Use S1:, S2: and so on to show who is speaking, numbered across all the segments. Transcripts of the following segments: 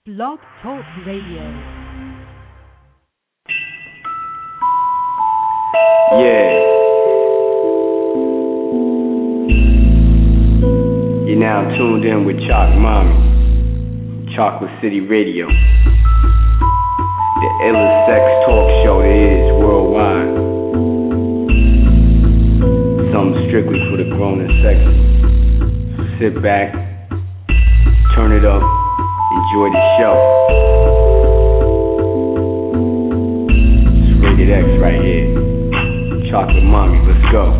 S1: Blog Talk Radio.
S2: Yeah. You're now tuned in with Chalk Mommy, Chocolate City Radio, the illest sex talk show there is worldwide. Something strictly for the grown and sexy. So sit back, turn it up, enjoy the show. It's Rated X right here. Chocolate Mommy, let's go.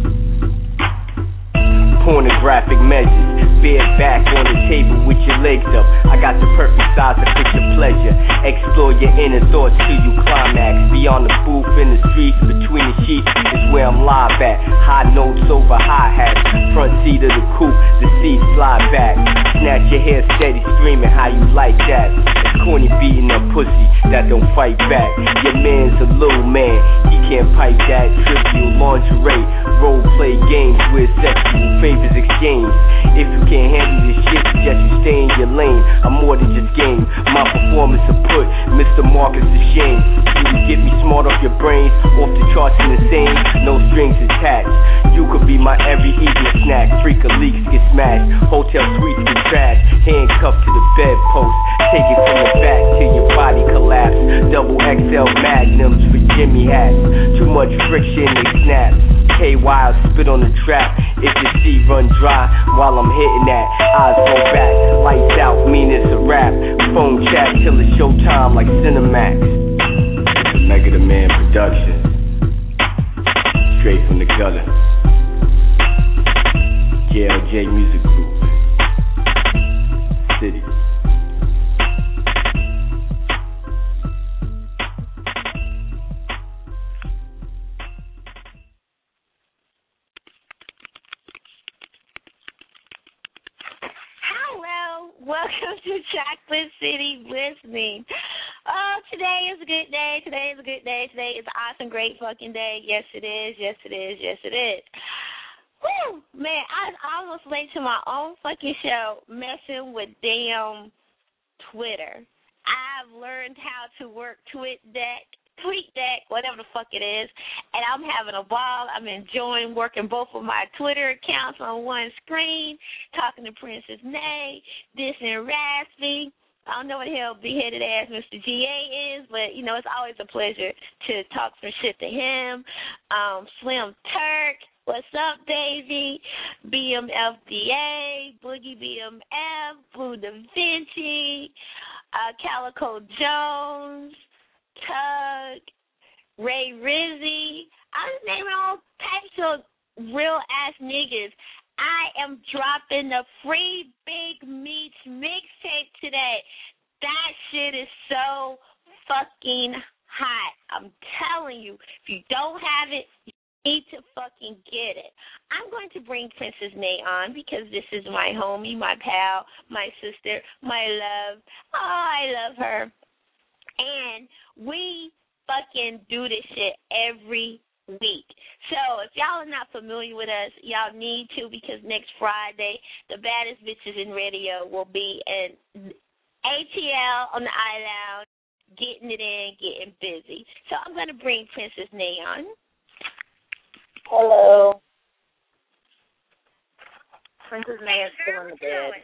S2: Pornographic measures, bareback on the table with your legs up. I got the perfect size to fit your pleasure. Explore your inner thoughts till you climax. Beyond the booth in the streets, between the sheets is where I'm live at. High notes over hi-hats. Front seat of the coupe, the seat slide back. Snatch your hair steady, screaming how you like that. It's corny beating up pussy that don't fight back. Your man's a little man, he can't pipe that. Trivial lingerie, role play games with sexual favors exchanged. If you can't handle this shit, suggest you stay in your lane. I'm more than just game. My performance will put Mr. Marcus to shame. You can get me smart off your brains, off the charts and insane. No strings attached. You could be my every evening snack. Freak of leaks get smashed. Hotel suites get trashed. Handcuffed to the bedpost. Take it from the back till your body collapse. Double XL magnums for Jimmy hats. Too much friction, they snap. KY spit on the trap. If your seat run dry while I'm hitting that, eyes go back, lights out, mean it's a rap. Phone chat till it's showtime like Cinemax. It's a Mega the Man production, straight from the gutter. JLJ Music Group, City.
S3: Welcome to Chocolate City Listening. Oh, today is a good day. Today is a good day. Today is an awesome, great fucking day. Yes, it is. Yes, it is. Yes, it is. Woo! Man, I was almost late to my own fucking show messing with damn Twitter. I've learned how to work TweetDeck, whatever the fuck it is, and I'm having a ball. I'm enjoying working both of my Twitter accounts on one screen, talking to Princess Nay, dissing Raspy. I don't know what the hell beheaded ass Mr. GA is, but, you know, it's always a pleasure to talk some shit to him. Slim Turk, what's up, Davey? BMFDA, Boogie BMF, Blue Da Vinci, Calico Jones, Tug, Ray Rizzy. I'm just naming all types of real-ass niggas. I am dropping the free Big Meats mixtape today. That shit is so fucking hot. I'm telling you, if you don't have it, you need to fucking get it. I'm going to bring Princess Nay on because this is my homie, my pal, my sister, my love. Oh, I love her. And we fucking do this shit every week. So if y'all are not familiar with us, y'all need to, because next Friday, the baddest bitches in radio will be in ATL on the iLounge, getting it in, getting busy. So I'm going to bring Princess Nay on.
S4: Hello. Princess Nay is still in the bed.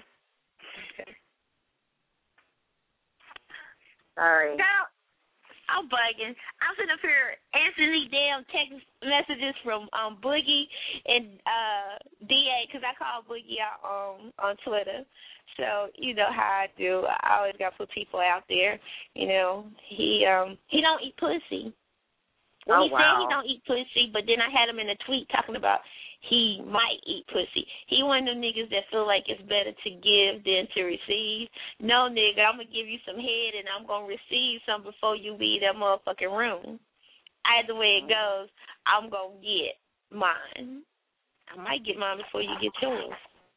S4: Sorry.
S3: No, I'm bugging. I'm sitting up here answering these damn text messages from Boogie and DA, because I call Boogie out on Twitter. So you know how I do. I always got to put people out there. You know, he don't eat pussy. Well, he said he don't eat pussy, but then I had him in a tweet talking about he might eat pussy. He one of them niggas that feel like it's better to give than to receive. No, nigga, I'm going to give you some head and I'm going to receive some before you leave that motherfucking room. Either way it goes, I'm going to get mine. I might get mine before you get yours.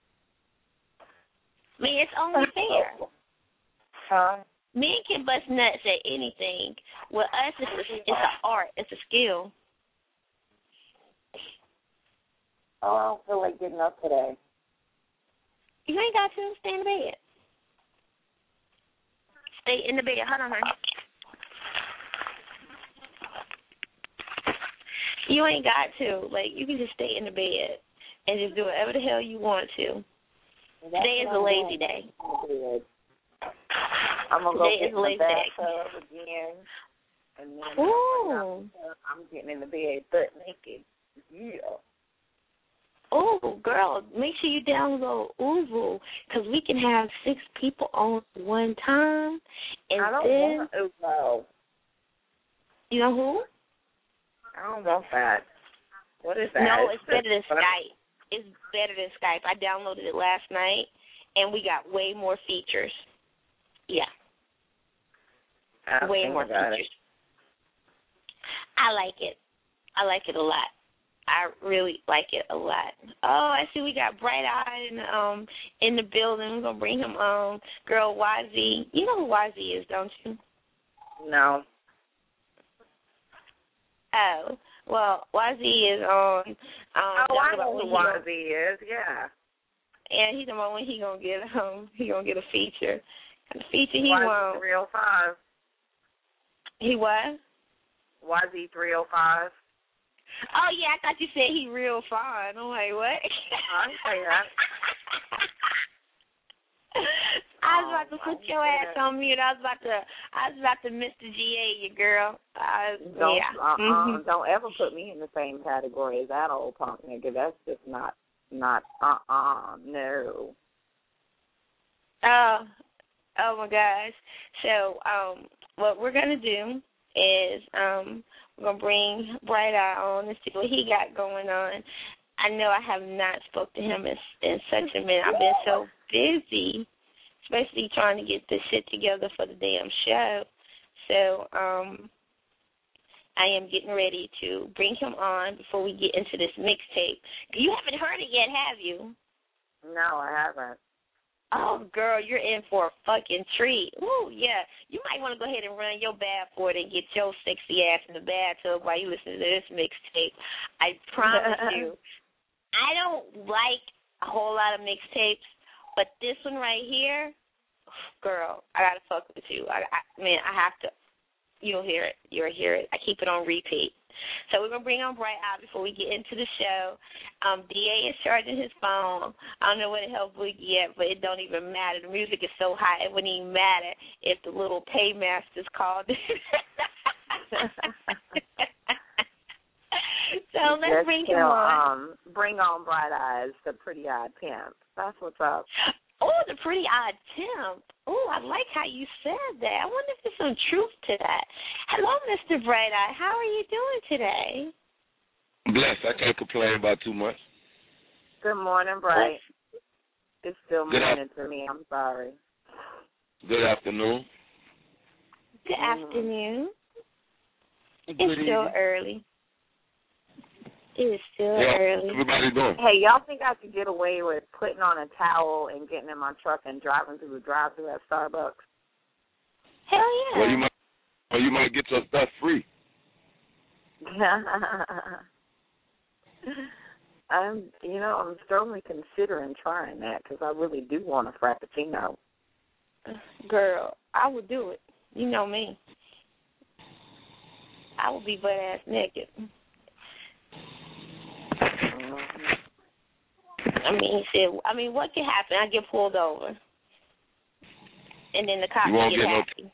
S3: I mean, it's only fair.
S4: Huh?
S3: Men can bust nuts at anything. With us, it's an art. It's a skill.
S4: Oh, I don't feel like getting up today.
S3: You ain't got to. Stay in bed. stay in the bed. Hold on, honey. You ain't got to. Like, you can just stay in the bed and just do whatever the hell you want to. Today is a lazy day.
S4: I'm going to go
S3: Today
S4: get
S3: is a
S4: in the
S3: lazy day.
S4: bathtub again. And then
S3: Ooh.
S4: I'm getting in the bed butt naked. Yeah.
S3: Oh, girl, make sure you download Uvu, because we can have 6 people on one time. And
S4: I don't
S3: then,
S4: want Uvu.
S3: You know who?
S4: I don't want that. What is that?
S3: No, it's better than Skype. It's better than Skype. I downloaded it last night, and we got way more features. Yeah. Way more features. I like it. I like it a lot. I really like it a lot. Oh, I see we got Bright Eye in the building. We're going to bring him on. Girl, YZ. You know who YZ is, don't you?
S4: No.
S3: Oh, well, YZ is on.
S4: I know who YZ is, yeah.
S3: And he's the one when he gonna get a feature. And the feature he
S4: YZ
S3: won.
S4: 305.
S3: He what?
S4: YZ 305.
S3: Oh yeah, I thought you said he real fine. I'm like, what?
S4: I didn't say that.
S3: I was about to put your ass on mute. I was about to Mr. GA you, girl.
S4: Don't ever put me in the same category as that old punk nigga. That's just not no.
S3: Oh my gosh. So, what we're gonna do is we're gonna bring Bright Eye on and see what he got going on. I know I have not spoke to him in such a minute. I've been so busy, especially trying to get this shit together for the damn show. So I am getting ready to bring him on before we get into this mixtape. You haven't heard it yet, have you?
S4: No, I haven't.
S3: Oh, girl, you're in for a fucking treat. Ooh, yeah. You might want to go ahead and run your bath for it and get your sexy ass in the bathtub while you listen to this mixtape. I promise you. I don't like a whole lot of mixtapes, but this one right here, girl, I got to fuck with you. I have to. You'll hear it. You'll hear it. I keep it on repeat. So we're going to bring on Bright Eye before we get into the show. DA is charging his phone. I don't know what the hell Boogie yet, but it don't even matter. The music is so hot, it wouldn't even matter if the little paymasters called. So let's bring him on.
S4: Bring on Bright Eyes, the Pretty Eyed Pimp. That's what's up.
S3: Oh, the Pretty Eyed Pimp. Oh, I like how you said that. I wonder if there's some truth to that. Hello, Mr. Bright Eye. How are you doing today?
S1: Blessed. I can't complain about too much.
S4: Good morning, Bright. It's still morning to me. I'm sorry.
S1: Good afternoon.
S3: Good afternoon.
S1: Good
S3: it's still early. It is still early.
S1: Everybody doing?
S4: Hey, y'all think I could get away with putting on a towel and getting in my truck and driving through the drive-thru at Starbucks?
S3: Hell yeah.
S1: Well, you might get your stuff free.
S4: I'm strongly considering trying that because I really do want a Frappuccino.
S3: Girl, I would do it. You know me. I would be butt-ass naked. What could happen? I get pulled over, and then the cops get happy.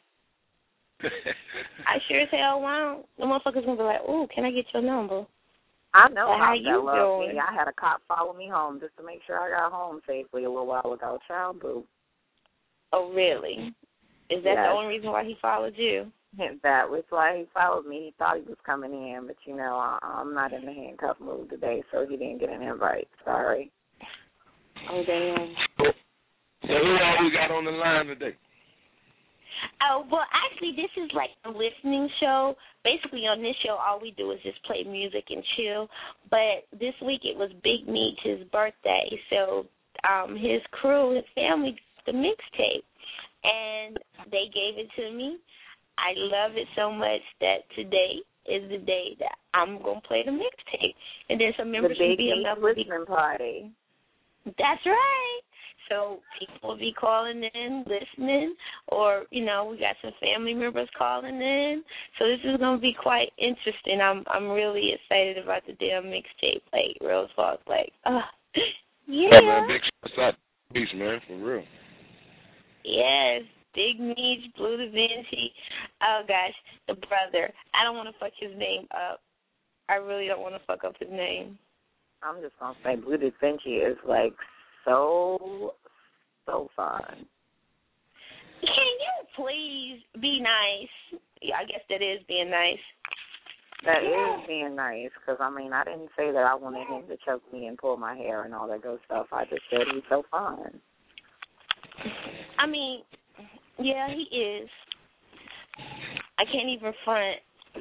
S3: I sure as hell won't. The motherfucker's gonna be like, "Ooh, can I get your number?"
S4: I know
S3: how you
S4: love
S3: doing.
S4: Me. I had a cop follow me home just to make sure I got home safely a little while ago. Child boo.
S3: Oh, really? Is that the only reason why he followed you?
S4: That was why he followed me. He thought he was coming in, but, I'm not in the handcuff mood today, so he didn't get an invite. Sorry.
S3: Oh, damn.
S1: So who all we got on the line today?
S3: Oh, well, actually, this is like a listening show. Basically, on this show, all we do is just play music and chill. But this week, it was Big Meech's birthday, so his crew, his family, the mixtape, and they gave it to me. I love it so much that today is the day that I'm going to play the mixtape. And then some members
S4: the
S3: should be
S4: enough listening party.
S3: That's right. So people will be calling in, listening, or, we got some family members calling in. So this is going to be quite interesting. I'm really excited about the damn mixtape, like, Real Talk. Like, yeah.
S1: Man, big shout out to Beast, man, for real.
S3: Yes, Big Meech, Blue Da Vinci. Oh, gosh, the brother. I don't want to fuck his name up. I really don't want to fuck up his name.
S4: I'm just going to say Blue Da Vinci is, like, so fun.
S3: Can you please be nice? Yeah, I guess that is being nice.
S4: That is being nice, because, I didn't say that I wanted him to choke me and pull my hair and all that good stuff. I just said he's so fun.
S3: Yeah, he is. I can't even front.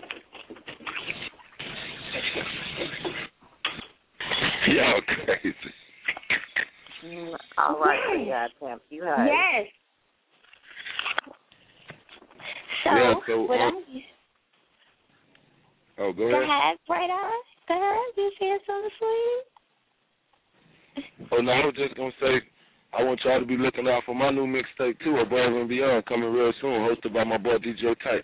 S1: Y'all crazy.
S4: All right, yeah, Pimp. You have.
S3: Yes. So,
S1: oh, go
S3: ahead.
S1: ahead.
S3: Bright Eye. Go ahead. You saying something sweet?
S1: Oh, no, I was just going to say, I want y'all to be looking out for my new mixtape, too, Above and Beyond, coming real soon, hosted by my boy DJ Type.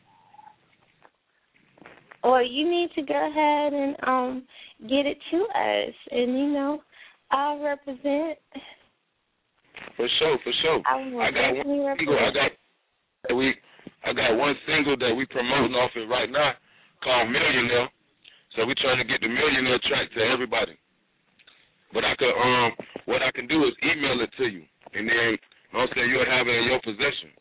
S3: Well, you need to go ahead and get it to us, and, I'll represent.
S1: For sure.
S3: I
S1: got one single that we promoting off it right now called Millionaire. So we trying to get the Millionaire track to everybody. But what I can do is email it to you, and then you'll have it in your possession.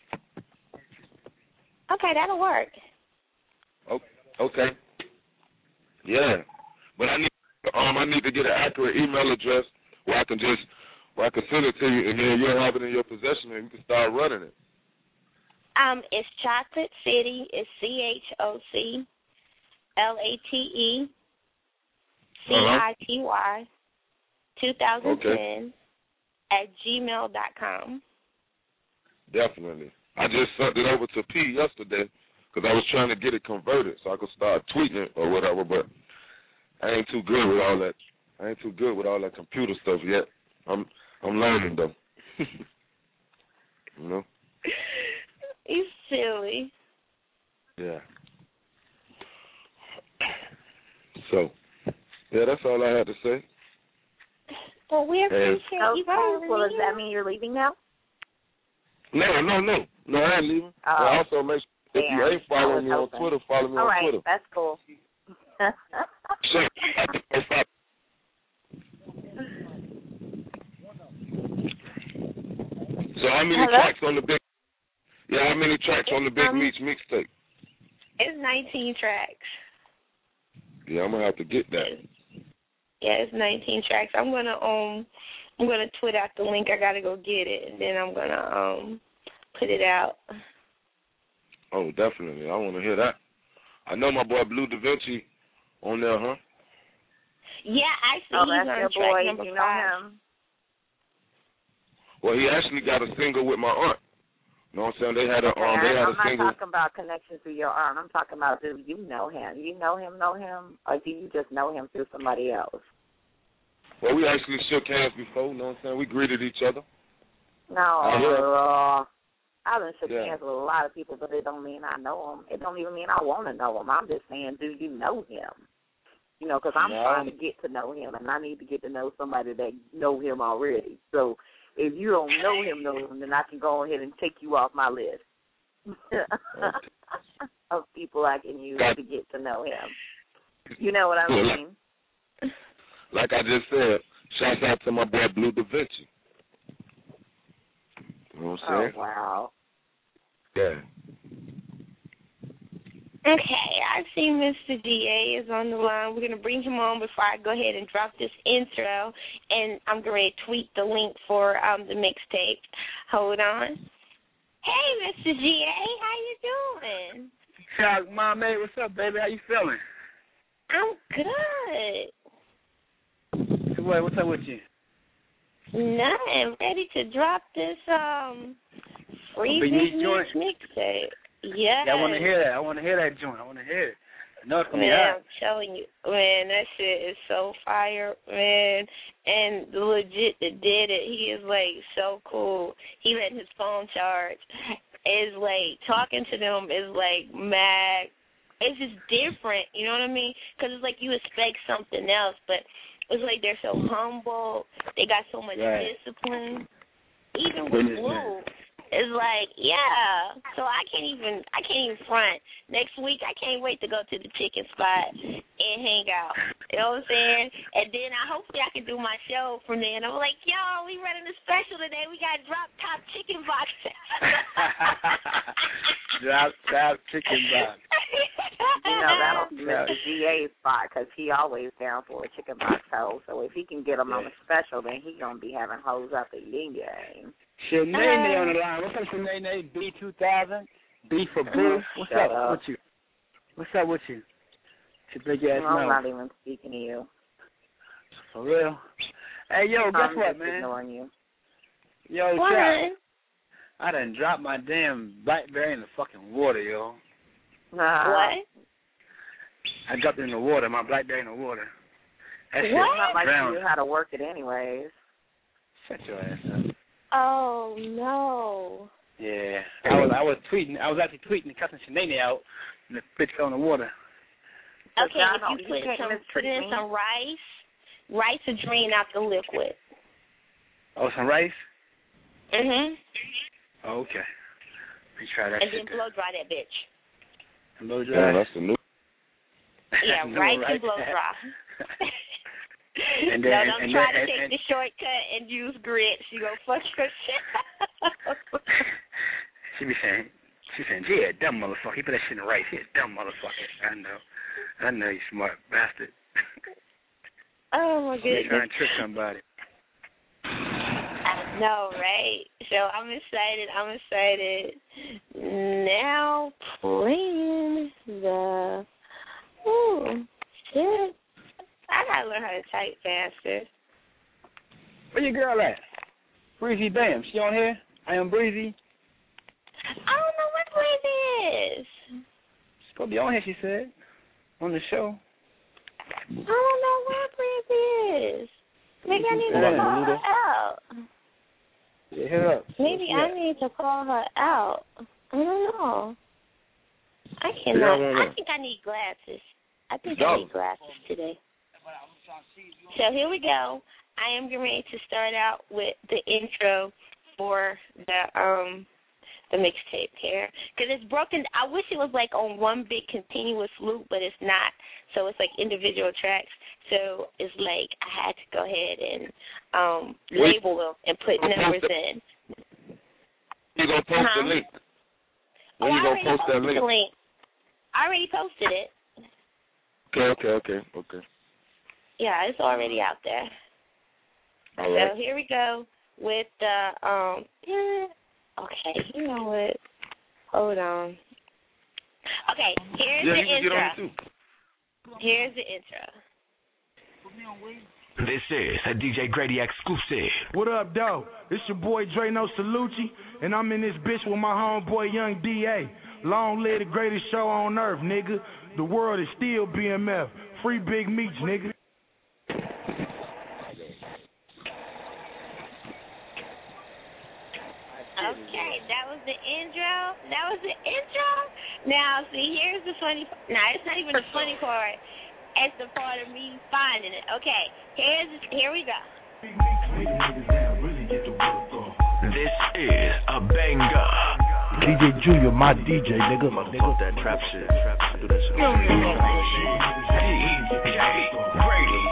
S3: Okay, that'll work.
S1: Okay. Yeah, but I need to get an accurate email address where I can send it to you, and then you'll have it in your possession, and you can start running it.
S3: It's Chocolate City. It's CHOCLATECITY 2010 at gmail.com.
S1: Definitely. I just sent it over to P yesterday because I was trying to get it converted so I could start tweeting it or whatever, but I ain't too good with all that. I ain't too good with all that computer stuff yet. I'm learning though.
S3: You silly.
S1: Yeah. So, yeah, that's all I had to say.
S3: Well, we appreciate you.
S4: Well, does that mean you're leaving now?
S1: No, I ain't leaving. But also make sure if you ain't following me on Twitter, follow me on Twitter.
S4: All right, that's cool.
S1: So how many tracks on the big? Yeah, how many tracks on the Big Meech mixtape?
S3: It's 19 tracks.
S1: Yeah, I'm gonna have to get that.
S3: Yeah, it's 19 tracks. I'm gonna tweet out the link. I gotta go get it, and then I'm gonna put it out.
S1: Oh, definitely. I want to hear that. I know my boy Blue Da Vinci on there, huh?
S3: Yeah, actually, he's on track number 5.
S4: Well,
S1: he actually got a single with my aunt. You know what I'm saying? They had a single.
S4: I'm not talking about connections through your aunt. I'm talking about, do you know him? You know him, or do you just know him through somebody else?
S1: Well, we actually shook hands before. You know what I'm saying? We greeted each other.
S4: No, I've been shook hands with a lot of people, but it don't mean I know him. It don't even mean I want to know him. I'm just saying, do you know him? Because I'm trying to get to know him, and I need to get to know somebody that know him already. So if you don't know him, then I can go ahead and take you off my list of people I can use to get to know him. You know what I mean?
S1: Like I just said, shouts out to my boy Blue Da Vinci. You know what I'm saying?
S4: Oh, wow.
S1: Yeah.
S3: Okay, I see Mr. GA is on the line. We're going to bring him on before I go ahead and drop this intro, and I'm going to tweet the link for the mixtape. Hold on. Hey, Mr. GA, how you doing?
S5: Shout, my mate, what's up, baby? How you feeling?
S3: I'm good.
S5: So what's up with you?
S3: Nothing. Ready to drop this free mixtape. Yeah,
S5: I want to hear that. I want to hear that joint. I want to hear it. No, it's gonna be
S3: Man,
S5: hot.
S3: I'm telling you, man, that shit is so fire, man. And legit that did it, he is like so cool. He let his phone charge. Is like talking to them is like mad. It's just different, you know what I mean? Because it's like you expect something else, but it's like they're so humble. They got so much discipline. Even with Blue, it's like, yeah. So I can't even front. Next week, I can't wait to go to the chicken spot and hang out. You know what I'm saying? And then hopefully I can do my show from there. And I'm like, yo, we running a special today. We got drop top chicken boxes.
S5: Drop top chicken box.
S4: You know, that'll be Mr. GA's spot because he always down for a chicken box hoe. So if he can get him on a special, then he going to be having hoes up the yin yang.
S5: Shanae on the line. What's up, Shanae? B2000? B for Boo? What's up with you? What's up with you? Your big ass
S4: I'm not even speaking to you.
S5: For real? Hey, yo, guess what, man?
S4: Ignoring you.
S5: Yo,
S3: what?
S5: Chuck, I done dropped my damn BlackBerry in the fucking water, yo.
S3: What?
S5: I dropped it in the water, my BlackBerry in the water. That shit's
S4: not like
S5: drowned.
S4: you knew how to work it anyways.
S5: Shut your ass up.
S3: Oh, no.
S5: Yeah. I was tweeting. I was actually tweeting and cussing Shanae out, and the bitch fell in the water.
S3: Okay, if you put in some rice to drain out the liquid.
S5: Oh, some rice?
S3: Mhm.
S5: Oh, okay. Let me try that
S3: and
S5: shit.
S3: then blow dry that bitch.
S5: And blow dry?
S1: Yeah, that's the new.
S3: Yeah, rice and blow dry.
S5: And then,
S3: don't try to take the shortcut and use grits. You go fuck your shit up.
S5: She's saying, yeah, dumb motherfucker. He put that shit in rice. Yeah, dumb motherfucker. I know you smart bastard.
S3: Oh, my goodness.
S5: You're trying to trick somebody.
S3: I know, right? So I'm excited. Now playing the... Ooh, shit. I gotta learn how to type faster.
S5: Where your girl at? Breezy Bam. She on here? I am Breezy.
S3: I don't know what Breezy is.
S5: She's supposed to be on here, she said. On the show.
S3: I don't know what Breezy is. Maybe I need to call her out.
S5: Yeah, hit her up.
S3: Maybe I need to call her out. I don't know. I cannot. I think I need glasses. I need glasses today. So here we go. I am getting ready to start out with the intro for the mixtape here, because it's broken. I wish it was like on one big continuous loop, but it's not. So it's like individual tracks. So it's like I had to go ahead and label them and put numbers in.
S1: You gonna post the link? When you gonna post that link?
S3: I already posted it.
S1: Okay.
S3: Yeah, it's already out there.
S1: All right.
S3: So here we go with the okay, you know what? Hold on. Okay, here's the intro. Here's the intro.
S6: This is a DJ Grady exclusive.
S7: What up, though? It's your boy Drano Salucci, and I'm in this bitch with my homeboy Young D.A. Long live the greatest show on earth, nigga. The world is still BMF. Free Big Meats, nigga.
S3: Okay, that was the intro. Now, see, here's the funny part. Nah, it's not even the funny part. It's the part of me finding it. Okay, here we go.
S6: This is a banger.
S7: DJ Junior, my DJ, nigga.
S6: Fuck that trap shit. Do that shit. DJ Grady.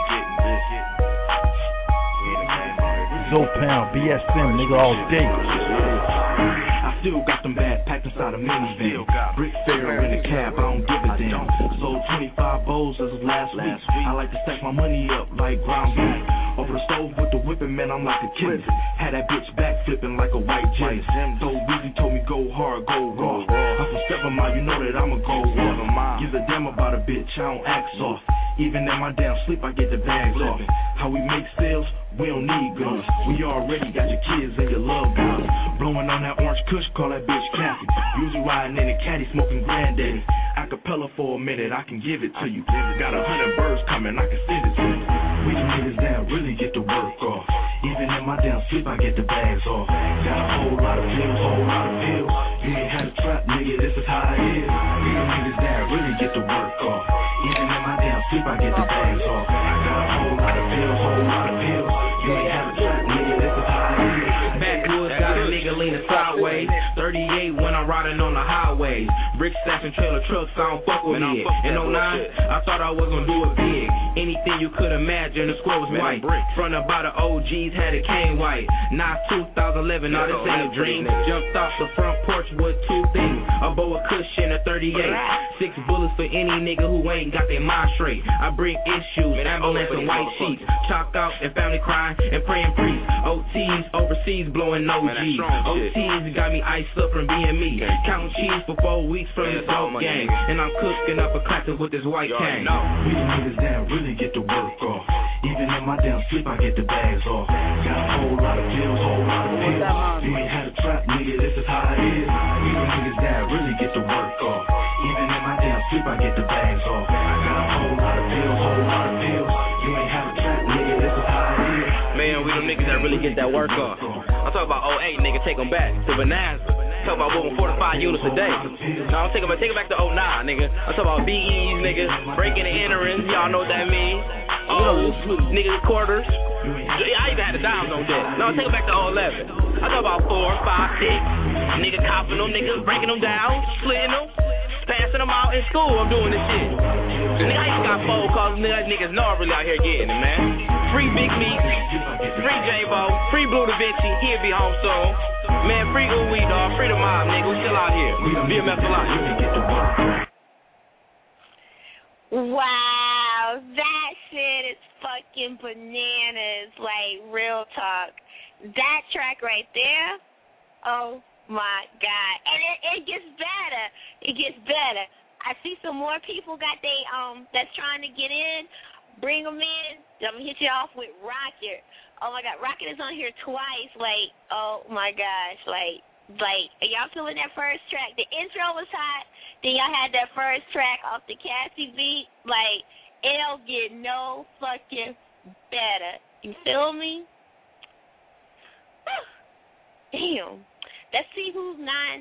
S7: Zopound, BSM, nigga, all day.
S8: I still got them bags packed inside a minivan. Brick fair in the cab, I don't give a damn. Sold 25 bowls as of last week. I like to stack my money up like ground beef. Over the stove with the whipping, man, I'm like a kid. Had that bitch back flipping like a white gym. So Weezy told me go hard, go raw. Hustle 7 mile, you know that I'ma go raw. Give a damn about a bitch, I don't act soft. Even in my damn sleep, I get the bags off. How we make sales, we don't need guns. We already got your kids and your loved ones. Blowing on that orange kush, call that bitch Cassie. Usually riding in a caddy, smoking granddaddy. I acapella for a minute, I can give it to you. Got 100 birds coming, I can send it to you. We the niggas that really get the work off. Even in my damn sleep, I get the bags off. Got a whole lot of pills, whole lot of pills. You ain't had a trap, nigga, this is how it is. We the niggas that really get the work off. Even in my damn sleep, I get the bags off. Got a whole lot of pills, whole lot of pills. You ain't had a trap, nigga, this is how it is. Backwoods got a nigga leaning sideways. 38 when I'm riding on the highways. Brick stacks and trailer trucks, I don't fuck with it. In 09, I thought I was gonna do it big. Anything you could imagine, the square was white. Front about the OGs had it cane white. Now 2011, now this ain't a dream. Jumped off the front porch with two things: a boa cushion, a 38. 6 bullets for any nigga who ain't got their mind straight. I bring issues, ambulance and white sheets. Chopped out and family crying and praying priests. OTs overseas blowing no G's. OTs got me iced up from being me. Counting cheese for 4 weeks from the dope gang. And I'm cooking up a classic with this white cane. We the niggas that really get the work off. Even in my damn sleep, I get the bags off. Got a whole lot of pills, whole lot of pills. You ain't had a trap, nigga, this is how it is. We the niggas that really get the work off. Even in my damn sleep, I get the bags off. I got a whole lot of pills, whole lot of pills. You ain't had a trap, nigga, this is how it is. Man, we them niggas that really get that work off. I'm talking about 08, nigga, take them back to Bonanza. Talk about moving 4 to 5 units a day. No, I'm taking it back to 09, nigga. I'm talking about BEs, nigga, breaking and entering. Y'all know what that means. Nigga, quarters. I even had the dimes on that. No, I'm taking it back to 011. I'm talking about 4, 5, 6. Nigga copping them, niggas breaking them down, splitting them, passing them out in school. I'm doing this shit. Nigga, I even got phone calls. Niggas know I'm really out here getting it, man. Free Big Meat, free J-Bo, free Blue Da Vinci. He'll be home soon. Man, free Uwe, dog, free the mob, nigga. We still out here. BMF a lot.
S3: Wow, that shit is fucking bananas, like, real talk. That track right there, oh my God. And it gets better. It gets better. I see some more people got that's trying to get in. Bring them in. I'm going to hit you off with Rocket. Oh, my God. Rocket is on here twice. Like, oh, my gosh. Like, y'all feeling that first track? The intro was hot. Then y'all had that first track off the Cassie beat. Like, it'll get no fucking better. You feel me? Damn. Let's see who's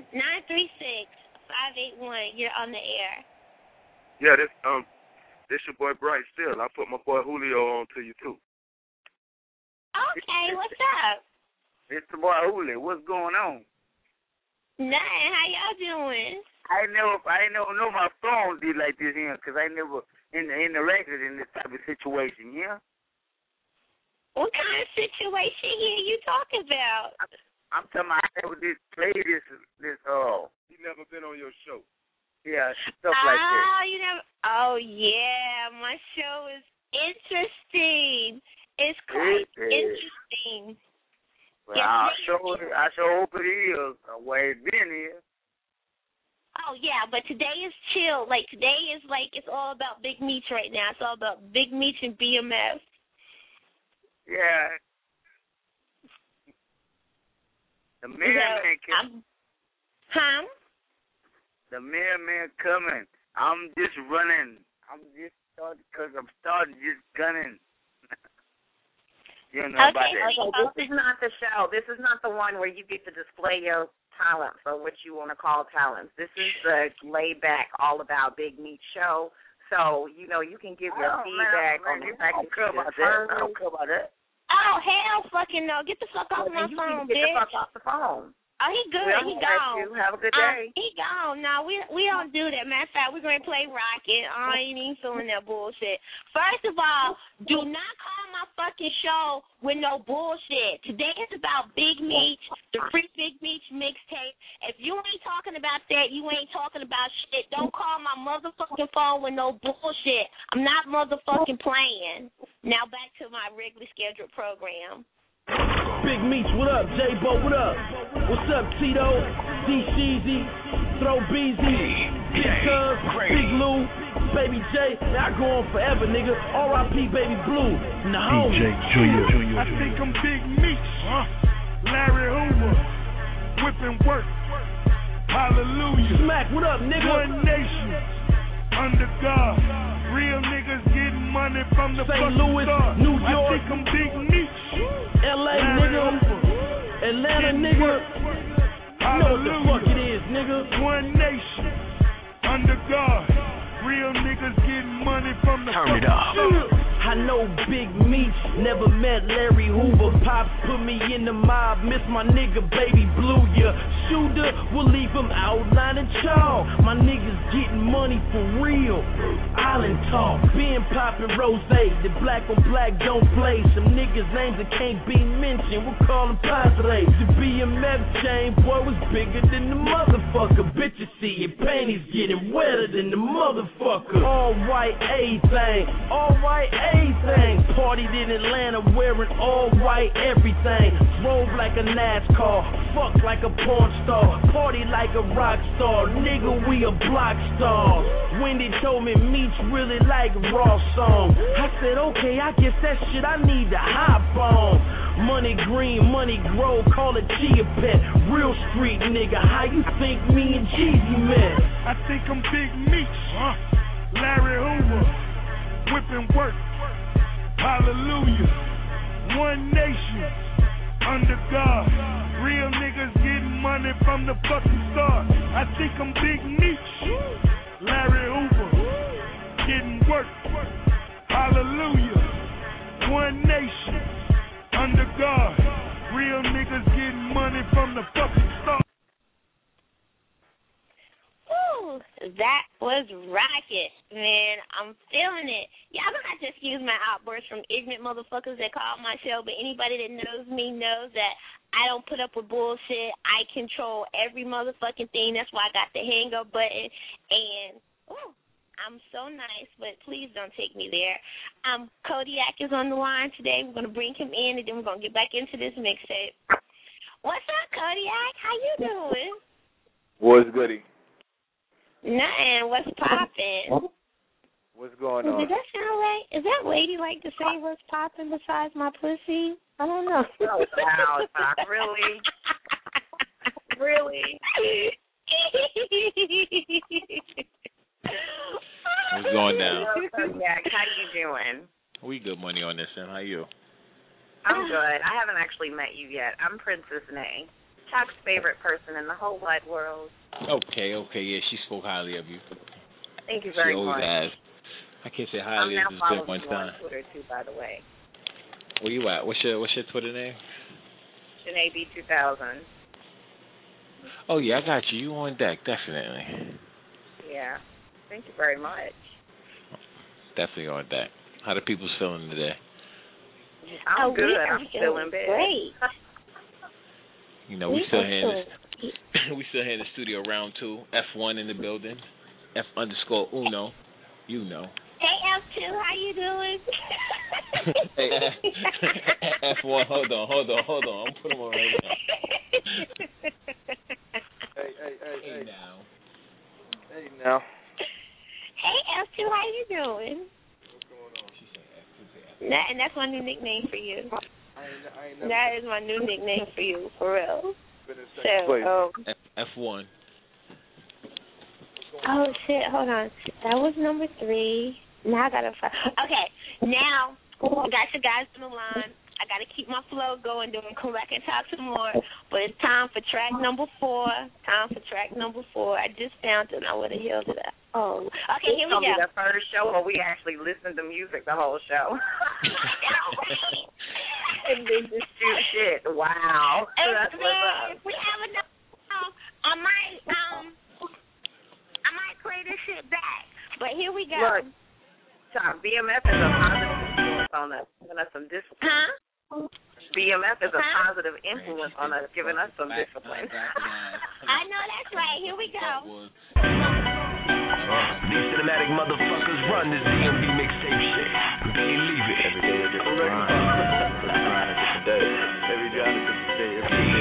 S3: 936-581. You're on the air.
S1: Yeah, this your boy Bright Still. I put my boy Julio on to you too.
S3: Okay, what's up?
S5: It's the boy Julio. What's going on?
S3: Nothing. How y'all doing?
S5: I never know my phone did like this here, because I never in the record in this type of situation. Yeah.
S3: What kind of situation here you talking about?
S5: I'm talking about I never did play this.
S1: He never been on your show.
S5: Yeah, stuff like that.
S3: Oh, you never. Oh yeah, my show is interesting. It's quite interesting.
S5: Well, I sure hope it is. Way it's been here.
S3: Oh yeah, but today is chill. Like today is like it's all about Big Meats right now. It's all about Big Meats and BMF.
S5: Yeah. The mailman coming.
S3: Huh?
S5: The mailman coming. I'm just running. I'm just starting because I'm starting just gunning. You know about that.
S4: Okay, this is not the show. This is not the one where you get to display your talents or what you want to call talents. This is the laid back, all about Big Meat show. So, you know, you can give your feedback on the fact that you just heard.
S5: I don't care about that.
S3: Oh, hell fucking no. Get the fuck off my phone, bitch.
S4: Get the fuck off the phone.
S3: Oh, he good. He gone.
S4: Have a good day.
S3: He gone. No, we don't do that. Matter of fact, we're going to play Rocket. I ain't even feeling that bullshit. First of all, do not call my fucking show with no bullshit. Today is about Big Meats, the Free Big Meats mixtape. If you ain't talking about that, you ain't talking about shit. Don't call my motherfucking phone with no bullshit. I'm not motherfucking playing. Now back to my regularly scheduled program.
S9: Big Meats, what up? J-Bo, what up? What's up, Tito? D-Sheezy, Throw Beezy, Big Cuz, Big Lou, Baby J. Man, I go on forever, nigga. R.I.P. Baby Blue, and the homie.
S7: DJ Junior. I think I'm Big Meats, Larry Hoover, whipping work. Hallelujah.
S9: Smack, what up, nigga?
S7: One Nation. under God. Real niggas getting money from the
S9: St. Louis, New York.
S7: I think I'm Big Meech.
S9: LA, nigga. Atlanta, nigga. You know what the fuck it is, nigga.
S7: One nation, under God. Real niggas getting money from the
S6: Turn it up.
S9: I know Big Meech, never met Larry Hoover. Pops put me in the mob, miss my nigga Baby Blue, yeah. Shooter will leave him outlining chalk. My niggas getting money for real. Island talk, being poppin' rose, the black on black don't play. Some niggas names that can't be mentioned, we'll call them Padre. The BMF chain, boy, was bigger than the motherfucker. Bitches see your panties getting wetter than the motherfucker. All white A-thing, all white A-thing. Partied in Atlanta wearing all white everything. Drove like a NASCAR, fuck like a porn star. Party like a rock star, nigga, we a block star. Wendy told me Meech really like raw song. I said, okay, I guess that shit I need to hop on. Money green, money grow, call it Chia Pet. Real street nigga, how you think me and Jeezy met?
S7: I think I'm Big Meech, Larry Hoover, whipping work, hallelujah. One nation, under God. Real niggas getting money from the fucking start. I think I'm Big Meech, Larry Hoover, getting work, hallelujah. One nation, under God. Real niggas getting money from the fucking start.
S3: Ooh, that was rocket, man. I'm feeling it. Y'all gonna have to excuse my outbursts from ignorant motherfuckers that call my show, but anybody that knows me knows that I don't put up with bullshit. I control every motherfucking thing. That's why I got the hang up button. And, ooh, I'm so nice, but please don't take me there. Kodiak is on the line today. We're going to bring him in, and then we're going to get back into this mixtape. What's up, Kodiak? How you doing?
S10: What's goody?
S3: Nothing. What's poppin'?
S10: What's going on?
S3: Does that sound right? Is that lady like to say what's poppin' besides my pussy? I don't know.
S4: Oh, wow, Doc. Really? Really?
S11: What's going down?
S4: Yeah, how you doing?
S11: We good money on this, and how you?
S4: I'm good. I haven't actually met you yet. I'm Princess Nay, Chuck's favorite person in the whole wide world.
S11: Okay, yeah, she spoke highly of you.
S4: Thank you very much.
S11: She always has. I can't say highly of this bit one time.
S4: I'm now following you on Twitter too, by the way.
S11: Where you at? What's your Twitter name?
S4: Janae B2000.
S11: Oh yeah, I got you. You on deck, definitely.
S4: Yeah. Thank you very much.
S11: Definitely on deck. How the people's feeling today?
S4: I'm good. I'm feeling bad.
S3: Great.
S11: You know, we still here in the studio, round 2. F1 in the building. F_Uno. You know.
S3: Hey, F2, how you doing?
S11: Hey, F1, hold on. I'm putting him on right now. Hey now.
S3: Hey, F2, how you doing?
S10: What's going on?
S11: She said F2.
S3: And that's my new nickname for you.
S10: I ain't never
S3: That is my new nickname for you, for real.
S10: been in second place.
S11: F1.
S3: Oh, shit, hold on. That was number 3. Now I gotta find. Okay, now I got you guys on the line. I gotta keep my flow going, doing correct and talk some more. But it's time for track number 4. I just found it. Now where the hell did I? Oh, okay, here we go.
S4: It's gonna be the first show where we actually listen to music the whole show. And then just shoot shit. Wow. That's what's up.
S3: If we have enough, I might play this shit back. But here we go.
S4: Look, Tom, BMF is a positive influence on us, giving us some discipline.
S3: Huh?
S4: BMF is a positive influence on us, giving us some discipline.
S3: I know that's right. Here we go.
S6: These cinematic motherfuckers run this DMV mixtape shit. Believe it. Every day a different grind. Every day a different day.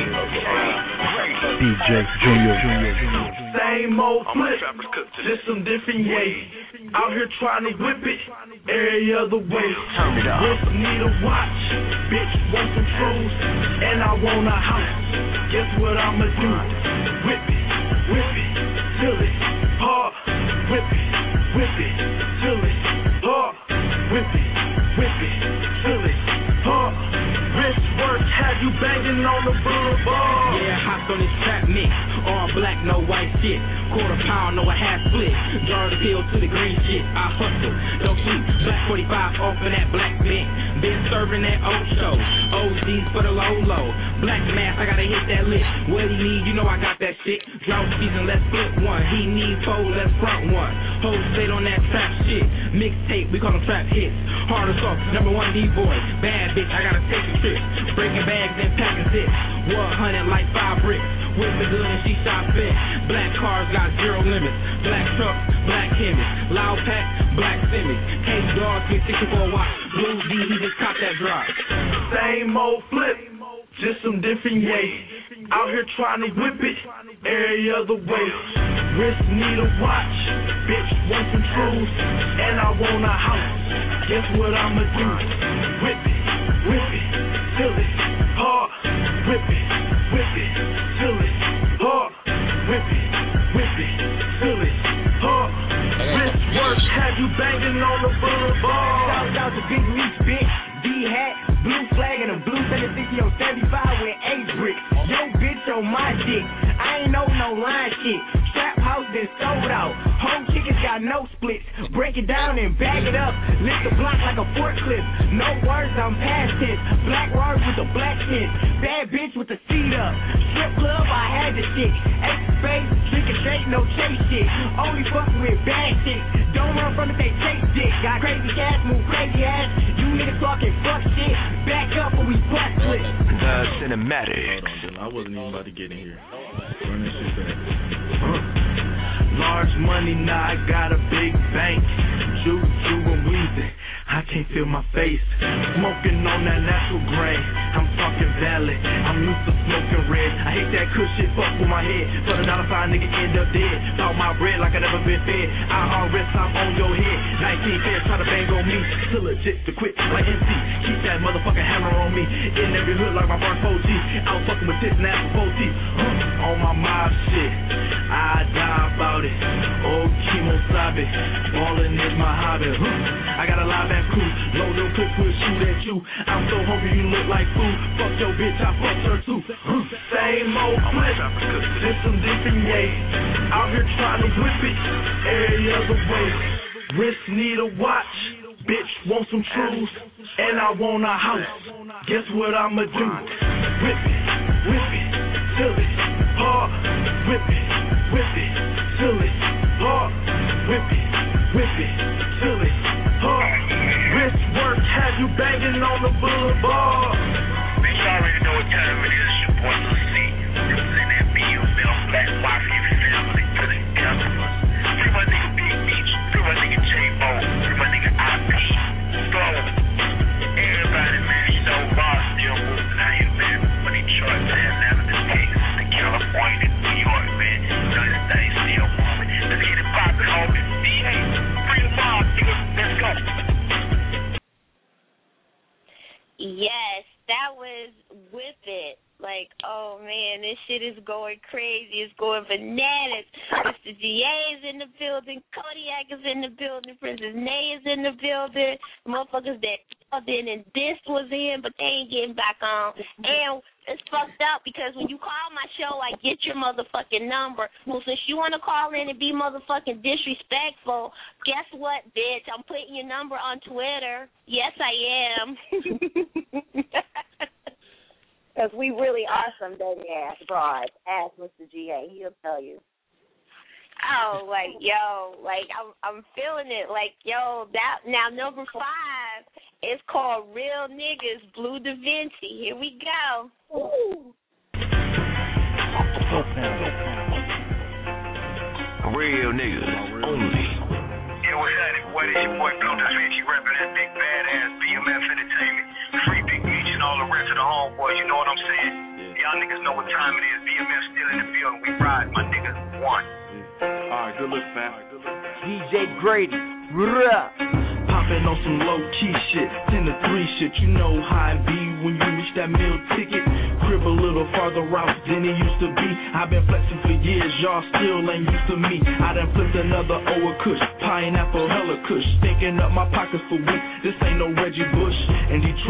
S8: DJ Junior.
S9: Same old flip, just some different ways. Out here trying to whip it every other way. Bitch need a watch, bitch want some shoes, and I want a house. Guess what I'ma do? Whip it, till it hard. Whip it,
S8: banging on the boulevard. Yeah, hopped on this trap mix. All black, no white shit. Quarter pound, no a half split. Jar the pill to the green shit. I hustle, don't sleep. Black 45 off of that black mint. Been serving that old show. OGs for the low. Black mask, I gotta hit that lick. What he need, you know I got that shit. Drought season, let's flip one. He need four, let's front one. Whole state on that trap shit. Mixtape, we call them trap hits. Hard assault, number one D-boy. Bad bitch, I gotta take a trip. Breaking bags and packing zips. 100 like 5 bricks. With the good and she shot fit. Black cars got 0 limits. Black trucks, black chemists. Loud pack, black Simmons. Case dogs get 64 watts. Blue D, he just caught that drop.
S7: Same old flip, just some different yay. Out here trying to whip it every other way. Wrist need a watch, bitch want some truths, and I want a house. Guess what I'ma do? Whip it, till it's hard. Whip it, till it's hard. Whip it, till it's hard. Wrist work, have you banging on the boulevard?
S12: Shout out to Big Meech, bitch. D-hat, blue flag, and a blue 760 on 75 with 8 bricks. Yo, bitch on my dick. I ain't know no line shit. Trap house been sold out. Home chickens got no splits. Break it down and bag it up. Lift the block like a forklift. No words, I'm past tense. Black words with the black shit. Bad bitch with the seat up. Strip club, I had the shit. X-space, drinking straight, no chase shit. Only fucking with bad shit. Don't run from it, they chase dick. Got crazy cash, move crazy ass. You niggas talking fuck shit. Back up or we bust split.
S6: Cinematic.
S8: Hold on, I wasn't even about to get in here. Run this shit back.
S7: Large money, now I got a big bank. Juju and Weezy, I can't feel my face. Smoking on that natural grain. I'm talking valley. I'm used to smoking red. I hate that kush shit, fuck with my head. For the $1 nigga end up dead. Talk my bread like I never been fed. IRS, I'm on your head. 19 feds try to bang on me. Still legit to quit like MC. Keep that motherfucking hammer on me. In every hood like my bar 4G. I was fucking with this now for 4T. On my mob shit. I die about it. Oh, chemo sabe. Ballin' is my hobby. I got a live ass crew. Load them clips will shoot at you. I'm so hungry you look like food. Fuck your bitch, I fucked her too. Same old flip. Just some different yay. Out here trying to whip it every other way. Wrist need a watch. Bitch want some truths. And I want a house. Guess what I'ma do? Whip it, till it's hard. Whip it, till it's hard. Whip it, till it's hard. Wrist work, have you banging on the boulevard?
S13: Bitch, you already know what time it is. Your boy Lil C. Representing that BUL Black Mafia family to the customers. Free my nigga Big Meech. Free my nigga J-Bo. Free my nigga IP. Slow. Everybody, man, you know, bars still moving out here, man. From Detroit to Atlanta to Texas to California to New York, man. You know, this thing still moving. Let's get it poppin', homie. DA, free the mob, nigga. Let's go.
S3: Yes, that was Whip It. Like, oh man, this shit is going crazy. It's going bananas. Mr. GA is in the building. Kodiak is in the building. Princess Nay is in the building. Motherfuckers that in and this was in, but they ain't getting back on. And it's fucked up because when you call my show, I get your motherfucking number. Well, since you want to call in and be motherfucking disrespectful, guess what, bitch? I'm putting your number on Twitter. Yes, I am.
S4: Because we really are some dirty-ass broads. Ask Mr. GA. He'll tell you.
S3: Oh, like, yo, like, I'm feeling it. Like, yo, that now number 5 is called Real Niggas, Blue Da Vinci. Here we go. Ooh.
S6: Real niggas only.
S13: Yeah, what's happening? What is your boy Blue Da Vinci repping that big badass BMF Entertainment? Free Big Meech and all the rest of the homeboys, you know what I'm saying? Y'all niggas know what time it is. BMF still in the building. We ride, my niggas. One.
S8: Alright, good look, fam.
S12: DJ Grady.
S8: Popping on some low-key shit, 10 to 3 shit. You know how it be when you reach that meal ticket. Crib a little farther out than it used to be. I've been flexing for years, y'all still ain't used to me. I done flipped another Oa Kush, pineapple hella kush. Stinking up my pockets for weeks, this ain't no Reggie Bush. In Detroit,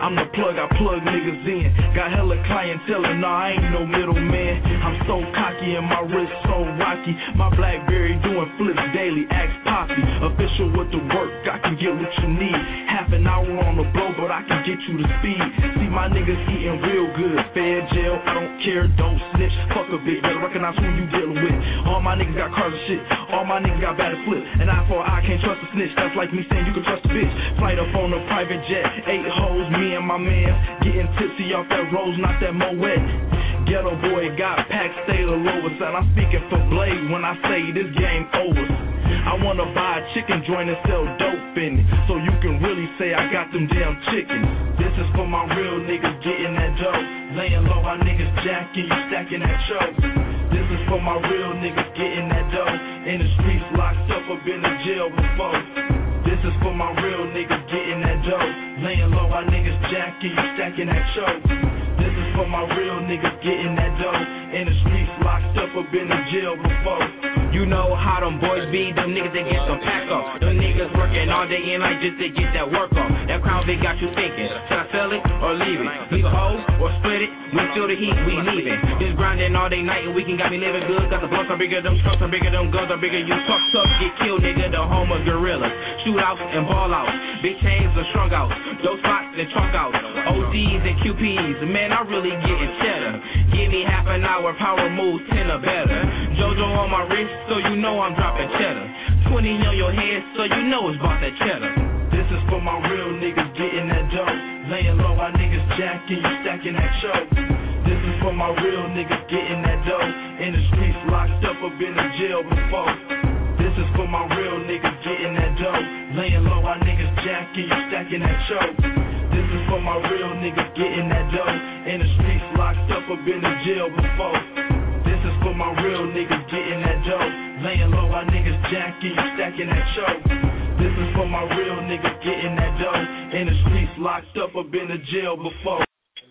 S8: I'm the plug, I plug niggas in. Got hella clientele, and nah, I ain't no middleman. I'm so cocky and my wrist so rocky. My Blackberry doing flips daily, ask Poppy. Official with the work, I can get what you need. Half an hour on the blow, but I can get you the speed. See my niggas eating real good. Fair jail, I don't care, don't snitch. Fuck a bitch, better recognize who you dealing with. All my niggas got cars and shit. All my niggas got bad flip. And eye for eye, can't trust a snitch. That's like me saying you can trust a bitch. Flight up on a private jet, 8 hoes, me and my man. Getting tipsy off that rose, not that Moet. Ghetto boy got packed, stay the lowest. And I'm speaking for Blade when I say this game over. I wanna buy a chicken joint and sell dope in it, so you can really say I got them damn chickens. This is for my real niggas getting that dope. Laying low, my niggas jacking, you stacking that show. This is for my real niggas getting that dope. In the streets, locked up in the jail before. This is for my real niggas getting that dope. Laying low, my niggas jacking, you stacking that show. This is for my real niggas getting that dope. In the streets, locked up in the jail before.
S12: You know how them boys be, them niggas that get some pack off. Them niggas working all day and night just to get that work off. That Crown Vic got you thinking, should I sell it or leave it? Leave a hoe or split it? We feel the heat, we leaving. Just grinding all day night and weekend got me living good. Got the blunts are bigger, them trucks are bigger, them guns are bigger. You fucked up, get killed, nigga, the home of gorillas. Shoot out and ball out, big chains are strung out. Those spots and trunk out, ODs and QPs. Man, I really getting cheddar. Give me half an hour, power moves 10 or better. JoJo on my wrist, so you know I'm dropping cheddar. 20 on your head, so you know it's about that cheddar.
S8: This is for my real niggas getting that dope. Laying low, my niggas jacking, you stacking that show. This is for my real niggas getting that dope. In the streets, locked up in the jail before. This is for my real niggas getting that dope. Laying low, my niggas jacking, you stacking that show. This is for my real niggas getting that dope. In the streets, locked up in the jail before. This is for my real niggas getting that dope. Laying low, my niggas jacking, you stacking that show. This is for my real niggas getting that dope. In the streets, locked up in the jail before.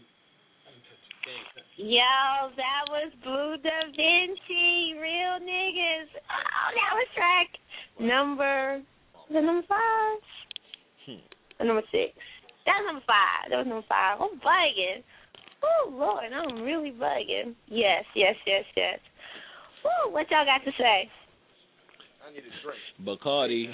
S3: Yo, that was Blue Da Vinci, Real Niggas. Oh, that was track number 5? Or number 6? That was number 5. That was number 5. I'm bugging. Oh, Lord, I'm really bugging. Yes. Woo, what y'all got to say?
S10: I need a drink.
S11: Bacardi.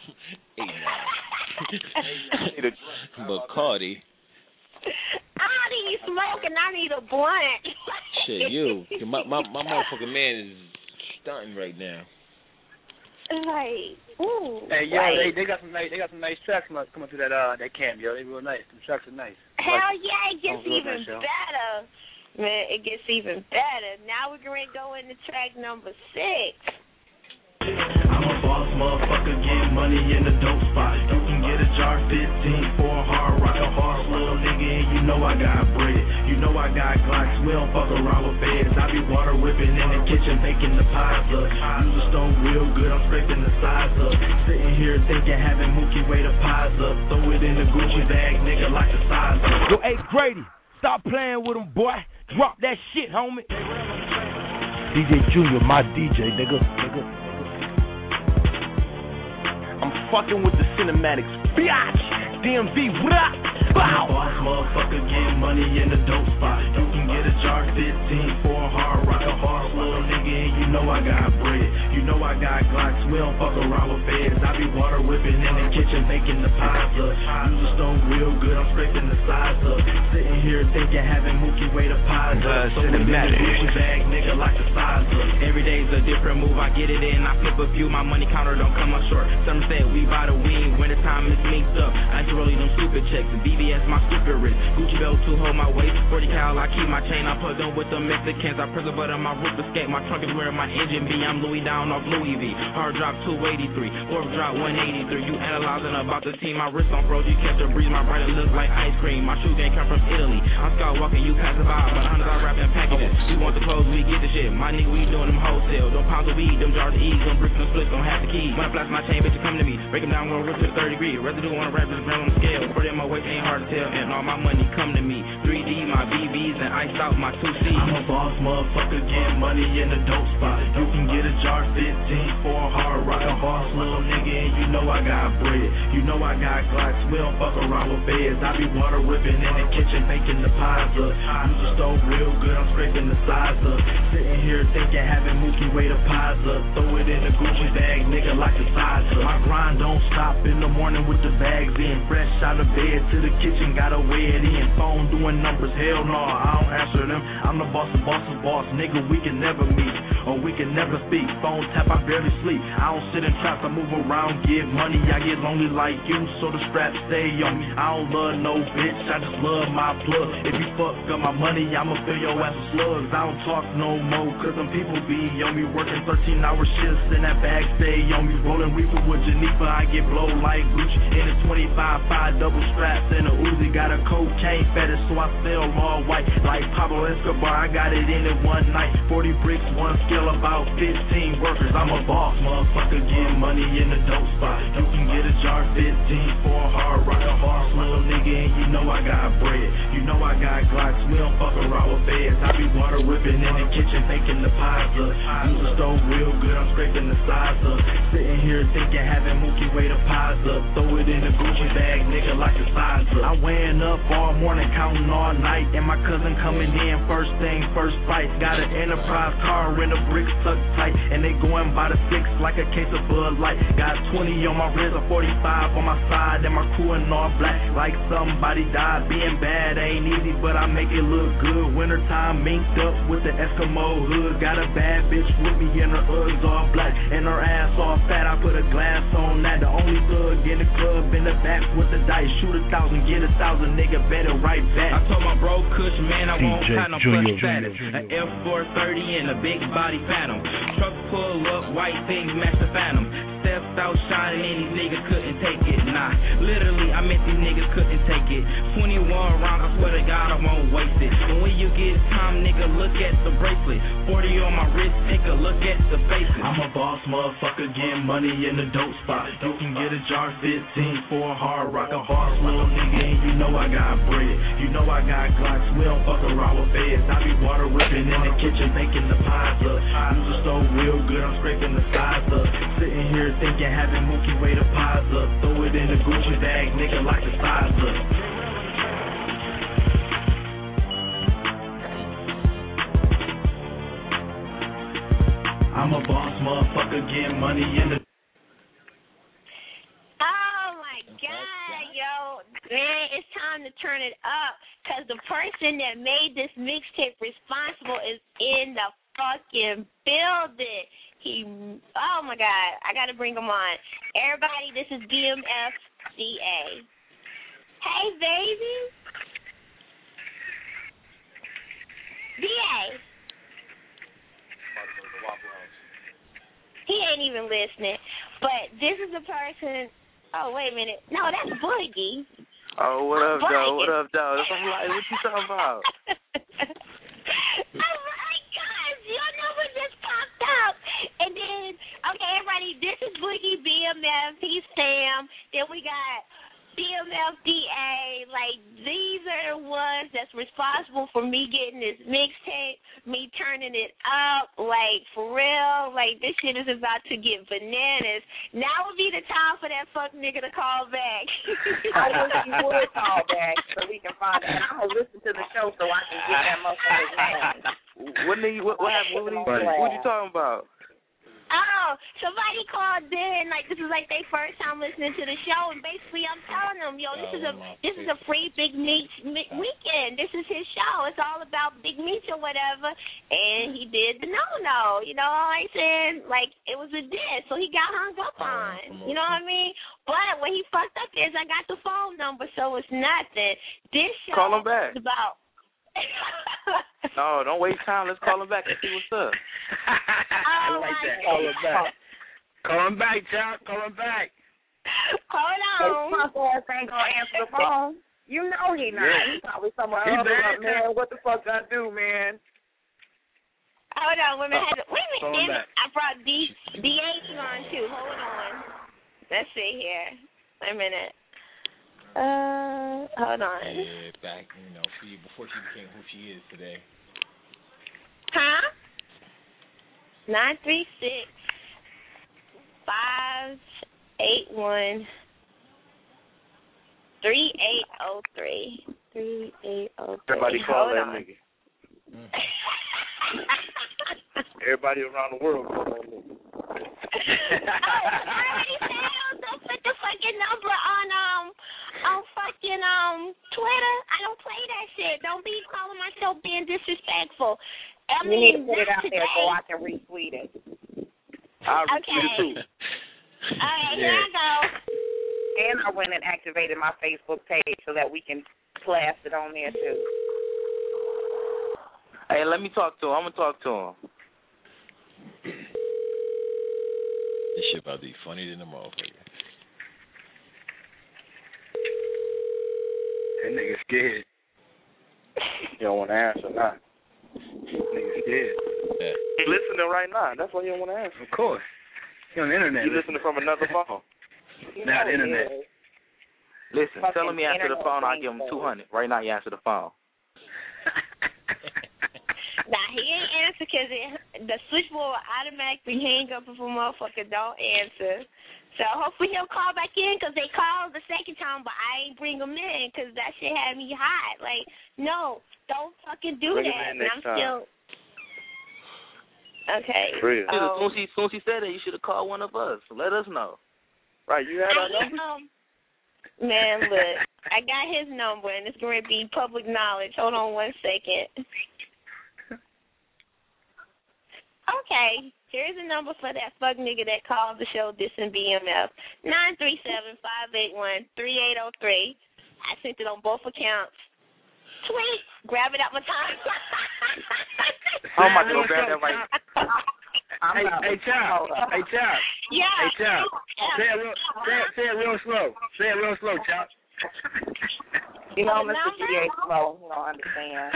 S11: Bacardi.
S3: I need smoke and I need a blunt.
S11: Shit, you. My motherfucking man is stunting right now.
S3: Like, ooh.
S14: Hey, yo, they got some nice tracks coming through that camp, yo. They real nice. The tracks are nice.
S3: Hell yeah, it gets even better. Man, it gets even better. Now we're going to go into track number 6.
S8: I'm a boss motherfucker, getting money in the dope spot. You can get a jar 15 for a hard rock, a hard little nigga, and you know I got bread. You know I got Glocks, we don't fuck around with feds. I be water whipping in the kitchen, making the pies up. Use a stove real good, I'm scraping the sides up. Sitting here thinking, having Mookie weigh the pies up. Throw it in the Gucci bag, nigga, like the size up.
S9: Yo, hey, Grady, stop playing with him, boy. Drop that shit, homie. DJ Junior, my DJ, nigga. I'm fucking with the cinematics. Biatch! DMV, what up? Bow!
S8: Boss motherfucker, getting money in the dope spot. You can get a jar 15 for a hard rock, a hard little nigga, and you know I got bread. You know I got Glocks, we don't fuck around with feds. I be water whipping in the kitchen, making the pies up. Use a stove real good, I'm scraping the sides up. Sitting here thinking, having Mookie weigh the pies up. So in the Gucci bag, nigga, like the size up.
S12: Every day's a different move, I get it in, I flip a few, my money counter don't come up short. Some say we buy the weed, wintertime it's mixed up. I just rolling them stupid checks, and BBS my stupid wrist. Gucci belt to hold my waist, 40 cal, I keep my chain, I plug them with the Mexicans. I press a button, my roof escape, my trunk is where my engine be. I'm Louis down off Louis V. Hard drop 283, fourth drop 183. You analyzing about the team, my wrist on froze, you catch a breeze, my rider look like ice cream. My shoe game come from Italy. I'm Scott walking, you pass the vibe, but $100 I wrap in packages. We want the clothes, we get the shit. My nigga, we doing them wholesale. Don't pound the weed, them jars of ease, them bricks, them splits, don't have the keys. When I flash my chain, bitch, you come to me. Break them down, gonna rip to the 3rd degree. Residue on a rap, just
S8: on the scale. Put in my weight ain't hard to tell, and all my money come to me. 3D, my BBs, and ice out my 2C. I'm a boss motherfucker, getting money in the dope spot. You can get a jar 15 for a hard rock. A boss little nigga, and you know I got bread. You know I got Glocks, we don't fuck around with beds. I be water whipping in the kitchen, making the pies up. Use the stove real good, I'm scraping the sides up. Sitting here thinking, having Mookie weigh the pies up. Throw it in the Gucci bag, nigga, like the size up. My grind don't stop in the morning with the bags in. Fresh out of bed to the kitchen, gotta weigh it in. Phone doing numbers, hell no, I don't answer them. I'm the boss of boss, nigga, we can never meet. Or we can never speak. Phone tap, I barely sleep. I don't sit in traps, I move around, give money. I get lonely like you, so the strap stay on me. I don't love no bitch, I just love my plug. If you fuck up my money, I'ma fill your ass with slugs. I don't talk no more, cause them people be on me. Working 13-hour shifts, and that bag stay on me. Rolling reefer with Geneva, I get blow like Gucci. In a 25-5 double straps, and a Uzi. Got a cocaine fetish, so I sell all white. Like Pablo Escobar, I got it in it one night. 40 bricks, one skill, about 15 workers. I'm a boss, motherfucker, getting money in the dope spot. You can get a jar 15 for a hard rock. A boss little nigga, and you know I got bread. You know I got Glocks, we don't fuck around with beds. I be water whipping in the kitchen, making the pies up. Use the stove real good, I'm scraping the sides up. Sitting here thinking, having Mookie weigh the pies up. Throw it in the Gucci bag, nigga, like the size up. I'm weighing up all morning, counting all night. And my cousin coming in, first thing, first fight. Got an Enterprise car and the bricks tucked tight. And they going by the 6 like a case of Bud Light. Got 20 on my wrist, a 45 on my side. And my crew in all black, like somebody died. Being bad ain't easy, but I make it look good. Wintertime minked up with the Eskimo hood. Got a bad bitch with me and her Uggs all black. And her ass all fat, I put a glass on that. The only thug in the club in the back with the dice. Shoot 1,000, get 1,000, nigga, better right back. I told my bro Kush, man, I won't have no plus status. An F430 and a big body Phantom. Truck pull up, white things match the Phantom. Stepped out shining and these niggas couldn't take it. Nah, literally, I meant these niggas couldn't take it. 21 rounds, I swear to God, I won't waste it. And when you get time, nigga, look at the bracelet. 40 on my wrist, take a look at the faces. I'm a boss motherfucker, getting money in the dope spot. You can get a jar 15 for a hard rock. A boss little nigga, and you know I got bread. You know I got Glocks, we don't fuck around with beds. I be water whipping in the kitchen, making the pies up. Use the stove real good, I'm scraping the sides up. Sitting here thinking, having Mookie weigh the pies up. Throw it in the Gucci bag, nigga, like the size up. I'm a boss motherfucker, getting money in the...
S3: Oh my God, yo. Man, it's time to turn it up, because the person that made this mixtape responsible is in the fucking building. Oh my God, I gotta bring him on. Everybody, this is BMF DA. Hey, baby. DA. He ain't even listening. But this is the person. Oh, wait a minute. No, that's Boogie.
S15: Oh, what up,
S3: Boogie.
S15: though? What up, though? I'm like, what you talking about?
S3: Oh my God, your number just popped up. And then, okay, everybody, this is Boogie BMF. He's Sam. Then we got BMF DA. Like, these are the ones that's responsible for me getting this mixtape, me turning it up. Like, for real, like, this shit is about to get bananas. Now would be the time for that fuck nigga to call back.
S4: I wish he would call back so we can find out. I'm going to listen to the show so I can get that motherfucker's name.
S15: What happened? What you talking about?
S3: Oh, somebody called in, like this is like their first time listening to the show, and basically I'm telling them, yo, this is a free Big Meech weekend. This is his show. It's all about Big Meech or whatever. And he did the no, you know what I'm saying? Like it was a diss, so he got hung up on. You know what I mean? But what he fucked up is I got the phone number, so it's nothing. This show
S15: call him back.
S3: is about.
S15: No, don't waste time. Let's call him back and see what's up.
S3: I like that.
S14: Call him back. Call him back, Chuck. Call him back.
S3: Hold on.
S4: My ass ain't gonna answer the phone. You know he not. He's probably somewhere else. Like, man, what the fuck I do, man?
S3: Hold on, wait a minute.
S14: Call him back.
S3: I brought DH on too. Hold on. Let's see here. Wait a minute. Hold on.
S11: Yeah, back, before she became who she is today.
S3: Huh? 936-581-3803. 3803.
S15: Everybody call that nigga.
S10: Everybody around the world call that nigga.
S3: Don't put the fucking number on fucking Twitter. I don't play that shit. Don't be calling myself being disrespectful.
S4: You need to put it out there so I can retweet it.
S15: I'll retweet it too.
S3: All right, here I go.
S4: And I went and activated my Facebook page so that we can blast it on there too.
S15: Hey, let me talk to him. I'm gonna talk to him.
S11: This shit about to be funny than the motherfucker.
S10: That nigga scared. You don't want to answer now. Nigga scared.
S11: Yeah.
S15: He listening right now. That's why you don't want to answer.
S10: Of course. He on the internet.
S15: He listening from another phone.
S10: Not internet.
S15: Listen, tell him he answer the phone. I'll give him $200. Right now, he answer the phone.
S3: Nah, he ain't answer because the switchboard will automatically hang up if a motherfucker don't answer. So hopefully he'll call back in because they called the second time, but I ain't bring him in because that shit had me hot. Like, no, don't fucking do
S15: bring
S3: that.
S15: him in next time.
S3: Still... Okay.
S15: As soon as he said it, you should have called one of us. Let us know. Right, you had our number?
S3: Man, look, I got his number, and it's going to be public knowledge. Hold on 1 second. Okay, here's a number for that fuck nigga that called the show dissing BMF. 937-581-3803. I sent it on both accounts. Sweet. Grab it out my time.
S15: I'm about to go grab that right.
S10: Hey, Chop.
S3: Yeah.
S10: Hey, Chop. Say it real slow. Say it real slow, Chop.
S4: You know, Mr. G.A. slow. You don't understand.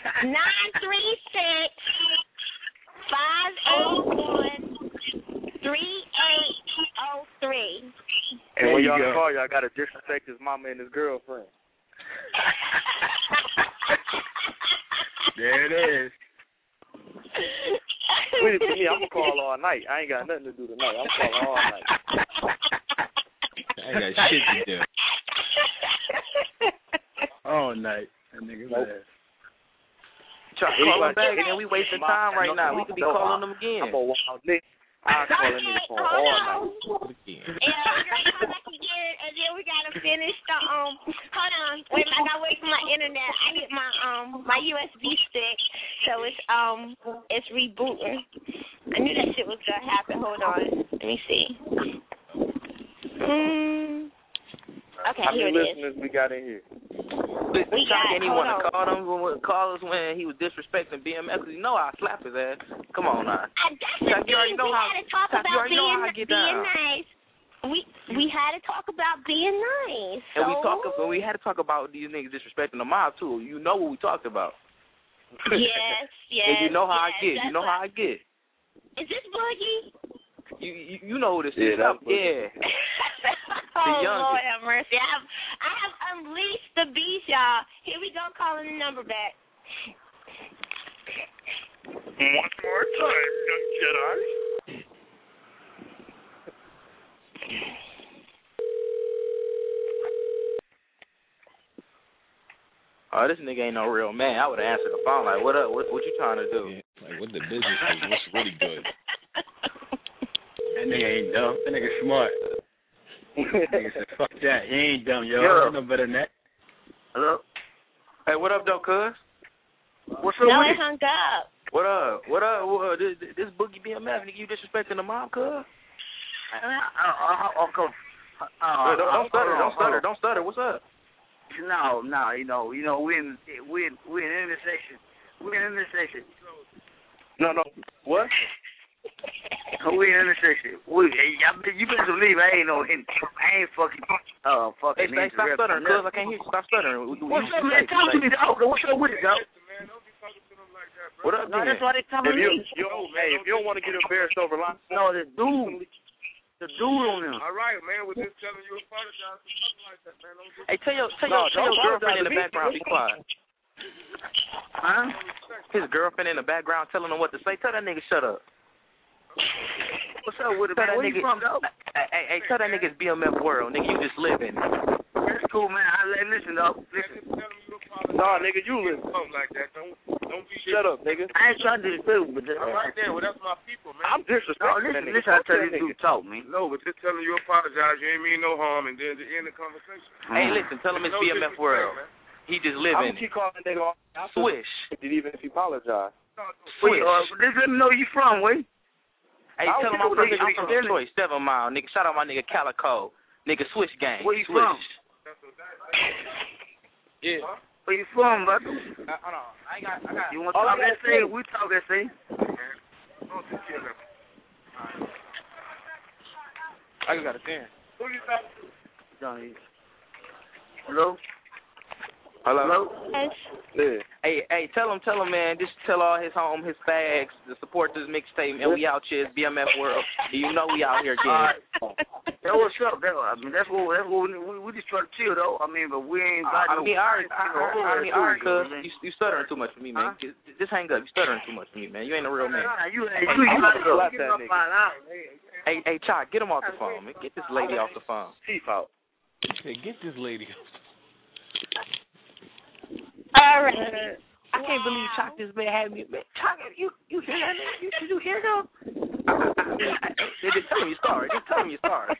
S3: 936-581-3803.
S15: And when y'all call, y'all got to disrespect his mama and his girlfriend.
S10: There it is.
S15: Leave it to me. I'm going to call all night. I ain't got nothing to do tonight. I'm calling all night.
S11: I ain't got shit to do.
S10: All night. That nigga's ass.
S15: Try to call him back, and then we wasting time right now. We could be calling him again. I'm a wild nigga. I'll call him for all night.
S3: Yeah, and then we gotta finish the hold on. Wait, I gotta wait for my internet. I get my USB stick, so it's rebooting. I knew that shit was gonna happen. Hold on. Let me see. Okay,
S15: how
S3: here
S15: many
S3: it is.
S15: listeners we got in here?
S3: We got
S15: anyone to call us when he was disrespecting BMX. You know I slap his ass. Come on now.
S3: That's the thing. We had to talk about being nice. We had to talk about being nice.
S15: And we had to talk about these niggas disrespecting the mob too. You know what we talked about.
S3: Yes.
S15: And you know how I get. You know how I get.
S3: Is this Boogie?
S15: You know who this is. Yeah.
S3: Oh, Lord have mercy. I have unleashed the beast, y'all. Here we go, calling the number back.
S13: One more time, young Jedi.
S15: Oh, this nigga ain't no real man. I would have answered the phone like, what up? What you trying to do?
S11: Yeah, like, what the business is? What's really good?
S10: That nigga ain't dumb. That nigga smart. That nigga said, fuck that. He ain't dumb, yo. I know better than that.
S15: Hello? Hey, what up, though, cuz?
S10: What's up
S3: No,
S10: with
S3: it hung up.
S15: What up? This Boogie BMF, nigga, you disrespecting the mom, cuz? Don't stutter. What's up?
S5: No, you know, we're in intersection. We're in intersection.
S15: No. What?
S5: We're in intersection. You better believe I ain't fucking.
S15: Hey, stop stuttering, cuz. I can't hear you. Stop stuttering.
S5: What's up, man? Talk to me, dog. What's up with it, dog?
S15: What up,
S5: no, that's why they talking to me.
S15: If you don't want to get embarrassed over line,
S5: no, the dude.
S15: The dude on them.
S1: All right, man. We're just telling you apologize for something like that, man.
S15: Hey, tell your girlfriend in the background be quiet. Huh? His girlfriend in the background telling him what to say. Tell that nigga shut up.
S5: What's up with it, man? Where you from, though?
S15: Hey, tell that nigga it's BMF World. Nigga, you just living.
S5: That's cool, man. Listen, though. Listen.
S15: Nah, nigga, you live.
S1: Something like that. Don't be
S15: shut up, nigga.
S5: I ain't trying to disrespect, but
S1: I'm right there. Well, that's my people, man.
S15: I'm disrespecting that nigga.
S5: Listen, I tell you to talk, man.
S1: No, but just telling you apologize. You ain't mean no harm, and then to end the conversation.
S15: Hey, listen, tell him it's BMF World. He just living.
S16: I'm keep calling that nigga
S15: Swish.
S16: Even if he apologize.
S15: Swish.
S5: Just let me know you from, wait.
S15: Hey, tell him I'm from Detroit, 7 Mile. Nigga, shout out my nigga Calico. Nigga, Swish Gang.
S5: Where you
S15: Swish.
S5: from?
S15: Yeah.
S5: Where you from, brother?
S15: Hold on. I got.
S5: You want to talk that thing? We talk that thing.
S15: I got a thing.
S1: Who you talking to?
S5: Johnny. Hello?
S15: Hello?
S3: Yes.
S15: Yeah. Hey, tell him, man. Just tell all his home, his fags, to support this mixtape, and we out here. It's BMF World. You know we out here again.
S5: That what's up, though. I mean, that's what we just try to chill, though. I mean, but we ain't got no.
S15: Cuz you stuttering too much for me, man. Just hang up. You stuttering too much for me, man. You ain't a real man.
S5: You
S15: Hey, Chalk, get him off the phone, man. Get this lady off the phone.
S16: Chief out.
S11: Hey, get this lady off.
S3: All right.
S15: I can't believe Chalk this man had me. Man, Chalk, you hear that? Did you hear him? Just tell him you're sorry. Just tell him you're sorry.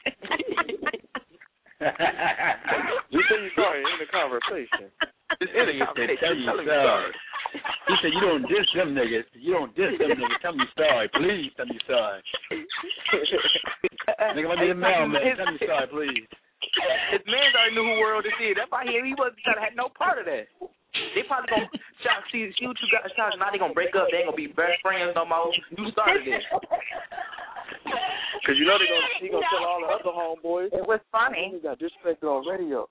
S16: You say you're sorry in the conversation.
S15: Just in the conversation. Tell him you're sorry.
S10: He said, you don't diss them niggas. You don't diss them niggas. Tell me sorry. Please tell me sorry. Nigga, my nigga mailman. Tell me sorry, please.
S15: His man's already knew who World this is. That's why he wasn't trying to have no part of that. They probably gonna see you two guys. Now they gonna break up. They ain't gonna be best friends no more. You started it.
S16: Cause you know he gonna tell all the other homeboys.
S4: It was funny.
S16: You got disrespected on radio.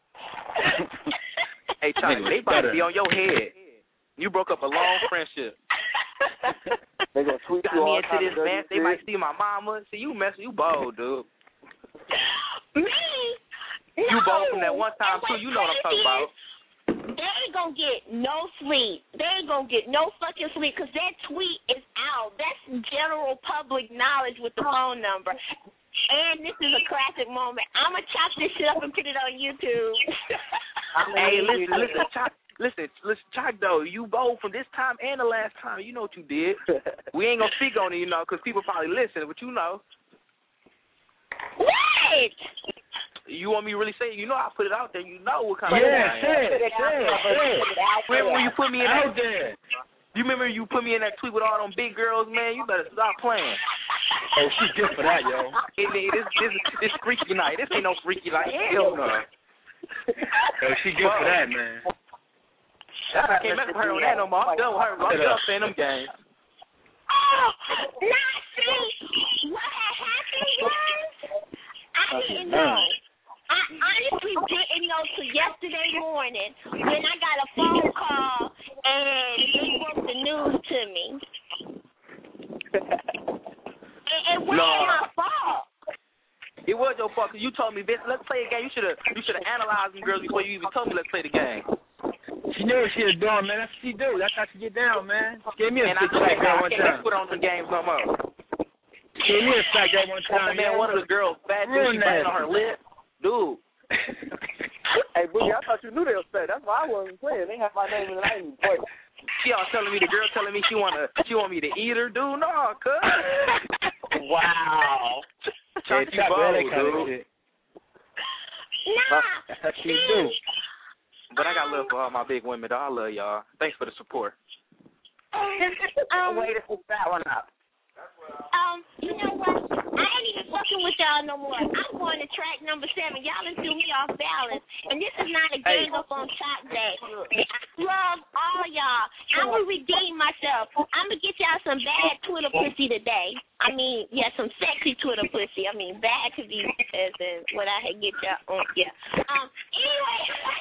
S15: Hey, Charlie, they about to be on your head. You broke up a long friendship.
S16: They gonna tweet
S15: got
S16: you all
S15: me into this mess. They might see my mama. See you mess. You bold, dude.
S3: Me?
S15: You bold from that one time too. You know what I'm talking about.
S3: They ain't gonna get no sleep. They ain't gonna get no fucking sleep because that tweet is out. That's general public knowledge with the phone number. And this is a classic moment. I'm gonna chop this shit up and put it on YouTube.
S15: Hey, listen, Chalk. Listen, Chalk, though, you bold from this time and the last time. You know what you did. We ain't gonna speak on it, because people probably listen, but you know.
S3: What?
S15: You want me to really say it? You know I put it out there. You know what kind of
S10: say it.
S15: Remember when you put me in
S10: out there?
S15: You remember you put me in that tweet with all them big girls, man? You better stop playing.
S10: Oh, she's good for that, yo.
S15: This freaky night. This ain't no freaky night. Hell no.
S10: Oh, she good for that, man.
S15: I can't mess with her on that no more. I'm done with her. I'm done playing them games.
S3: Oh, now see, what had happened was, I didn't know. I honestly didn't know till yesterday morning when I got a phone call and they broke the news to me. It wasn't my fault.
S15: It was your fault because you told me, bitch, let's play a game. You should have analyzed them girls before you even told me let's play the game.
S10: She knew what she was doing, man. That's what she do. That's how she get down, man. She gave me a big sack that one time.
S15: I can't put on some games no more.
S10: She gave me a sack that one time.
S15: Man, one of the girls fat, dude, she biting on her lip. Dude.
S16: Hey, Boogie, I thought you knew they was fat. That's why I wasn't playing. They have my name in the name.
S15: She all telling me, the girl telling me she want me to eat her, dude. No, cuz.
S10: Wow.
S15: Chuck, you bold, dude.
S3: Nah.
S10: That's how she do.
S15: But I got love for all my big women, though. I love y'all. Thanks for the support.
S4: Way to put that one up.
S3: You know what? I ain't even fucking with y'all no more. I'm going to track number 7. Y'all done threw me off balance. And this is not a gang up on Top Day. I love all y'all. I'm going to redeem myself. I'm going to get y'all some bad Twitter pussy today. I mean, yeah, some sexy Twitter pussy. I mean, bad to be as in what I had get y'all on. Yeah. Anyway.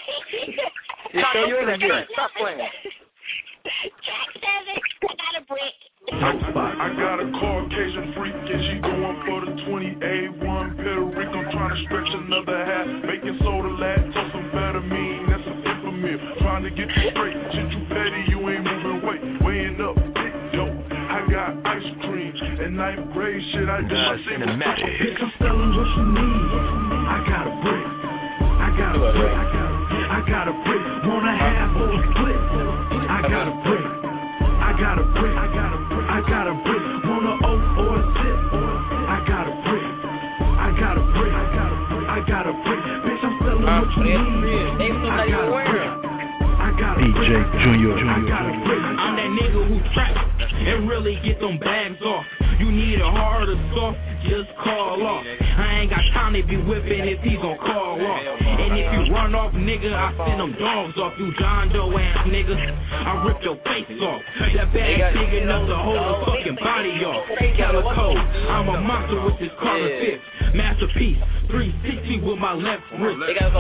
S15: Stop playing.
S3: Track 7, I got a brick.
S7: I got a Caucasian freak and she going for the 28-1 Puerto Rico. I'm trying to stretch another half. Baking soda, lactose, amphetamine, that's a infamy. Trying to get you straight. Shit, you petty, you ain't moving weight. Weighing up, big dope. I got ice cream and ninth grade shit. I do my thing. Bitch, I'm selling what you need. I got a brick. I got a brick. I got a brick. Want a half or a split? I got a brick. I got a brick. I got a brick. Want a oak or a sip? I got a brick. I got a brick. I got a brick. Bitch, I'm selling what you need. I got a brick. I got a brick. DJ Junior. I got a brick.
S8: I'm that nigga who trap and really get them bags off. You need a hard or soft, just call off. I ain't got time to be whipping if he gon' call off. And if you run off, nigga, I send them dogs off. You John Doe ass nigga, I rip your face off. That bag big enough to hold a fucking body off. Calico, I'm a monster with this Carter fifth. Masterpiece, 360 with my left wrist.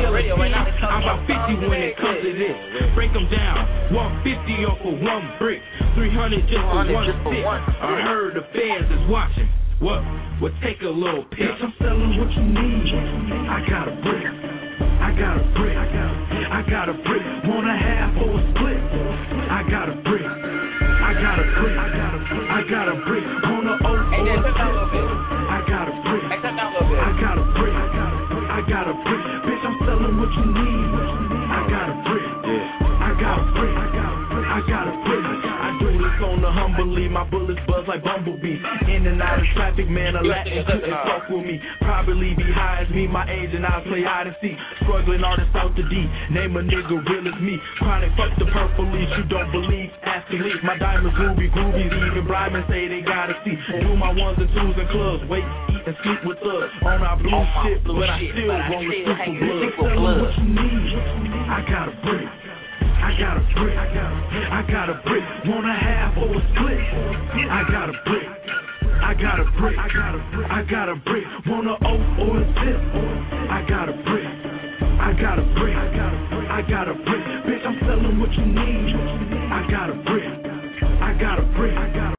S8: I'm about 50 when it comes to this. Break them down, 150 off of one brick. 300 just for one stick. I heard the fans is watching. What? Well, take a little pic.
S7: Bitch, I'm selling what you need. I got a brick. I got a brick. I got a brick. Want a half or a split? I got a brick. I got a brick. I got a brick. Want a oak or a split? I got a brick. I got a brick. I got a brick. Bitch, I'm selling what you need. I got a brick. I got a brick. I got a brick.
S8: I do this on the humbly. My bullets buzz like bumblebees. In and out of traffic, man, a Latin couldn't talk with me. Probably be high as me, my age, and I play hide and seek. Struggling artist out the D. Name a nigga real as me. Chronic, fuck the purple leaves. You don't believe? Ask me. My diamonds ruby, groovies. Even Bryman say they gotta see. Do my ones and twos and clubs. Wait, eat and sleep with us. On our blue shit, but I still want with super blood.
S7: What you need? I got a brick. I got a brick. I got a brick. Want a half or a split? I got a brick. I got a brick. I got a brick. Want a oak or a sip? I got a brick. I got a brick. I got a brick. Bitch, I'm selling what you need. I got a brick. I got a brick.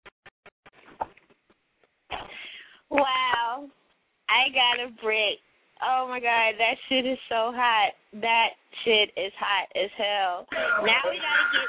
S3: Wow. I got a brick. Oh my God, that shit is so hot. That shit is hot as hell. Now we gotta get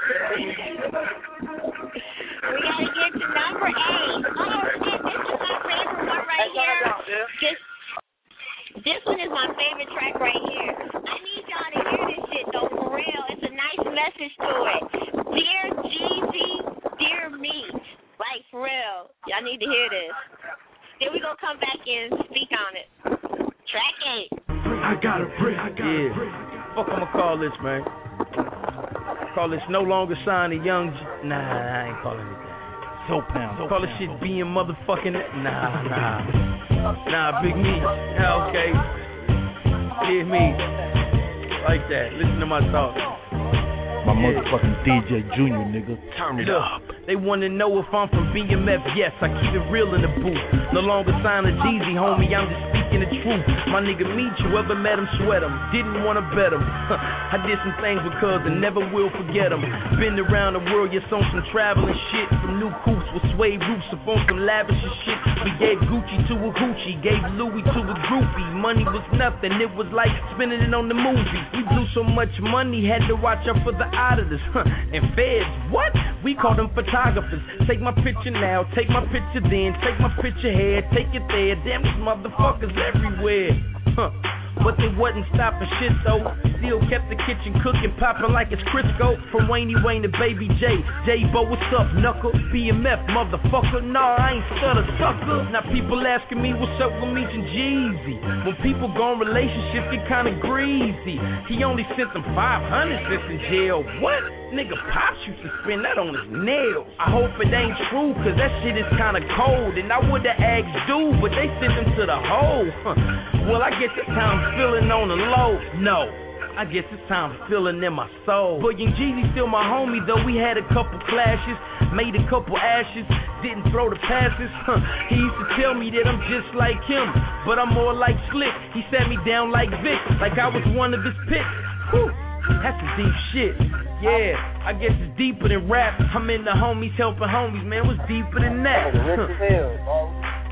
S3: to number 8. Oh shit, this is my favorite one right here. This one is my favorite track right here. I need y'all to hear this shit though, for real. It's a nice message to it. Dear Jeezy, dear me. Like for real. Y'all need to hear this. Then we gonna come back and speak on it. Track 8.
S7: I got a brick.
S9: Fuck, I'ma call this, man. Call this no longer sign a young. Nah, I ain't calling it that. So pound. Call this shit being motherfucking. Nah, Big Me. Yeah, okay. Yeah, me. Like that. Listen to my thoughts.
S7: My motherfucking DJ Junior, nigga.
S9: Turn it up. They wanna know if I'm from BMF. Yes, I keep it real in the booth. No longer sign a Jeezy, homie. I'm just speaking the truth. My nigga Meet, you ever met him, sweat him. Didn't wanna bet him. I did some things because I never will forget him. Been around the world, yes, on some traveling shit. Some new coops with suede roofs up on some lavish shit. We gave Gucci to a Gucci, gave Louis to a groupie. Money was nothing, it was like spending it on the movie. We blew so much money, had to watch out for the auditors. And feds, what? We call them photographers. Take my picture now, take my picture then, take my picture here, take it there. Damn, these motherfuckers everywhere. But they wasn't stopping shit though. Still kept the kitchen cooking, popping like it's Crisco. From Wayne to Baby J. J-Bo, what's up, knuckle? BMF, motherfucker. Nah, I ain't stutter sucker. Now people asking me what's up with Meech and Jeezy. When people go in relationships, get kinda greasy. He only sent them 500 since in jail. What? Nigga Pops used to spend that on his nails. I hope it ain't true, cause that shit is kinda cold. And I would've asked dude, but they sent him to the hole. Well, I guess it's time feeling on the low. No, I guess it's time feeling in my soul. But Young Jeezy still my homie, though we had a couple clashes, made a couple ashes, didn't throw the passes. He used to tell me that I'm just like him, but I'm more like Slick. He sat me down like Vic, like I was one of his picks. Whew, that's some deep shit. Yeah, I guess it's deeper than rap. I'm in the homies helping homies, man. What's deeper than that?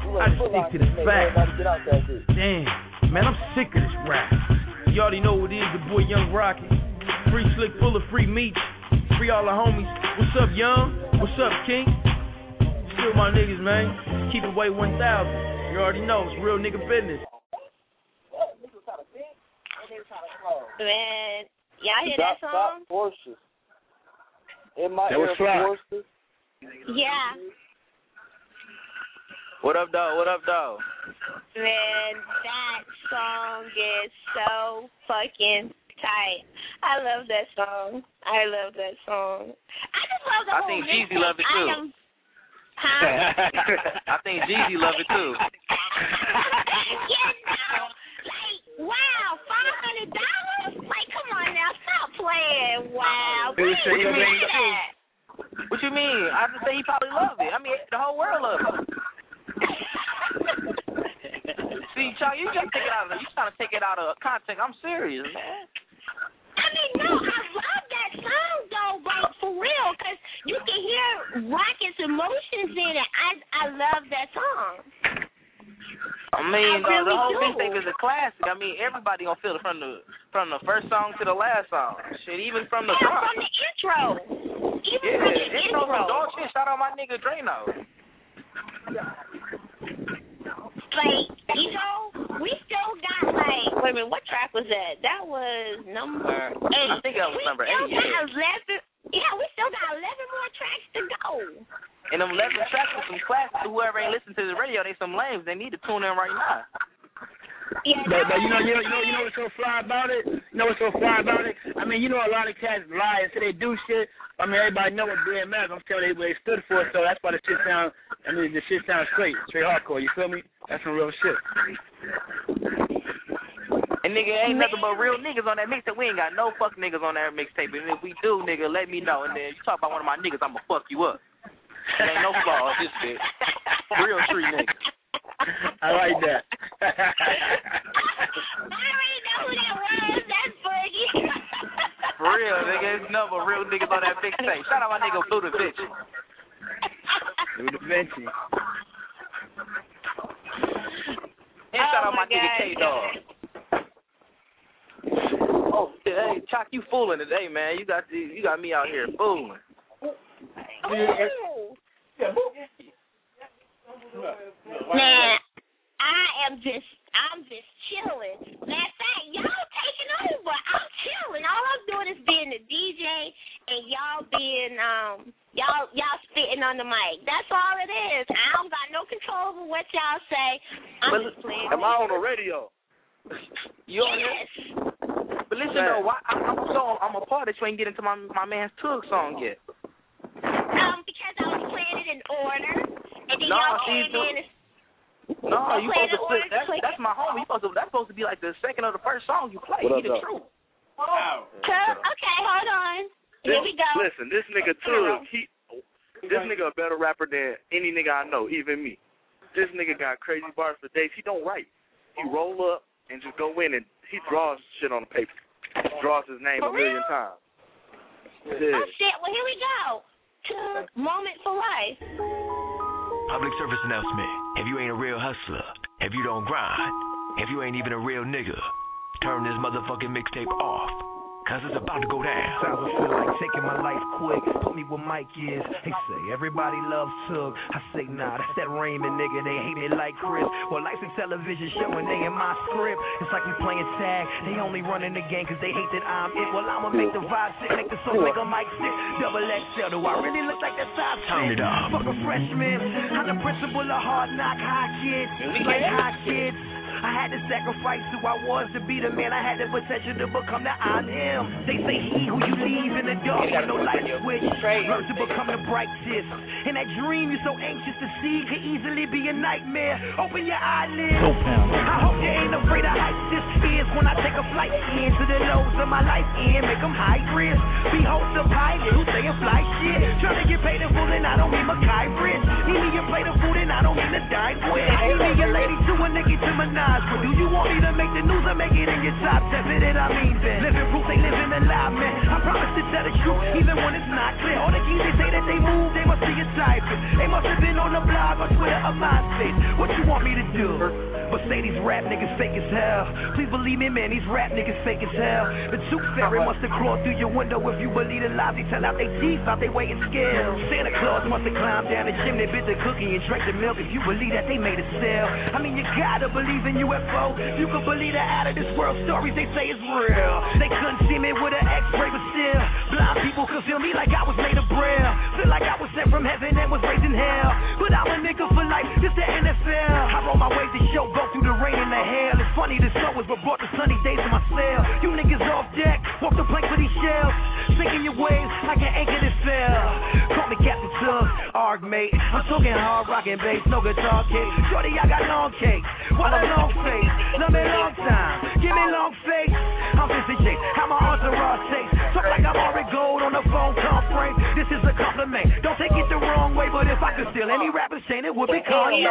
S9: I just stick to the facts. Damn, man, I'm sick of this rap. You already know what it is, the boy Young Rocky. Free Slick, full of free meat. Free all the homies. What's up, Young? What's up, King? Still my niggas, man. Keep it way 1,000. You already know, it's real nigga business.
S3: Man, y'all hear that song?
S16: Horses. In my
S10: That was
S16: horses.
S3: Yeah.
S15: What up, dog? What up, dog?
S3: Man, that song is so fucking tight. I love that song. I just love the whole
S15: think Jeezy
S3: mixtape.
S15: love it too. I think Jeezy love it too.
S3: Wow, $500? Like, come on now, stop playing. Wow.
S15: What you mean? I just say he probably loved it. I mean, the whole world loves it. See, Chuck, you trying to take it out of context. I'm serious, man.
S3: I mean, no, I love that song, though, but for real, because you can hear Rocket's emotions in it. I love that song.
S15: I mean,
S3: I really
S15: the whole
S3: do.
S15: mixtape is a classic. I mean, everybody gonna feel it from the first song to the last song. Shit, even from the
S3: Yeah,
S15: drop.
S3: from the intro. Even
S15: Yeah,
S3: from the
S15: intro
S3: intro.
S15: from dog shit. Shout out my nigga Drano.
S3: Like, you know, we still got, like, wait a minute, what track was that? That was number 8.
S15: I think that was number 8.
S3: We still got 11 more tracks to go.
S15: And them 11 tracks are some classics. Whoever ain't listening to the radio, they some lames. They need to tune in right now.
S3: Yeah,
S10: but you know what's so fly about it? You know what's so fly about it? I mean, you know a lot of cats lie and say they do shit. I mean, everybody know what BMF. I'm telling you what they stood for, so that's why the shit sounds straight hardcore. You feel me? That's some real shit.
S15: And nigga, ain't nothing but real niggas on that mixtape. We ain't got no fuck niggas on that mixtape. And if we do, nigga, let me know. And then you talk about one of my niggas, I'ma fuck you up. There ain't no flaw in this shit. Real street nigga.
S10: I like that.
S3: I already know who that was. That's Boogie.
S15: For real, nigga. It's nothing but real niggas on that mixtape. Shout out my nigga Blue Da Vinci.
S10: Blue Da Vinci.
S15: And shout out my nigga K-Dog. Oh, hey, Chalk, you fooling today, man. You got me out here fooling.
S3: Man, I'm just chilling. Matter of fact, y'all taking over. I'm chilling. All I'm doing is being the DJ and y'all being y'all spitting on the mic. That's all it is. I don't got no control over what y'all say. I'm just playing.
S16: Am I on the radio?
S15: You on here? But listen though, I'm a part that you ain't getting to my man's Tug song yet.
S3: Because I was playing it in order, and then y'all came in.
S15: No, you supposed to flip. That's my homie. That's supposed to be like the second or the first song you play. He the truth.
S3: Okay, hold on. Here we go.
S16: Listen, this nigga Tug, this nigga a better rapper than any nigga I know, even me. This nigga got crazy bars for days. He don't write. He roll up and just go in and he draws shit on the paper. Draws his name a million times. Yeah.
S3: Oh shit! Well, here we go. Tug, Moment for Life.
S6: Public service announcement. If you ain't a real hustler, if you don't grind, if you ain't even a real nigga, turn this motherfucking mixtape off. Cause it's about to go down.
S8: Sometimes I feel like taking my life quick. Put me where Mike is. They say everybody loves Tug. I say nah, that's that Raymond nigga. They hate it like Chris. Well, life's a television show and they in my script. It's like we playing tag. They only running the game cause they hate that I'm it. Well, I'ma make the vibe sick, make the soul make a mic sick. Double XL. Do I really look like that size?
S6: Turn it up.
S8: Fuck a freshman. I'm the principal of Hard Knock High Kids. Like high kids. I had to sacrifice who I was to be the man. I had the potential to become the I am. They say he who you leave in the dark with no light switch. Learn to become the brightest. And that dream you're so anxious to see could easily be a nightmare. Open your eyelids. I hope you ain't afraid of heights. This is when I take a flight into the lows of my life and make them high risk. Behold the pilot who saying fly shit. Trying to get paid in full and I don't mean Mackay rich. Need me a plate of food and I don't mean to dine with. Need me a lady to a nigga to my nine. But do you want me to make the news or make it in your top 10? It I mean then. Living proof they living alive, man. I promise to tell
S12: tell the truth, even when it's not clear. All the keys they say that they move, they must be a cipher. They must have been on the blog or Twitter or MySpace. What you want me to do? But say these rap niggas fake as hell. Please believe me, man, these rap niggas fake as hell. The tooth fairy must have crawled through your window. If you believe the lies, they tell out they teeth out they weighing scales. Santa Claus must have climbed down the chimney, bit the cookie and drank the milk. If you believe that they made a sale, I mean you gotta believe in UFO. You can believe the out of this world stories they say is real. They couldn't see me with an X-ray, but still blind people could feel me like I was made of braille. Feel like I was sent from heaven and was raised in hell. But I'm a nigga for life, this the NFL. I roll my way to show, go through the rain and the hail. It's funny the snow is what brought the sunny days to my cell. You niggas off deck, walk the plank for these shells. Sinking your waves like an anchor that fell. Call me Captain Tug, arg mate. I'm talking hard rockin' bass, no guitar kick. Shorty, I got long cake. What a long face, love me long time. Give me long face. I'm Vincent Chase, how my entourage takes. Talk like I'm already gold on the phone conference. This is a compliment, don't take it the wrong way. But if I could steal any rapper's chain, it would be Kanye.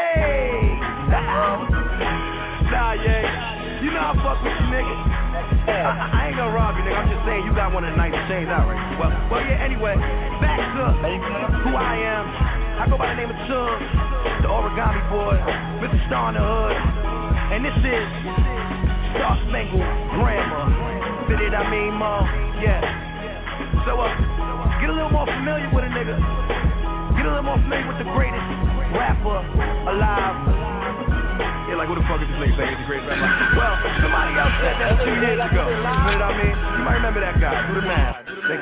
S12: Nah, yeah, you know I fuck with you, nigga. I ain't gonna rob you, nigga. I'm just saying you got one of the nice chains out right. Well, yeah, anyway, back to who I am. I go by the name of Tug, the origami boy, Mr. Star in the Hood. And this is Star Spangled Grammar. Fit it, I mean, Mom, yeah. So, get a little more familiar with a nigga. Get a little more familiar with the greatest rapper alive. Yeah, like, what the fuck is this nigga saying? He's the greatest rapper. Well, somebody else said that 2 years ago. You know what I mean? You might remember that guy. Do the math.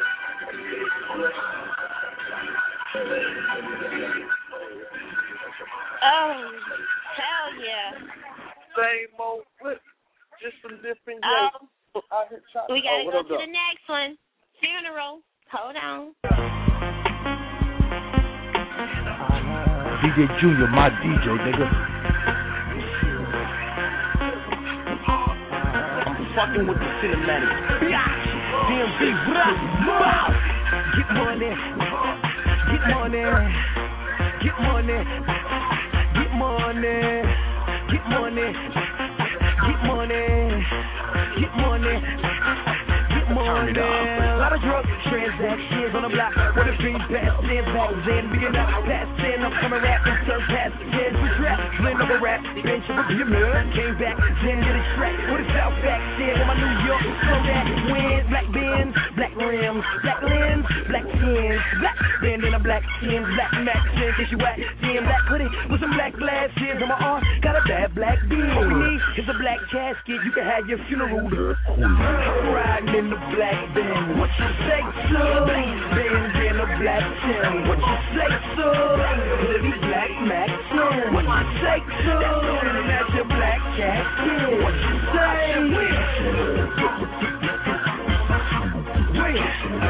S3: Oh, hell yeah.
S16: Same old flip, just some different days.
S3: We gotta go to the next one. Funeral. Hold on.
S7: DJ Junior, my DJ, nigga.
S12: Fucking with the cinematic. DMV, get money, get money, get money, get money, get money, get money, get money, get money. A lot of drug transactions on the block. What if dreams past 10 battles in begin up past 10? I'm coming rap and turn past 10 with rap. Blend up a rap, bench of a beer. Came back, then did a track. What if South back then with my New York? Slow that wind, black Benz, black rims, black lens, black tins, black band in a black tin, black Max 10. Cause you at 10 black hoodie with some black glasses on my arm. Got a bad black beard. What we need is a black casket. You can have your funeral. I'm riding in the black Benz. What you say, son? Benz in a black tin. What you say, son? Hoodie black Max 10. What you say, son? That's your black casket. What you say? Wait.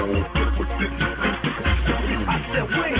S12: I said wait.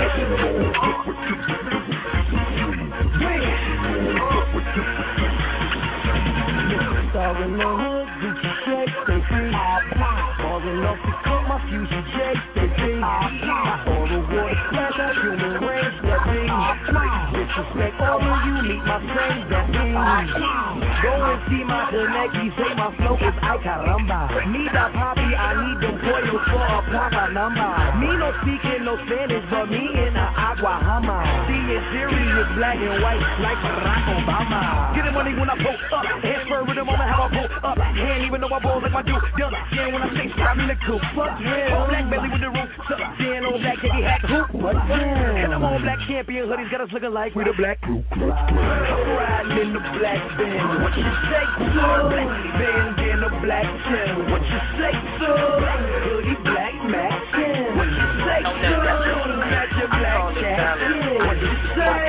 S12: Star in the hood, Gucci shake, stay free. Falling off to cut my fusion J, stay free. All the water splash, human rain, step free. Disrespect all of you, meet my friends, that me. Go and see my connect, he say my flow is ay caramba. Need a poppy, I need them boils for a proper number. Me no speaking no Spanish, but me in a agua hama. See it serious, black and white, like Barack Obama. Get the money when I post up, hands for rhythm, I'ma have a pull up. Can't even know I ball like my dude, dumb. Yeah, when I say stop me the cool, fuck yeah. All black belly with the roof, tuck, then all black candy hat, hoop, what yeah. And I'm all black champion hoodies, got us looking like we the black crew. I'm riding in the black Benz. What you say, son? Benz in the black tin. What you say, son? Hoodie black Max 10. What you say, son? That's your black cat. What you say?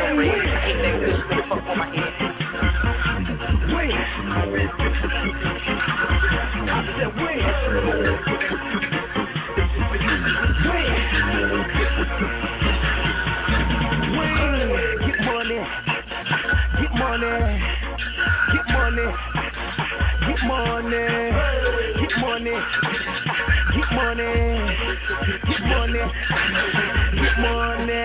S12: Wait. I said wait. Get money. Get money. Get money. Get money. Get money. Get money. Get money. Get money.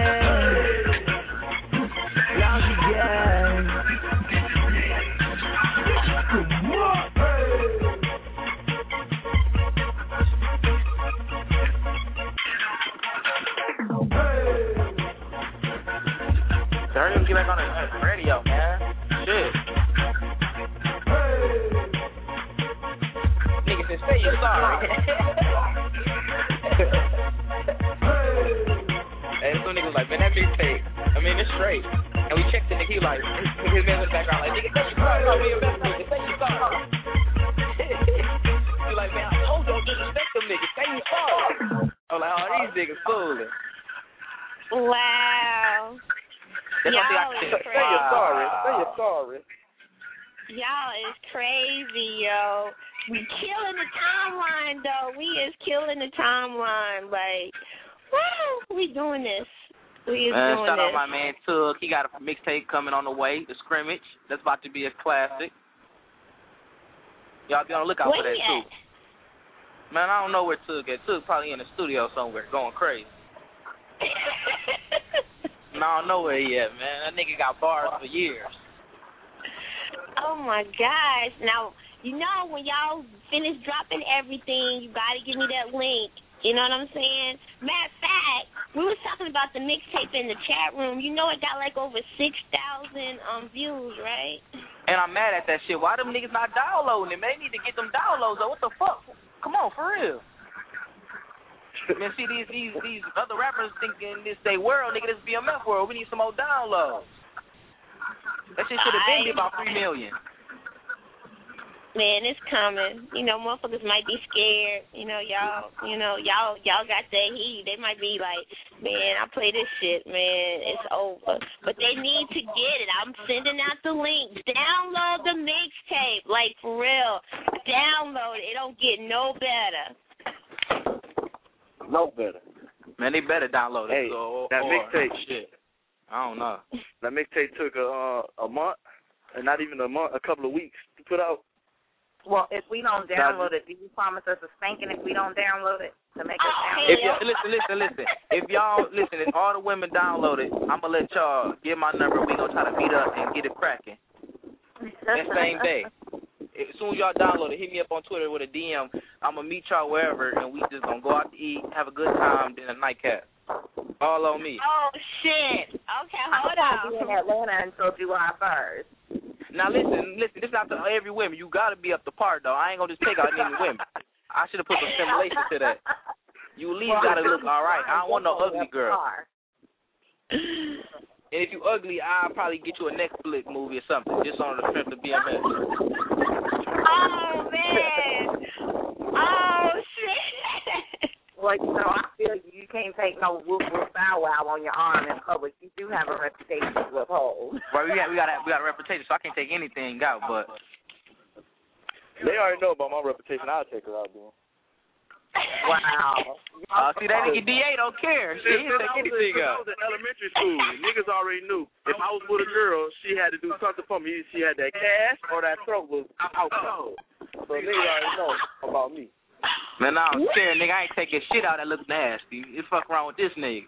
S12: Lousy gang.
S15: sorry. And so nigga was like, man, that mixtape, I mean, it's straight. And we checked the nigga, he like, his man in the background, like, nigga, say you sorry, no, we invest nigga, say you sorry. He like, man, I told you, don't disrespect them niggas, say you sorry. I'm like, oh, these niggas fooling.
S3: Wow. Y'all is crazy.
S16: Say you're sorry. Say you're sorry.
S3: Y'all is crazy, yo. We killing the timeline, though. We is killing the timeline. Like, woo, we doing this. We is doing
S15: shout
S3: this.
S15: out my man Tug. He got a mixtape coming on the way, The Scrimmage. That's about to be a classic. Y'all be on the lookout for that, too. Man, I don't know where Tug at. Tug probably in the studio somewhere going crazy. No, I don't know where he at, man. That nigga got bars for years.
S3: Oh, my gosh. Now, you know, when y'all finish dropping everything, you got to give me that link. You know what I'm saying? Matter of fact, we was talking about the mixtape in the chat room. You know it got like over 6,000 views, right?
S15: And I'm mad at that shit. Why them niggas not downloading it, man? They need to get them downloads, though. What the fuck? Come on, for real. Man, see, these other rappers thinking this they world, nigga, this BMF world. We need some more downloads. That shit should have been about 3 million.
S3: Man, it's coming. You know, motherfuckers might be scared. Y'all got that heat. They might be like, man, I play this shit, man, it's over. But they need to get it. I'm sending out the links. Download the mixtape. Like, for real. Download it. It don't get no better.
S16: No better.
S15: Man, they better download it.
S16: Hey, that mixtape.
S15: Shit. I don't know.
S16: That mixtape took a month, and not even a month, a couple of weeks to put out.
S4: Well, if we don't download it, do you promise us a spanking if we don't download it to make us download it?
S15: Listen. If y'all, if all the women download it, I'm going to let y'all get my number. We going to try to meet up and get it cracking. That same day. As soon as y'all download it, hit me up on Twitter with a DM. I'm going to meet y'all wherever, and we just going to go out to eat, have a good time, then a nightcap. All on me.
S3: Oh, shit. Okay, hold on.
S4: I'll be in Atlanta until July 1st.
S15: Now, listen, this is not to every woman. You got to be up to par, though. I ain't going to just take out any women. I should have put some stimulation to that. You at least got to look all right. I don't want no ugly girl. And if you ugly, I'll probably get you a Netflix movie or something, just on the strength of BMS.
S3: Oh, man. Oh, shit.
S4: Like, I feel you can't take no whoop whoop bow wow on your arm in public. You do have a reputation to uphold.
S15: Well, we got a reputation, so I can't take anything out. But
S16: they already know about my reputation. I'll take her out, dude.
S4: Wow.
S15: See, that nigga DA don't care. He didn't take anything
S16: out. I was in elementary school. Niggas already knew. If I was with a girl, she had to do something for me. She had that cash or that throat was out cold. So niggas already know about me.
S15: Man, I'm serious, nigga. I ain't taking shit out that looks nasty. You fuck around with this nigga.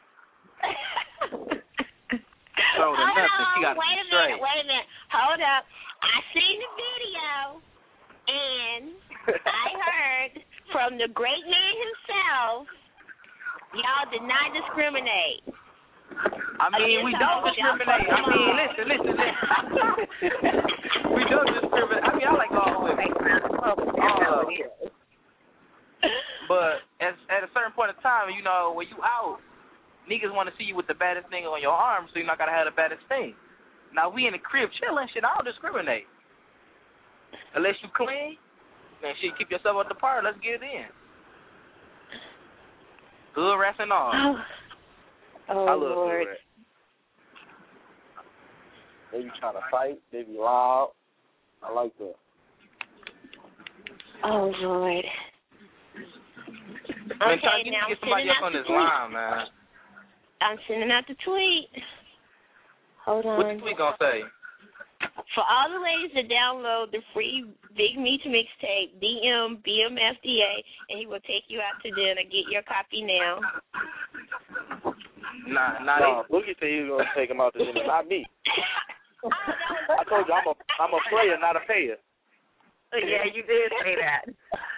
S3: Hold on. Wait a minute. Hold up. I seen the video, and I heard from the great man himself, y'all did not discriminate.
S15: I mean, we don't discriminate. I mean, listen. We don't discriminate. I mean, I like all women. But at a certain point in time, you know, when you out, niggas want to see you with the baddest thing on your arm, so you're not got to have the baddest thing. Now, we in the crib chilling, shit, I don't discriminate. Unless you clean, man, shit, keep yourself at the party, let's get it in. Hood rats and all.
S3: Oh,
S16: I love
S3: Lord.
S16: hood rats. They be trying to fight, they be loud. I like that.
S3: Oh, Lord.
S15: Man,
S3: Okay, now
S15: get somebody else on this line, man.
S3: I'm sending out the tweet. Hold on.
S15: What the tweet gonna say?
S3: For all the ladies to download the free Big Meech mixtape, DM BMFDA, and he will take you out to dinner. Get your copy now.
S15: Nah.
S16: Boogie said he was gonna take him out to dinner, not me. I told you I'm a player, not a payer.
S4: Yeah, you did say that.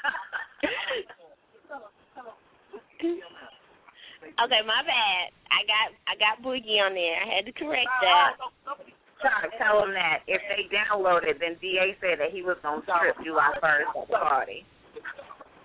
S3: Okay, my bad. I got Boogie on there. I had to correct that.
S4: Try to tell them that if they download it, then DA said that he was going to strip July 1st at the party.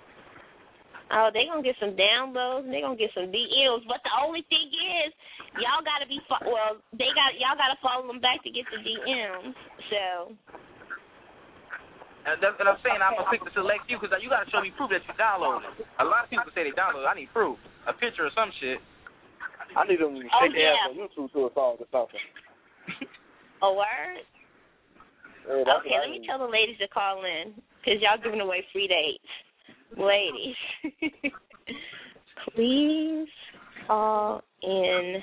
S3: Oh, they gonna get some downloads and they gonna get some DMs. But the only thing is, y'all gotta be y'all gotta follow them back to get the DMs. So.
S15: And that's what I'm saying. I'm gonna pick to select you because you gotta show me proof that you downloaded. A lot of people say they downloaded. I need proof, a picture or some shit.
S16: I need them to shake their ass on YouTube to a song or something.
S3: A word?
S16: Yeah,
S3: okay, let me tell the ladies to call in because y'all giving away free dates. Ladies, please call in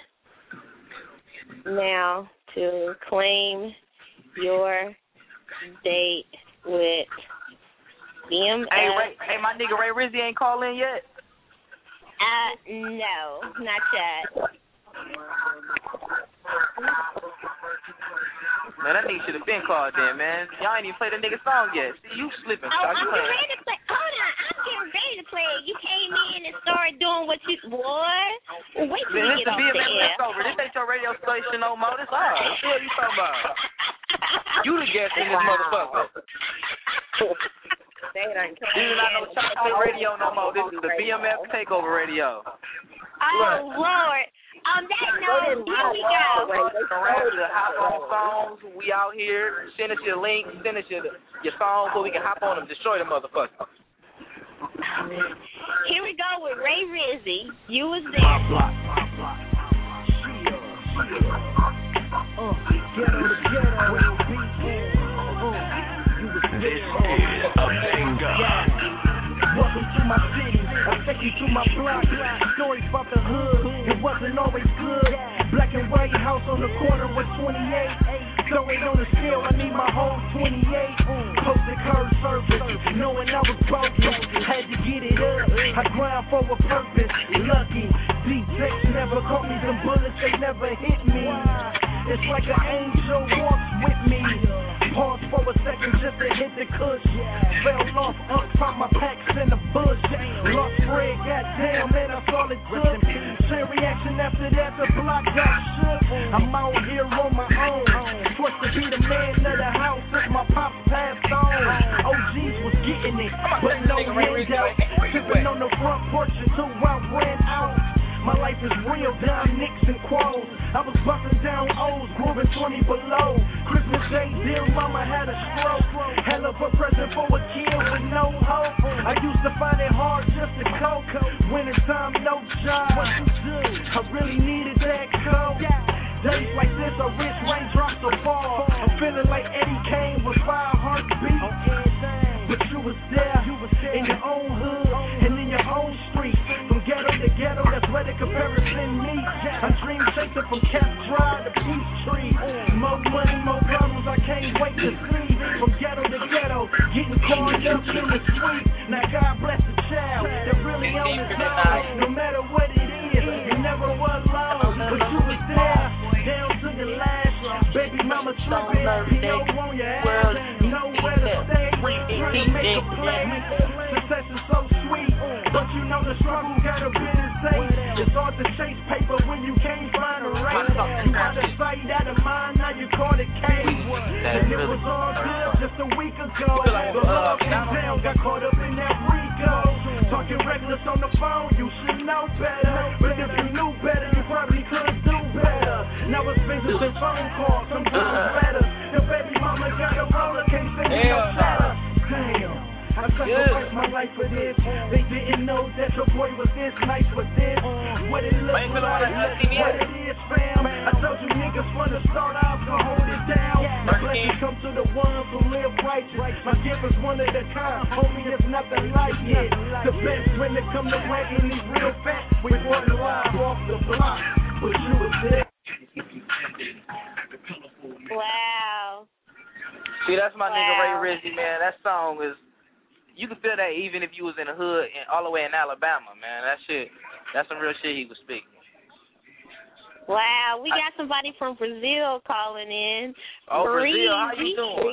S3: now to claim your date with BMF.
S15: Hey, my nigga Ray Rizzy ain't called in yet?
S3: No, not yet.
S15: Man, that nigga should have been called in, man. Y'all ain't even played the nigga song yet. See, you slipping.
S3: I'm getting ready to play. Hold on, I'm getting ready to play it. You came in and started doing what you, boy. Wait till we get off the air.
S15: Over. This ain't your radio station no more. This ours. What you talking about? You the guest in this motherfucker.
S4: They done came
S15: this is not no chocolate radio no more. This is the BMF Takeover Radio.
S3: Oh, Lord. On that note, here we go.
S15: Hop on songs. We out here. Send us your link. Send us your songs so we can hop on them. Destroy the motherfucker.
S3: Here we go with Ray Rizzy. You was there.
S6: This is a banger.
S12: Welcome to my city. I'll take you to my block. Stories about the hood. It wasn't always good. Black and white house on the corner with 28. Throw it on the scale. I need my whole 28. Posted curb surface. Knowing I was broken. Had to get it up. I grind for a purpose. Lucky. D-Tex never caught me. Some bullets, they never hit me. It's like an angel walks with me. Pause for a second just to hit the cush. Fell off, found my packs in the bush. Lost Fred, goddamn, man, that's all it took. Same reaction after that, the block got shook. I'm out here on my own. Forced to be the man of the house since my pops passed on. OGs was getting it, but no handout. Sipping on the front porch until I ran out. My life is real, down nicks and quals. I was busting down O's, grooving 20 below. Christmas Day, dear mama had a stroke. Hell of a present for a kid with no hope. I used to find it hard just to cope. Wintertime, no job. I really needed that coat. Days like this, I wish raindrops will fall. I'm feeling like Eddie Kane with 5 heartbeats. But you was there, in your own hood, and in your own street. From ghetto to ghetto, that's where the comparison meets. I'm dream chaser from Cap Drive to Peachtree. More money, more problems, I can't wait to see. From ghetto to ghetto, getting caught up in the street. Now God bless the child that really on his own. No matter what it is, you never was alone. But you was there, down to the last. Baby mama tripping, P.O. on your ass. Nowhere to stay, trying to make a play. Success is so sweet, but you know the struggle got a bit of taste. It's hard to chase paper when you can't find a race. You out of sight, out of mind, now you caught a case. And it was all good just a week ago. But love came down, got caught up in that Rico. Talking reckless on the phone, you should know better. But if you knew better, you probably could do better. Now it's business and phone calls, some girls better. Your baby mama got a roller, can't send me no shadow. Damn. I sacrificed my life for this. They didn't know that your boy was this nice for this. What it looks like, what it is, fam. I told you niggas from the start, I was gonna hold it down. My blessings come to the ones who live righteous. My gift is one at a time, homie, there's nothing like it. The best when it come to wagging these real facts. We brought it live off the block, but you was there.
S3: Wow.
S15: See, that's my nigga Ray Rizzy, man. That song is, you can feel that even if you was in the hood and all the way in Alabama, man. That shit, that's some real shit he was speaking.
S3: Wow, we got somebody from Brazil calling in.
S15: Oh, Brazil, how you doing?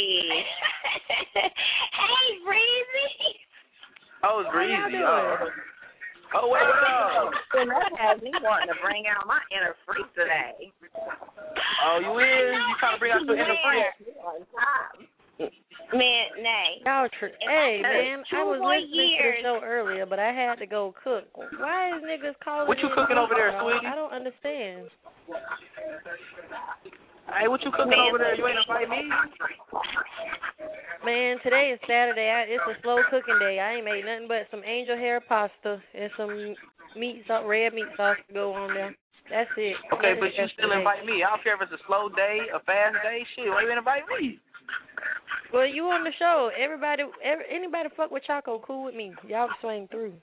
S3: Hey, Breezy.
S15: Oh, it's Breezy. Oh, wait, what's up?
S4: That has me wanting to bring out my inner freak today.
S15: Oh, you is? You trying to bring out your inner freak?
S3: Man, Nay,
S17: Hey, man, I was listening to the
S3: years.
S17: show earlier, but I had to go cook. Why is niggas calling
S15: What you
S17: in
S15: cooking over there,
S17: tomorrow?
S15: sweetie?
S17: I don't understand.
S15: Hey, what you cooking over there? You ain't invite me?
S17: Man, today is Saturday. It's a slow cooking day. I ain't made nothing but some angel hair pasta and some red meat sauce to go on there. That's it.
S15: Okay, but you still invite me. I don't care if it's a slow day, a fast day. Shit, why you ain't invite me?
S17: Well, you on the show. Anybody fuck with Chaco, cool with me. Y'all swing through.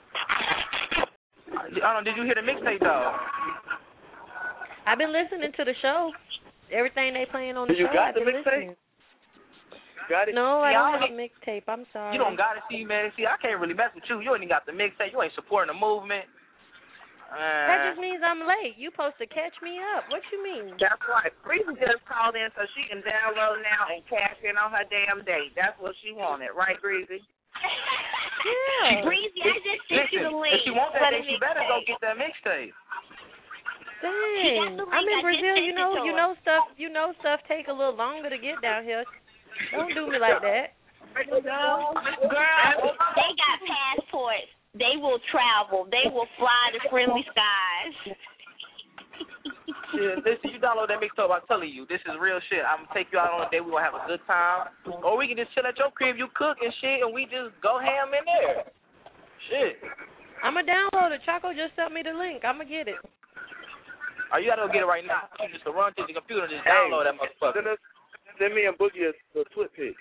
S15: Did you hear the mixtape, dog?
S17: I've been listening to the show. Everything they playing on the show.
S16: You got
S17: I've
S16: the
S17: been
S16: mixtape?
S17: listening.
S16: Got it?
S17: No, I don't have a mixtape. I'm sorry.
S15: You don't got it, see, man. See, I can't really mess with you. You ain't got the mixtape. You ain't supporting the movement.
S17: That just means I'm late. You supposed to catch me up. What you mean?
S4: That's right. Breezy just called in so she can download now and cash in on her damn date. That's what she wanted, right, Breezy?
S17: Yeah.
S3: Breezy, I just sent you the link.
S15: If she wants that, then she better go get that mixtape.
S17: Dang. I'm in Brazil. You know stuff take a little longer to get down here. Don't do me like that.
S3: Girl, they got passports. They will travel. They will fly to friendly skies.
S15: Shit, listen, you download that mixtape, I'm telling you, this is real shit. I'm gonna take you out on a date. We're gonna have a good time. Or we can just chill at your crib, you cook and shit, and we just go ham in there. Shit.
S17: I'm gonna download it. Chaco just sent me the link. I'm gonna get it.
S15: Oh, you gotta go get it right now. You just run to the computer and just download that motherfucker.
S16: Send me and Boogie a twit pic.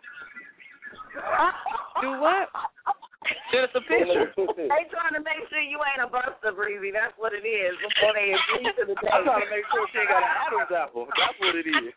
S17: Do what?
S15: Send us a picture.
S4: They trying to make sure you ain't a buster, Breezy. That's what it is. Before they agree to the date.
S16: I'm trying to make sure she ain't got an Adam's apple. That's what it is.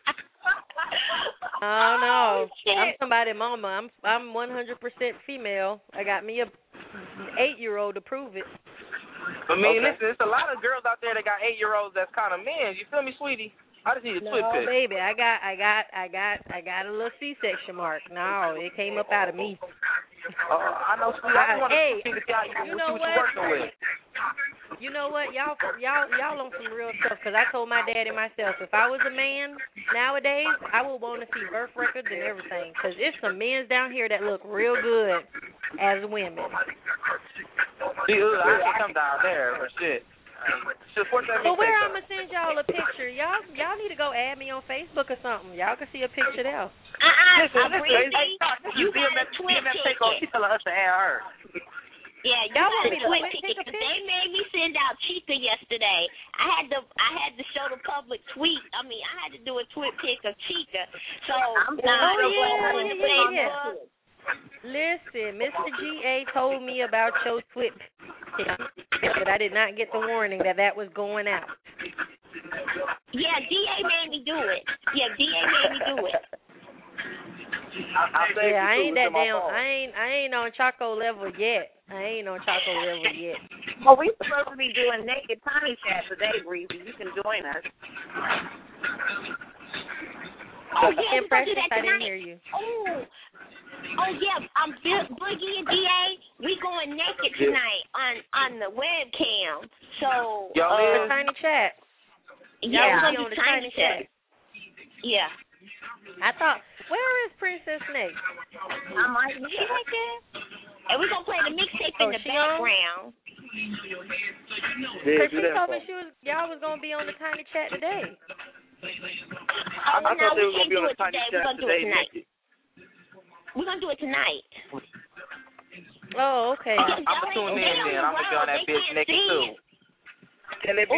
S17: Oh no, I'm somebody's mama. I'm 100% female. I got me a 8-year-old to prove it.
S15: I mean, listen, there's a lot of girls out there that got 8-year-olds that's kind of men. You feel me, sweetie? I just need a twit pic.
S17: No, baby, I got a little C-section mark. No, it came up out of me.
S15: I know, sweetie. I just want to figure out what you're working with.
S17: You know what, y'all on some real stuff. Because I told my daddy myself, if I was a man nowadays, I would want to see birth records and everything. Because there's some men down here that look real good as women.
S15: See, I can come down there for shit.
S17: But where I'm gonna send y'all a picture, y'all need to go add me on Facebook or something. Y'all can see a picture there.
S15: Listen, you got a twin ticket. She's telling us to add her.
S3: Yeah, you got a twin ticket because they made me send out Chica yesterday. I had to show the public tweet. I mean, I had to do a tweet pic of Chica. So
S17: yeah. Listen, Mr. G.A. told me about your tweet pic, but I did not get the warning that was going out.
S3: Yeah, D.A. made me do it.
S17: I ain't that damn. I ain't on Chaco level yet.
S4: Well, we supposed to be doing naked tiny chat today, Breezy. You can join us.
S3: Oh yeah, we
S17: Precious,
S3: do that
S17: I
S3: tonight.
S17: didn't hear you.
S3: Oh yeah, Boogie and D.A. We going naked tonight on the webcam. So
S17: the tiny chat.
S3: Yeah,
S17: we're on the tiny chat.
S3: Yeah.
S17: I thought, where is Princess Snake?
S3: I might be right there. And we're gonna play the mixtape in the background.
S17: Because she told me y'all was gonna be on the tiny chat today.
S16: I thought they were gonna be on the tiny chat today.
S3: We're gonna do it tonight.
S17: Oh, okay.
S15: I'm gonna tune in then. I'm gonna be on that bitch naked too.
S16: Can they be?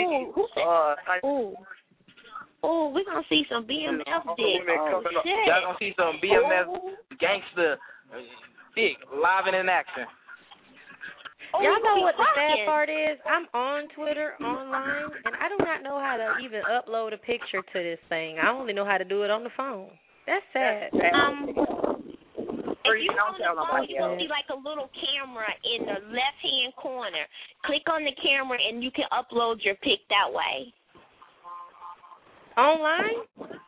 S3: We're gonna see some BMF dick. Shit.
S15: Y'all gonna see some BMF gangster dick live and in action.
S17: Y'all know what the sad part is? I'm on Twitter, online, and I do not know how to even upload a picture to this thing. I only know how to do it on the phone. That's sad.
S3: If you on the phone, you will see like a little camera in the left-hand corner. Click on the camera, and you can upload your pic that way.
S17: Online?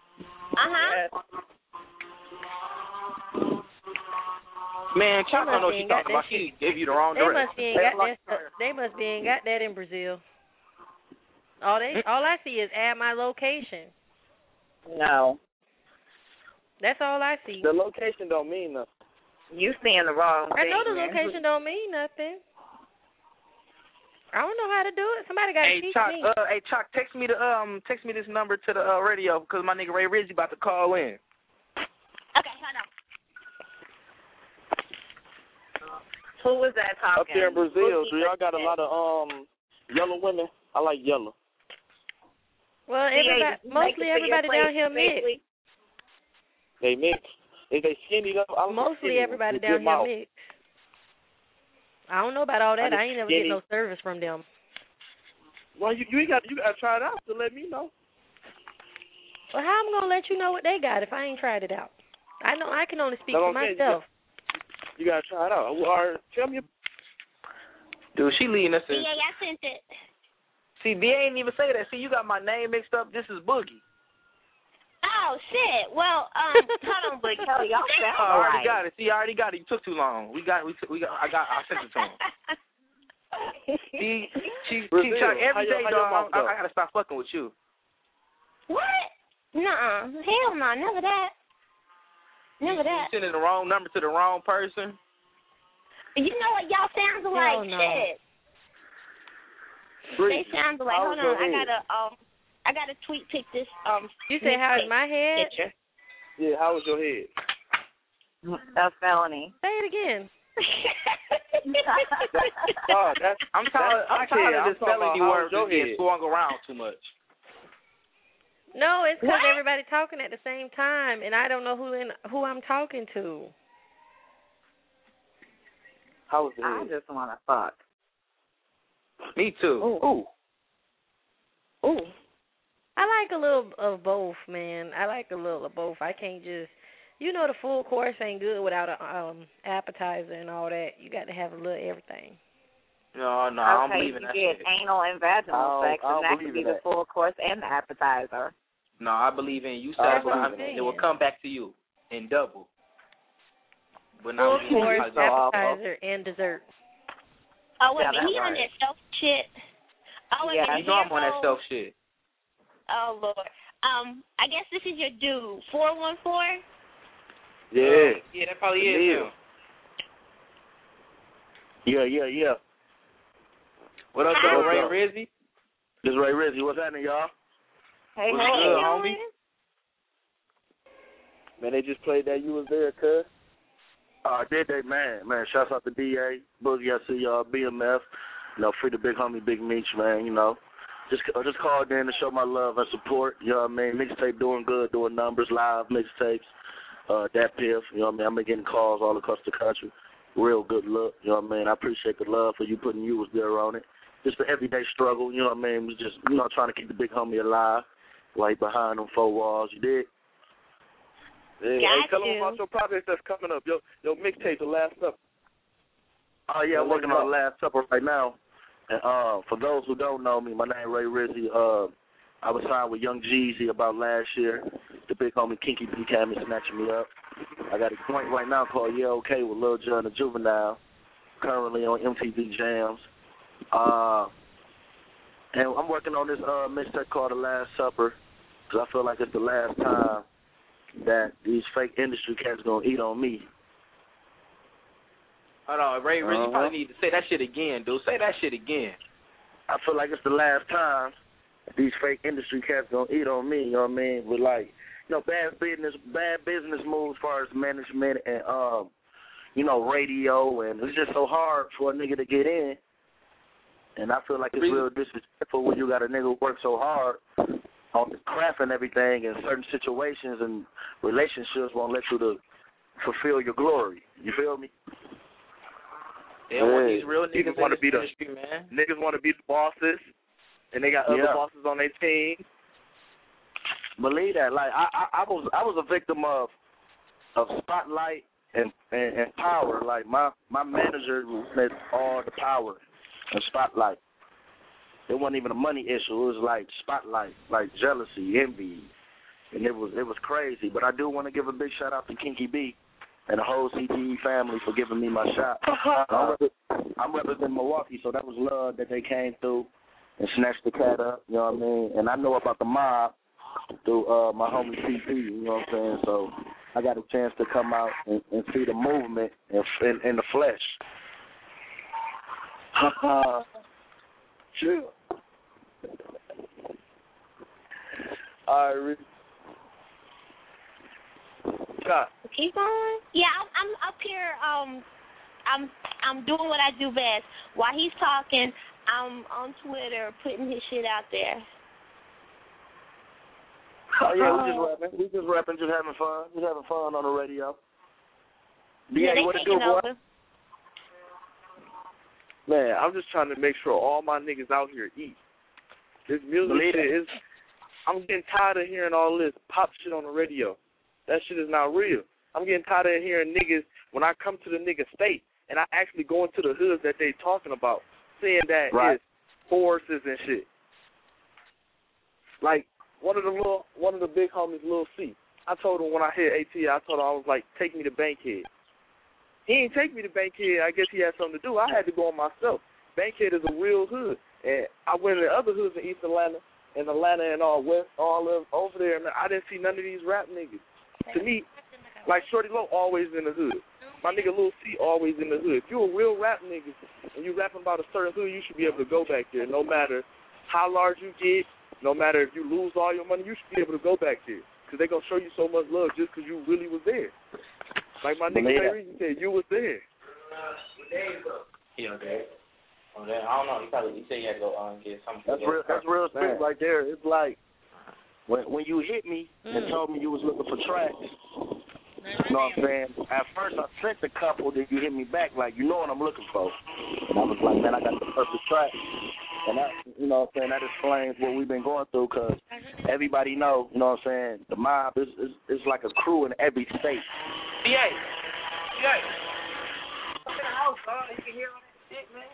S15: Man, Chuck don't know what she's talking about. She gave you the wrong direction.
S17: They must be ain't got that in Brazil. All I see is add my location.
S4: No.
S17: That's all I see.
S16: The location don't mean nothing.
S4: You saying the wrong thing.
S17: I know the location don't mean nothing. I don't know how to do it. Somebody got to teach me.
S15: Hey, Chalk, text me this number to the radio because my nigga Ray Rizzy about to call in.
S3: Okay, hold on.
S4: Who was that talking?
S16: Up here in Brazil, do y'all got a lot of yellow women? I like yellow.
S17: Well, mostly everybody down here mix.
S16: They mix. Is they skinny though?
S17: Mostly everybody down here mix. I don't know about all that. I ain't never get no service from them.
S16: Well, you got to try it out to let me know.
S17: Well, how I'm gonna let you know what they got if I ain't tried it out? I know I can only speak for myself.
S16: You got to try it out. Or tell me.
S15: Dude, she leading us in.
S3: Yeah, I sent it.
S15: See, B ain't even say that. See, you got my name mixed up. This is Boogie.
S3: Oh shit! Well, hold on, Boogie.
S4: Oh, y'all sound
S15: I already got it. See, I already got it. You took too long. I sent it to him. See, Chuck, every day, dog. I gotta stop fucking with you.
S3: What? Nuh-uh. Hell no, never that. Never that.
S15: You sending the wrong number to the wrong person.
S3: You know what? Y'all sound like shit. They sound like. Hold on, I gotta tweet pick this.
S17: You say how's my head?
S3: Picture.
S16: Yeah, how was your head?
S4: A felony.
S17: Say it again.
S15: I'm tired of this felony word just getting swung around too much.
S17: No, it's because everybody talking at the same time, and I don't know who I'm talking to.
S16: How was it?
S4: I just want to fuck.
S15: Me too.
S4: Ooh.
S17: I like a little of both, man. I like a little of both. I can't just, the full course ain't good without a appetizer and all that. You got to have a little everything.
S15: No, I don't believe in that shit.
S4: You get anal and vaginal sex, and that could be the full course and the appetizer.
S15: No, I believe in you satisfy. It will come back to you in double. But
S17: full course, appetizer, and dessert.
S3: Oh, wait a minute. He on that self shit. Oh, wait a minute.
S15: You know I'm on that self shit.
S3: Oh, Lord. I guess this is your dude, 414?
S16: Yeah.
S15: Yeah, that probably is him.
S16: Yeah.
S15: What up, Ray Rizzy?
S16: This is Ray Rizzy. What's happening, y'all?
S4: Hey,
S15: what's good, homie?
S16: Man, they just played that You Was There, cuz. Did they, man? Shouts out to DA, Boogie, I see y'all, BMF. Free the big homie, Big Meech, man, Just called in to show my love and support, you know what I mean? Mixtape doing good, doing numbers, live mixtapes. Dat Piff, you know what I mean? I'm getting calls all across the country. Real good look, you know what I mean? I appreciate the love for you putting You Was There on it. Just the everyday struggle, you know what I mean? Was just, trying to keep the big homie alive, like behind them four walls, you dig? Yeah, hey, tell them about your project that's coming up. Your mixtape, The Last Supper. Oh, yeah, I'm working on The Last Supper right now. And for those who don't know me, my name is Ray Rizzy. I was signed with Young Jeezy about last year. The big homie Kinky B came and snatching me up. I got a joint right now called Yeah Okay with Lil Jon and Juvenile, currently on MTV Jams. And I'm working on this mixtape called The Last Supper because I feel like it's the last time that these fake industry cats going to eat on me.
S15: Hold on, Ray Rizzy, you probably need to say that shit again, dude. Say that shit again.
S16: I feel like it's the last time these fake industry cats gonna eat on me, you know what I mean? With bad business moves as far as management and radio, and it's just so hard for a nigga to get in. And I feel like it's real disrespectful when you got a nigga who works so hard on the craft and everything, and certain situations and relationships won't let you to fulfill your glory. You feel me?
S15: They don't want these real niggas
S16: want to be
S15: the industry, man.
S16: Niggas want to be the bosses, and they got other bosses on their team. Believe that. Like I was a victim of spotlight and power. Like my manager had all the power and spotlight. It wasn't even a money issue. It was like spotlight, like jealousy, envy, and it was crazy. But I do want to give a big shout out to Kinky B and the whole CTE family for giving me my shot. I'm representing Milwaukee, so that was love that they came through and snatched the cat up, you know what I mean? And I know about the mob through my homie CP, you know what I'm saying? So
S18: I got a chance to come out and see the movement in the flesh. Sure. All right, Rick. Scott.
S3: Keep going. Yeah, I'm up here. I'm doing what I do best. While he's talking, I'm on Twitter putting his shit out there.
S18: Oh yeah, we just rapping, just having fun, on the radio.
S3: Yeah,
S18: what it do, boy?
S16: Man, I'm just trying to make sure all my niggas out here eat. This music shit is. I'm getting tired of hearing all this pop shit on the radio. That shit is not real. I'm getting tired of hearing niggas when I come to the nigga state and I actually go into the hoods that they talking about, saying that it's horses and shit. Like one of the big homies, Lil C. I told him when I hit AT, I told him I was like, take me to Bankhead. He ain't take me to Bankhead. I guess he had something to do. I had to go on myself. Bankhead is a real hood, and I went to other hoods in East Atlanta, and all West, all of over there. Man, I didn't see none of these rap niggas. To me, like Shorty Low, always in the hood. My nigga Lil C, always in the hood. If you a real rap nigga and you rapping about a certain hood, you should be able to go back there. No matter how large you get, no matter if you lose all your money, you should be able to go back there. Because they going to show you so much love just because you really was there. Like my nigga Ray Reason said, you was there.
S15: Yeah, okay. I don't know. He said he had to go get something.
S18: That's real spirit right there. It's like when you hit me and told me you was looking for tracks. You know what I'm saying? At first I sent the couple, then you hit me back like, you know what I'm looking for. And I was like, man, I got the perfect track. And that, you know what I'm saying, that explains what we've been going through because everybody know, you know what I'm saying, the mob is like a crew in every state.
S15: Yeah. Come in the house, dog. You can hear all that shit, man.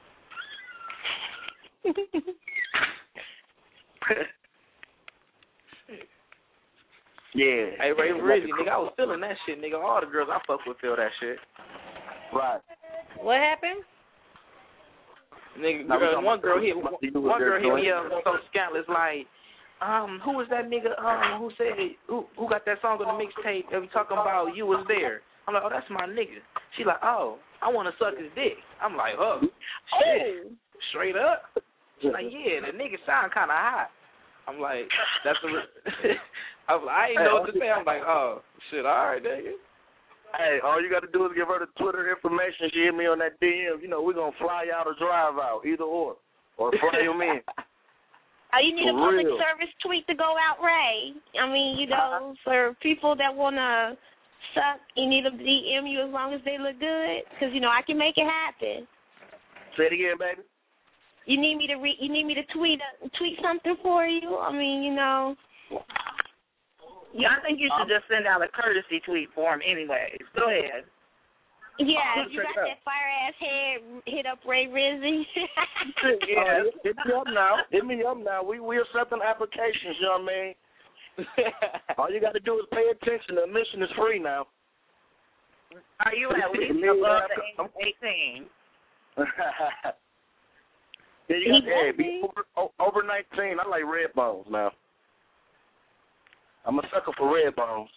S18: Yeah.
S15: Hey, Ray Rizzy, nigga, I was feeling that shit, nigga. All the girls I fuck with feel that shit.
S18: Right.
S17: What happened?
S15: Nigga, one girl hit me up so scandalous like, who was that nigga who said who got that song on the mixtape that we talking about you was there? I'm like, oh, that's my nigga. She like, oh, I want to suck his dick. I'm like, oh, shit, straight up. She's like, yeah, the nigga sound kind of hot. I'm like, that's I was like, I ain't know what to say. I'm like, oh, shit, all right, nigga.
S18: Hey, all you got to do is give her the Twitter information. She hit me on that DM. You know, we're going to fly out or drive out, either or fly them in.
S3: Oh, you need a public service tweet to go out, Ray. I mean, you know, for people that want to suck, you need to DM you as long as they look good, because, you know, I can make it happen.
S18: Say it again, baby.
S3: You need me to tweet something for you? I mean, you know.
S4: Yeah, I think you should just send out a courtesy tweet for him anyways. Go ahead.
S3: Yeah, you got that fire-ass head, hit up Ray Rizzy.
S18: Yeah, hit me up now. We accepting applications, you know what I mean? All you got to do is pay attention. The admission is free now.
S4: Are you at least above the age of 18?
S18: Yeah, you got be over 19. I like red bones now. I'm a sucker for red bones.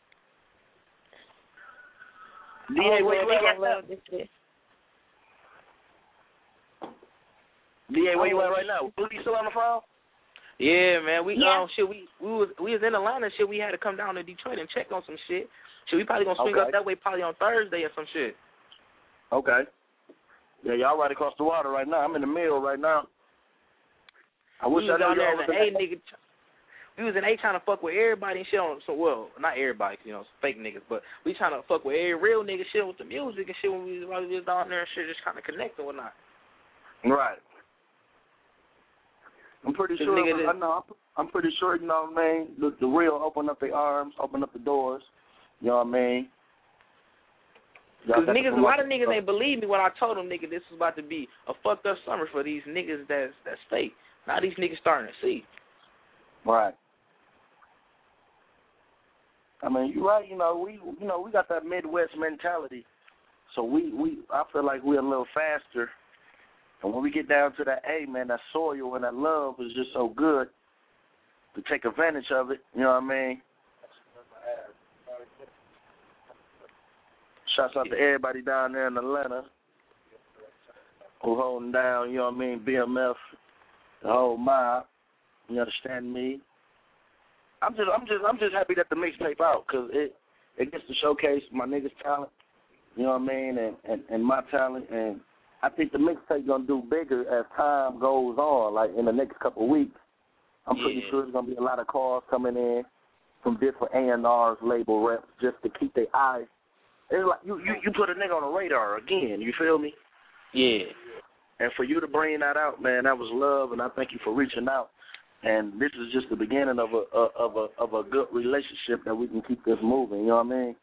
S18: DA, where you at right now? DA, where you at right now? Booty still on the phone?
S15: Yeah, man. We was in Atlanta. Shit, we had to come down to Detroit and check on some shit. Shit, we probably gonna swing up that way probably on Thursday or some shit.
S18: Okay. Yeah, y'all right across the water right now. I'm in the mill right now. I wish I knew y'all was in
S15: nigga. We was in A trying to fuck with everybody and shit on so well, not everybody, you know, fake niggas, but we trying to fuck with every real nigga shit with the music and shit when we was down there and shit, just kind of connect and whatnot.
S18: Right. I'm pretty sure. I'm pretty sure. You know what I mean. The real open up their arms, open up the doors. You know what I mean.
S15: Because niggas, a lot of niggas ain't believe me when I told them, nigga, this is about to be a fucked up summer for these niggas that's fake. Now these niggas starting to see.
S18: Right. I mean, you're right. We got that Midwest mentality, so I feel like we're a little faster. And when we get down to that, hey man, that soil and that love is just so good to take advantage of it. You know what I mean? Shouts out to everybody down there in Atlanta who holding down, you know what I mean, BMF, the whole mob. You understand me? I'm just happy that the mixtape out because it gets to showcase my niggas' talent, you know what I mean, and my talent. And I think the mixtape gonna do bigger as time goes on. Like in the next couple of weeks, I'm pretty sure there's gonna be a lot of calls coming in from different A&Rs, label reps, just to keep their eyes. It's like you put a nigga on the radar again. You feel me?
S15: Yeah.
S18: And for you to bring that out, man, that was love, and I thank you for reaching out. And this is just the beginning of a good relationship that we can keep this moving. You know what I mean?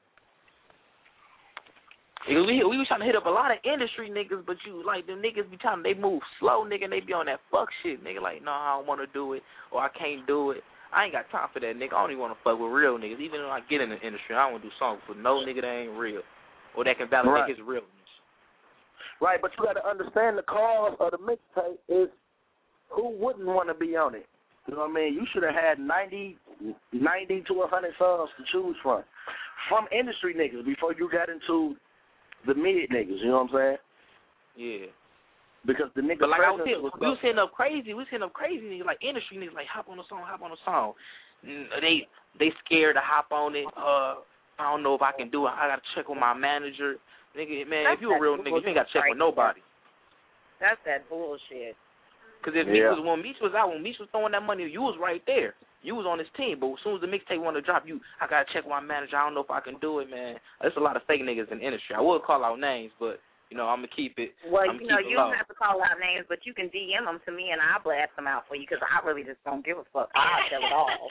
S15: We was trying to hit up a lot of industry niggas, but you like them niggas be trying, they move slow, nigga, and they be on that fuck shit, nigga. Like, no, I don't want to do it, or I can't do it. I ain't got time for that, nigga. I don't even want to fuck with real niggas. Even when I get in the industry, I don't want to do songs with no nigga that ain't real, or that can validate his realness.
S18: Right, but you got to understand the cause of the mixtape is who wouldn't want to be on it. You know what I mean? You should have had 90 to 100 songs to choose from industry niggas before you got into the mid niggas. You know what I'm saying?
S15: Yeah.
S18: Because the nigga,
S15: but like I was saying, we was hitting up crazy niggas, like industry niggas, like hop on the song. They scared to hop on it. I don't know if I can do it. I gotta check with my manager. Nigga, man, if you a real nigga, you ain't gotta check with nobody.
S4: That's that bullshit.
S15: Because when Meech was out, when Meech was throwing that money, you was right there. You was on his team. But as soon as the mixtape wanted to drop, I got to check with my manager. I don't know if I can do it, man. There's a lot of fake niggas in the industry. I would call out names, but, you know, I'm going to keep it.
S4: Well, you know, you don't have to call out names, but you can DM them to me, and I'll blast them out for you because I really just don't give a fuck. I'll tell it all.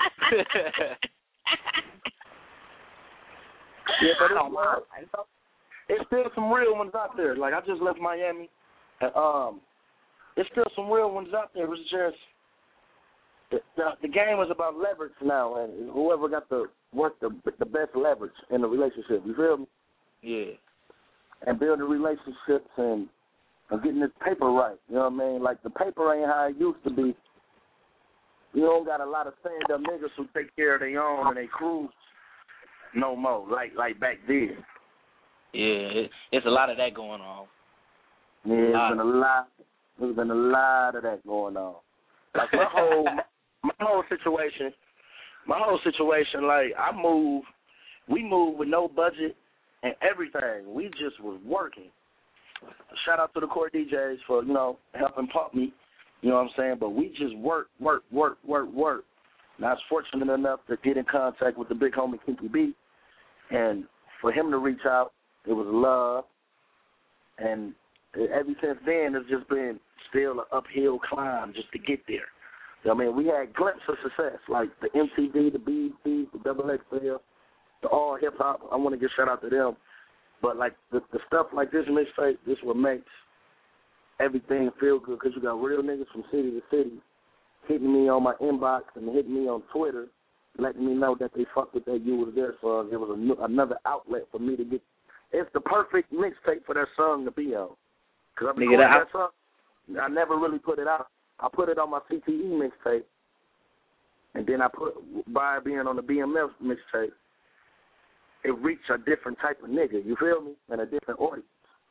S18: Yeah, but it's still some real ones out there. Like, I just left Miami, and there's still some real ones out there. It's just the game is about leverage now, and whoever got the best leverage in the relationship. You feel me?
S15: Yeah.
S18: And building relationships and getting this paper right. You know what I mean? Like the paper ain't how it used to be. You don't got a lot of stand-up niggas who take care of their own and they crews no more, like back then.
S15: Yeah, it's a lot of that going on.
S18: Yeah, there's been a lot of that going on. Like my whole situation, like we moved with no budget and everything. We just was working. Shout out to the core DJs for, you know, helping pump me, you know what I'm saying? But we just work. And I was fortunate enough to get in contact with the big homie Kinky B, and for him to reach out, it was love. And ever since then, it's just been still an uphill climb just to get there. I mean, we had glimpses of success, like the MTV, the BET, the XXL, the all hip hop. I want to give shout out to them. But like the stuff like this mixtape, this is what makes everything feel good, because you got real niggas from city to city hitting me on my inbox and hitting me on Twitter, letting me know that they fucked with that You Was There song. It was another outlet for me to get. It's the perfect mixtape for that song to be on. Because I recorded that song, I never really put it out. I put it on my CTE mixtape, and then I put, by being on the BMF mixtape, it reached a different type of nigga, you feel me, and a different audience.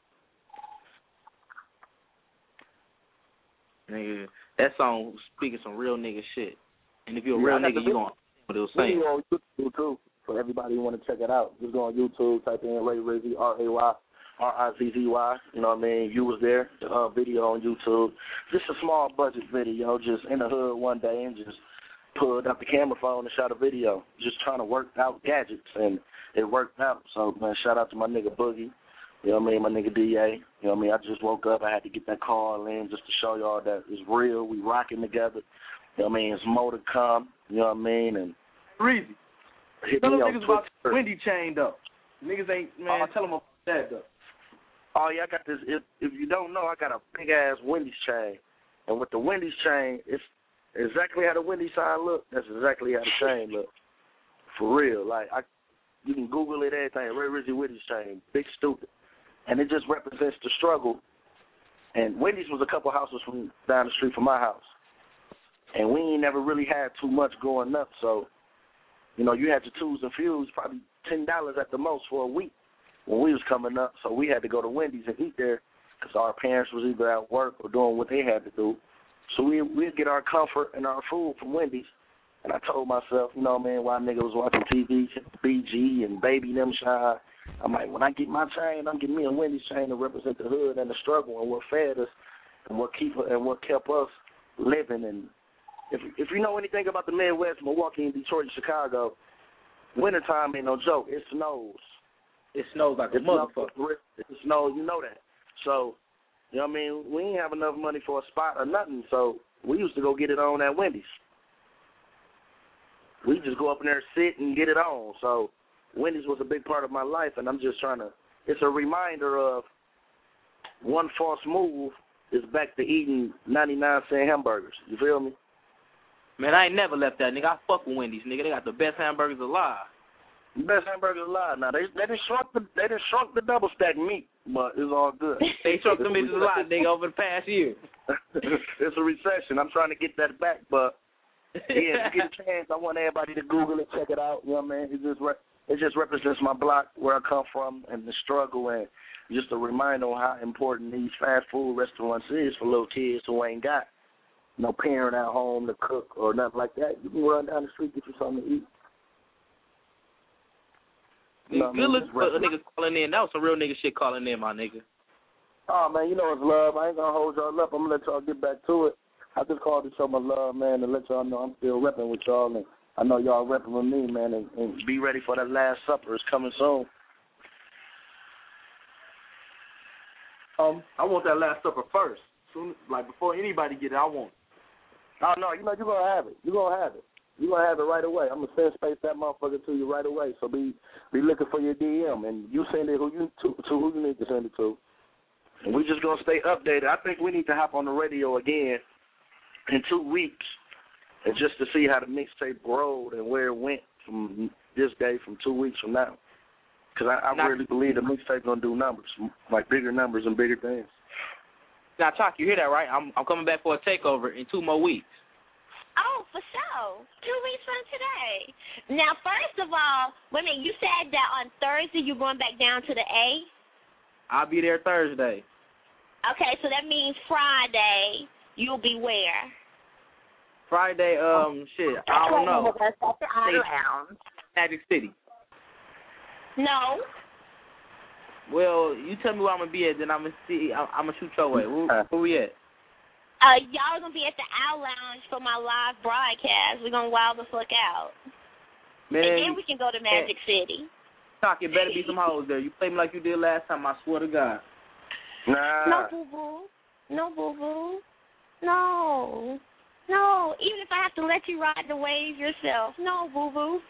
S15: Nigga, that song speaking some real nigga shit. And if you're a real nigga, you going what it was saying.
S18: On YouTube, too, for everybody who want to check it out. Just go on YouTube, type in Ray Rizzy, RAYRIZZY, you know what I mean? You Was There, the video on YouTube. Just a small budget video, just in the hood one day and just pulled out the camera phone and shot a video. Just trying to work out gadgets, and it worked out. So, man, shout out to my nigga Boogie, you know what I mean, my nigga DA. You know what I mean? I just woke up. I had to get that call in just to show y'all that it's real. We rocking together. You know what I mean? It's more to come. You know what I mean? And
S8: Reezy, tell them niggas about the Wendy chain, though. Niggas ain't, man, tell them about that, though.
S18: Oh, yeah, I got this. If you don't know, I got a big-ass Wendy's chain. And with the Wendy's chain, it's exactly how the Wendy's sign look. That's exactly how the chain look. For real. Like, you can Google it, everything. Ray Rizzy Wendy's chain. Big stupid. And it just represents the struggle. And Wendy's was a couple houses from down the street from my house. And we ain't never really had too much going up. So, you know, you had your twos and fews, probably $10 at the most for a week. when we was coming up, so we had to go to Wendy's and eat there because our parents was either at work or doing what they had to do. So we'd get our comfort and our food from Wendy's. And I told myself, you know, man, while nigga was watching TV, BG and Baby them shine, I'm like, when I get my chain, I'm getting me a Wendy's chain to represent the hood and the struggle and what fed us and what kept us living. And if you know anything about the Midwest, Milwaukee and Detroit and Chicago, wintertime ain't no joke. It snows.
S15: It snows like a motherfucker.
S18: It snows, you know that. So, you know what I mean? We ain't have enough money for a spot or nothing, so we used to go get it on at Wendy's. We just go up in there, sit, and get it on. So Wendy's was a big part of my life, and I'm just trying to – it's a reminder of one false move is back to eating 99-cent hamburgers. You feel me?
S15: Man, I ain't never left that, nigga. I fuck with Wendy's, nigga. They got the best hamburgers alive.
S18: The best hamburgers alive. Now, they done shrunk the double stack meat, but it's all good.
S15: They shrunk them bitches a lot, nigga, over the past year.
S18: It's a recession. I'm trying to get that back, but yeah, if you get a chance, I want everybody to Google it, check it out. You know what I mean? It just represents my block, where I come from, and the struggle, and just a reminder on how important these fast food restaurants is for little kids who ain't got no parent at home to cook or nothing like that. You can run down the street, get you something to eat.
S15: You know, good looking for a nigga calling in. That was some real nigga shit calling in, my nigga.
S18: Oh, man, you know it's love. I ain't going to hold y'all up. I'm going to let y'all get back to it. I just called to show my love, man, and let y'all know I'm still repping with y'all, and I know y'all repping with me, man, and be ready for that Last Supper. It's coming soon.
S19: I want that Last Supper first. Soon, like before anybody get it, I want it.
S18: Oh, no, you know you're going to have it. You're going to have it. You're going to have it right away. I'm going to send space that motherfucker to you right away, so be looking for your DM, and you send it who you need to send it to. And we just going to stay updated. I think we need to hop on the radio again in 2 weeks, and just to see how the mixtape rolled and where it went from this day, from 2 weeks from now. Because I really believe the mixtape going to do numbers, like bigger numbers and bigger things.
S15: Now, Chalk, you hear that, right? I'm coming back for a takeover in 2 more weeks.
S3: Oh, for sure. 2 weeks from today. Now, first of all, wait a minute, you said that on Thursday you're going back down to the A?
S15: I'll be there Thursday.
S3: Okay, so that means Friday you'll be where?
S15: Friday, shit, I don't know. Magic City.
S3: No.
S15: Well, you tell me where I'm going to be at, then I'm going to shoot your way. Where we at?
S3: Y'all are going to be at the Owl Lounge for my live broadcast. We're going to wild the fuck out.
S15: Man,
S3: and then we can go to Magic City.
S15: Talk, it better be some hoes there. You play me like you did last time, I swear to God.
S18: Nah.
S3: No, boo-boo. No, boo-boo. No. No. Even if I have to let you ride the wave yourself. No, boo-boo.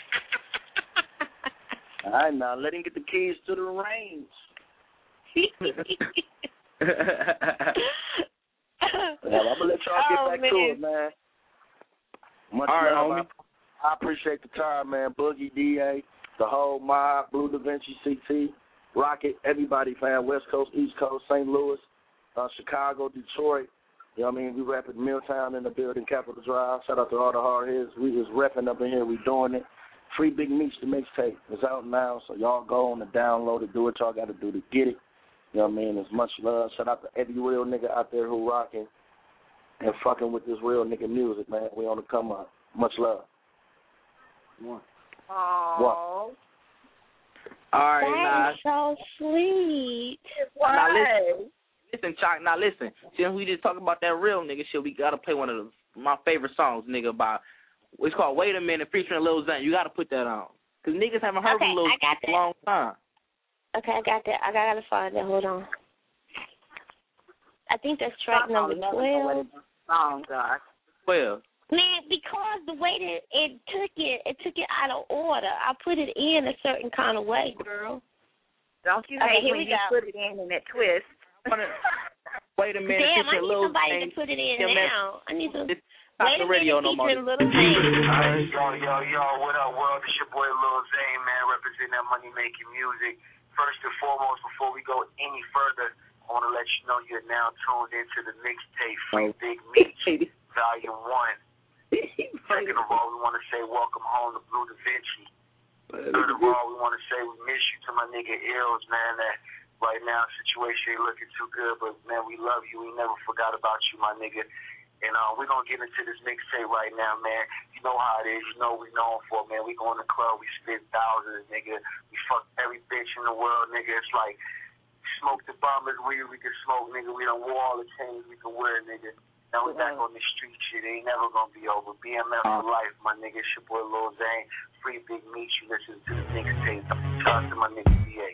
S18: All right, now let him get the keys to the range. Well, I'm going to let y'all get back to it, man. Much
S15: all right,
S18: love.
S15: homie.
S18: I appreciate the time, man. Boogie, DA, the whole mob, Blue Da Vinci, CT, Rocket, everybody, fam. West Coast, East Coast, St. Louis, Chicago, Detroit. You know what I mean? We repping Milltown in the building, Capitol Drive. Shout out to all the hard hits. We was repping up in here. We doing it. Free Big Meats, the mixtape. It's out now, so y'all go on and download it. Do what y'all got to do to get it. You know what I mean? It's much love. Shout out to every real nigga out there who rocking and fucking with this real nigga music, man. We on the come up. Much love.
S3: Aww.
S18: What?
S15: All right,
S3: that is so sweet.
S15: Now listen, Chalk. Now listen. Since we just talking about that real nigga shit, we gotta play one of my favorite songs, nigga. By it's called "Wait a Minute" featuring Lil Zane. You gotta put that on, cause niggas haven't heard from Lil Zane in a long time.
S3: Okay, I got that. I gotta find that. Hold on. I think that's track number 12.
S4: Songs are
S15: 12.
S3: Man, because the way that it took it out of order. I put it in a certain kind of way, girl.
S4: Don't you hate when you put it in that twist?
S15: Wait a minute.
S3: Damn, I need somebody to put it in now. I need to. Wait a
S15: radio
S3: minute,
S15: no more.
S3: Little Zane.
S13: Yo, what up, world? It's your boy Lil Zane, man, representing that money-making music. First and foremost, before we go any further, I want to let you know you're now tuned into the mixtape Free Big Meats, Volume 1. Second of all, we want to say welcome home to Blue Da Vinci. Third of all, we want to say we miss you to my nigga Ills, man. That right now situation ain't looking too good, but man, we love you. We never forgot about you, my nigga. And we're going to get into this mixtape right now, man. You know how it is. You know what we known for, man. We go in the club. We spend thousands, nigga. We fuck every bitch in the world, nigga. It's like smoke the bombers weed we can smoke, nigga. We done wore all the chains we can wear, nigga. Now we back on the street shit. It ain't never going to be over. BMF for life, my nigga. It's your boy Lil Zane. Free Big Meech. You listen to the mixtape. Shout out to my nigga DA.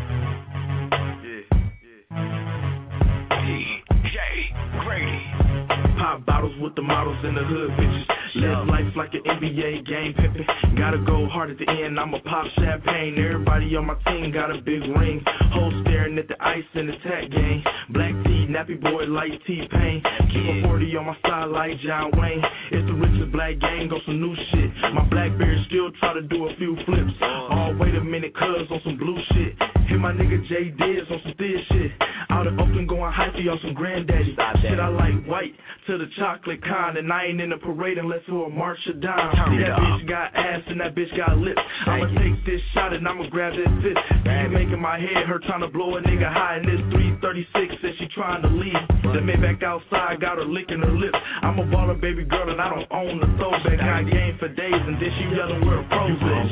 S6: DJ Grady.
S8: Pop bottles with the models in the hood bitches. Live life like an NBA game pimpin'. Gotta go hard at the end, I'ma pop champagne. Everybody on my team got a big ring. Hoes staring at the ice in the tag game. Black tee, nappy boy like T-Pain. Keep a 40 on my side like John Wayne. It's the richest black gang on some new shit. My Blackberry still try to do a few flips. Oh, wait a minute, cuz on some blue shit. Hit my nigga J Diz on some thin shit. Out in Oakland going hyphy on some granddaddy. Shit, I like white to the chocolate kind. And I ain't in the parade unless it will march or down. See, that bitch got ass and that bitch got lips. I'ma take this shot and I'ma grab this fist. She making my head hurt trying to blow a nigga high. And this 336 says she trying to leave. The Maybach outside got her licking her lips. I'm a baller baby girl and I don't own the throwback. Got game for days and then she yelling where a pro's at.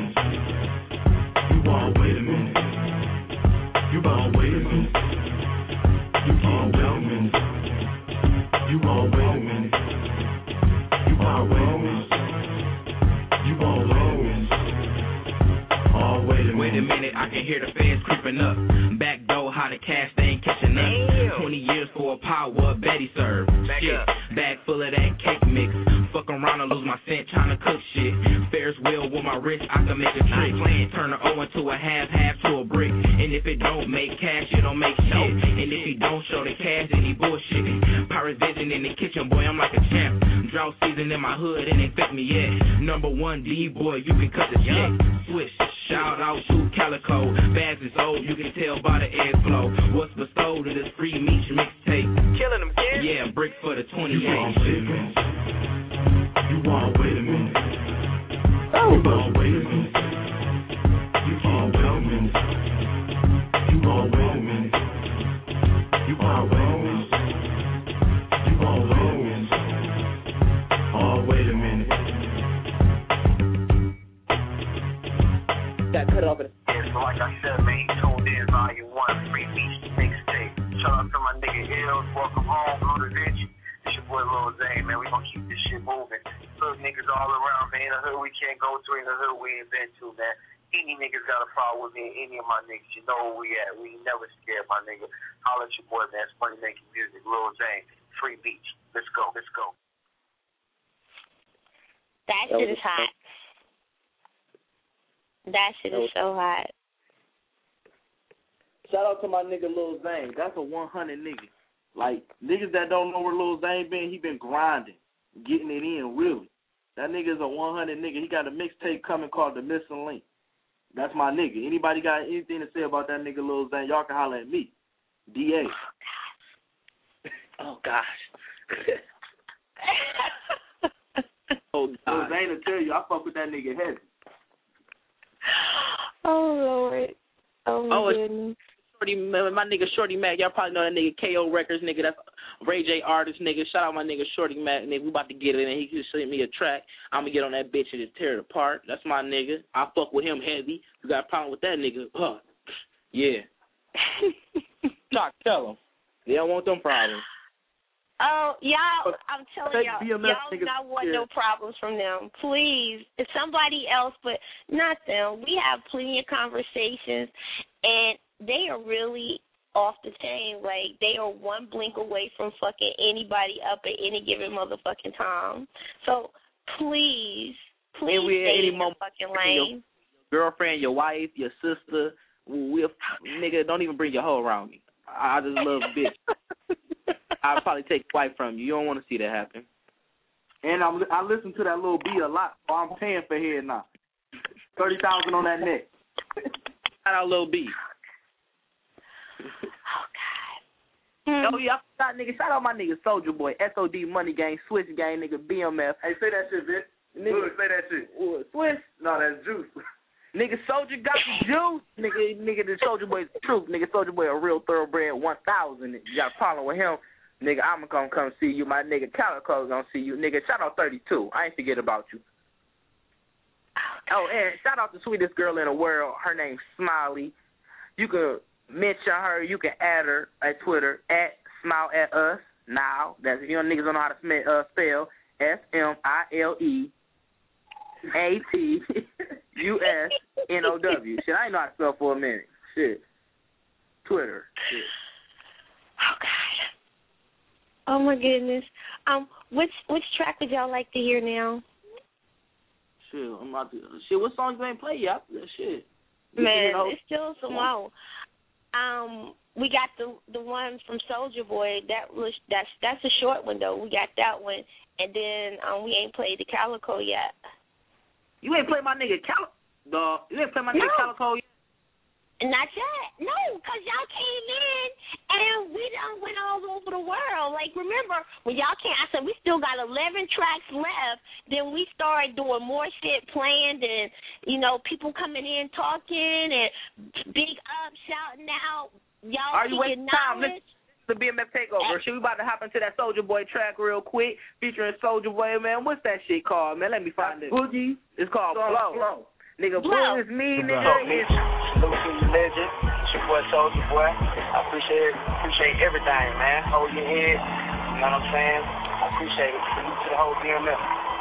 S8: You all wait a minute. You all wait a minute. You all wait a minute. You all wait a minute. You all wait a minute. You all wait a minute. Oh, wait a minute.
S20: Wait a minute, I can hear the fans creeping up. Back door, how the cash they ain't catching up. 20 years for a power what Betty served. Shit, bag full of that cake mix. Fuck around and lose my scent trying to cook shit. Ferris wheel with my wrist, I can make a trick. Turn a O into a half to a brick. And if it don't make cash, it don't make shit. And if he don't show the cash, then he bullshitting. Pirate vision in the kitchen, boy, I'm like a champ. Drought season in my hood, it ain't fit me yet. Number one D-boy, you can cut the check. Swish, shout out to Calico. Bags is old, you can tell by the airflow. What's bestowed in this free Meech mixtape? Killing them kids? Yeah, brick for the 28.
S8: You all wait a minute. You all wait a minute. You all wait a minute. You all wait a minute. You all wait a minute. You all wait a minute. Oh, wait a minute.
S15: Got cut off it.
S13: Yeah, so like I said, man, he tuned in volume 1, Free Meech mixtape. Shout out to my nigga Ills. Welcome home, Blue Da Vinci. It's your boy Lil Zane, man. We gonna keep this shit moving. Hood niggas all around, man. In the hood we can't go to, in the hood we ain't been to, man. Any niggas got a problem with me, any of my niggas, you know where we at. We ain't never scared, my nigga. Holla at your boy, man. It's money making music. Lil Zane, Free Meech. Let's go, let's go.
S3: That shit is hot. That shit is so hot.
S19: Shout out to my nigga Lil Zane. That's a 100 nigga. Like, niggas that don't know where Lil Zane been, he been grinding, getting it in, really. That nigga's a 100 nigga. He got a mixtape coming called The Missing Link. That's my nigga. Anybody got anything to say about that nigga Lil Zane, y'all can holler at me. DA.
S15: Oh, gosh.
S19: Oh, Lil Zane will tell you, I fuck with that nigga heavy.
S3: Oh, Lord. Oh, my goodness.
S15: My nigga Shorty Mac, y'all probably know that nigga KO Records, nigga. That's Ray J artist, nigga. Shout out my nigga Shorty Mac, nigga. We about to get it in. He just sent me a track. I'm gonna get on that bitch and just tear it apart. That's my nigga. I fuck with him heavy. You got a problem with that nigga? Huh? Yeah. Talk, tell him. They don't want them problems.
S3: Oh, y'all, I'm telling y'all, y'all not want no problems from them. Please, it's somebody else, but not them. We have plenty of conversations, and they are really off the chain. Like, they are one blink away from fucking anybody up at any given motherfucking time. So, please stay in the fucking lane.
S15: Your girlfriend, your wife, your sister, nigga, don't even bring your hoe around me. I just love bitch. I'll probably take a wife from you. You don't want to see that happen.
S19: And I listen to that little B a lot, so I'm paying for head now. 30,000 on that neck.
S15: Shout out Lil B. Oh, yeah, I forgot, nigga. Shout out my nigga Soulja Boy, SOD Money Gang, Swiss Gang, nigga BMF.
S19: Hey, say that shit, bitch. Nigga, say that shit.
S15: Swiss?
S19: No, that's Juice.
S15: Nigga, Soulja got the juice. Nigga, the Soulja Boy's the truth. Nigga, Soulja Boy a real thoroughbred 1000. You got a problem with him, nigga, I'm gonna come see you. My nigga Calico's gonna see you. Nigga, shout out 32. I ain't forget about you. Oh, and shout out the sweetest girl in the world. Her name's Smiley. You can mention her. You can add her at Twitter at Smile at Us. Now, that's if you niggas don't know how to spell SMILEATUSNOW. Shit, I ain't know how to spell for a minute. Shit. Twitter. Shit.
S3: Oh God. Oh my goodness. Which track would y'all like to hear now?
S19: Shit, I'm about to. Shit, what songs you ain't play yet? Shit.
S3: Man, it's still some low. We got the one from Soulja Boy. That's a short one though. We got that one, and then we ain't played the Calico yet.
S15: You ain't played my nigga Calico. You ain't played my nigga Calico yet.
S3: Not yet. No, because y'all came in and we done went all over the world. Like, remember, when y'all came, I said we still got 11 tracks left. Then we started doing more shit planned and, you know, people coming in talking and big up, shouting out. Y'all
S15: are you wasting time? The BMF Takeover. Shit, we about to hop into that Soulja Boy track real quick, featuring Soulja Boy, man. What's that shit called, man? Let me find it. Boogie. It's called Blow. Nigga, Blow is me, nigga.
S21: Salute to you, legend. It's your boy Soulja Boy. I appreciate everything, man. Hold your head. You know what I'm saying? I appreciate it. Salute to the whole BMF.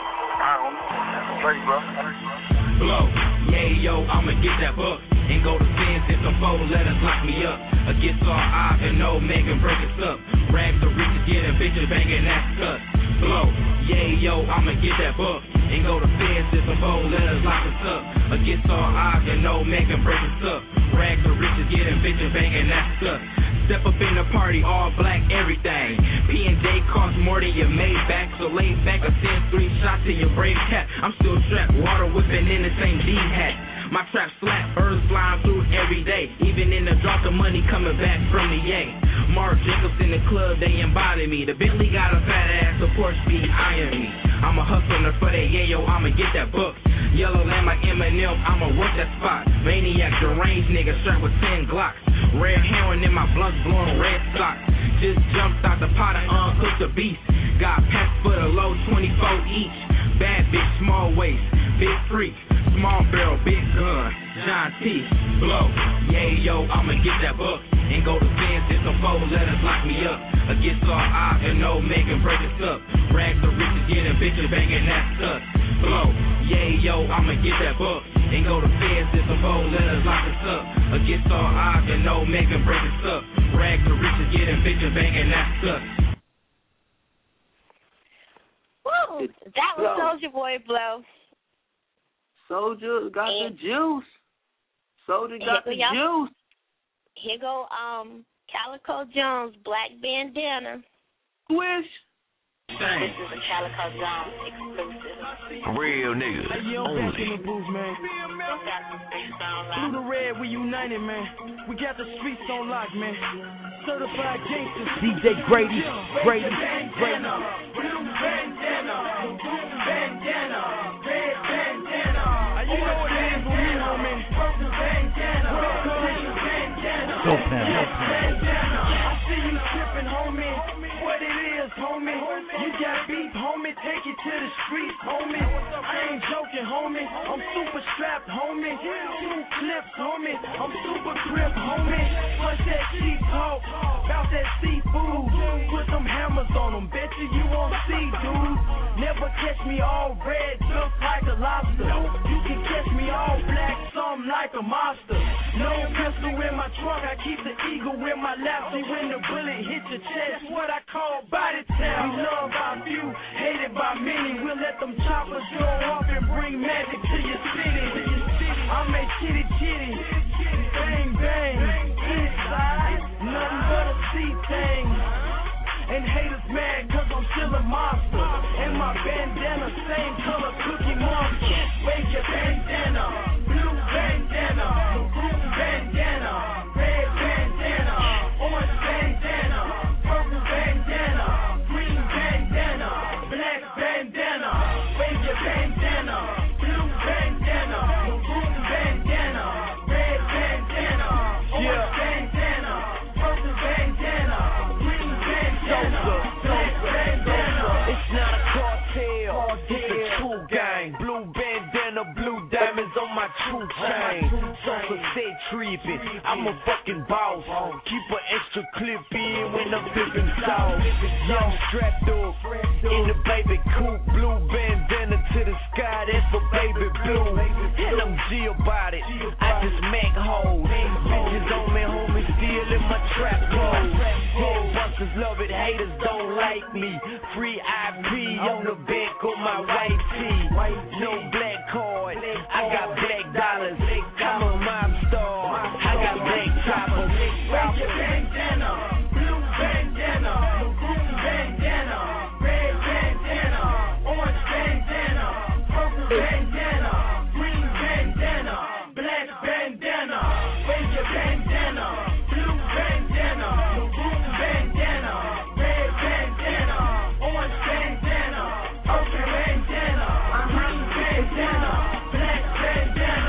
S21: Great, bro.
S20: Blow. Yeah, yo, I'ma get that book and go to fence if some 4 letters lock me up. Against all odds and no making break us up. Rags the riches, getting bitches banging, that's cut. Blow. Yeah, yo, I'ma get that book and go to fence if some 4 letters lock us up. Against all odds and no making break us up. Rags the riches, getting bitches banging, that's cut. Step up in the party, all black, everything. P&J cost more than your Maybach, so lay back, I send 3 shots to your brave cat. I'm still strapped, water whipping in the same D-hat. My trap slap, birds flying through every day. Even in the drop, the money coming back from the Yang. Mark Jacobs in the club, they embody me. The Bentley got a fat ass, the Porsche be eyeing me. I'm a hustler for that, yeah, yo, I'ma get that book. Yellow lamb like Eminem, I'ma work that spot. Maniac, deranged nigga, strapped with 10 Glocks. Red heroin in my blunts, blowing red socks. Just jumped out the pot and uncooked the beast. Got packs for the low, 24 each. Bad bitch, small waist, big freak. Small barrel, big gun, John T. Blow. Yeah, yo, I'ma get that book and go to fence if some 4 letters lock me up. Against all odds and no making break us up. Rags the riches, getting bitches banging, that's us. Blow. Yeah, yo, I'ma get that book and go to fence if some 4 letters lock us up. Against all odds and no making break us up. Rags the riches, getting bitches banging, that's us.
S3: Woo! That was Soulja Boy Blow.
S19: Soulja got the juice. Soulja got the juice.
S3: Here go Calico Jones, Black Bandana.
S19: Squish.
S3: This is a Calico Jones exclusive.
S6: Real niggas only.
S7: Back in the booth, man. Blue to red, we united, man. We got the streets on lock, man. Certified gangsters. DJ Grady. Blue bandana, bandana, red bandana. You know what it is with me, homie. Purple bandana, green bandana. I see you tripping, homie. What it is, homie? You got beef, homie. Take it to the streets, homie. I ain't joking, homie. I'm super strapped, homie. 2 clips, homie. I'm super grip, homie. What's that cheap talk? About that seafood. Put some hammers on them. Bet you won't see, dude. Never catch me all red, just like a lobster. You can catch me all black, something like a monster. No pistol in my trunk, I keep the eagle in my lap. See when the bullet hit your chest, what I call body tell. We love our few, hated by many. We'll let them choppers go off and bring magic to your city. I make chitty, bang, bang. Inside, nothing but a C-thing. And haters mad cause I'm still a monster. And my bandana, same color, Cookie Monster. Wave your bandana, blue bandana, maroon bandana, red bandana, orange bandana, purple bandana, green bandana, black bandana. Wave your bandana, blue bandana, maroon bandana.
S8: tripping. I'm a fucking boss. Keep an extra clip in when I'm dipping sauce. Young strapped up in the baby coupe, blue bandana to the sky, that's for baby blue. And I'm G about it. I just make hoes. Bitches on me, homies still in my trap clothes. Busters love it, haters don't like me. Free IP on the back of my white tee. No black card, I got black dollars. I'm a mob star, I got black choppers.
S12: Where's your bandana? Blue bandana, maroon bandana, red bandana, orange bandana, purple bandana, green bandana, black bandana. Where's your bandana? Blue bandana, maroon bandana, red bandana, orange bandana, purple bandana, green bandana, black bandana.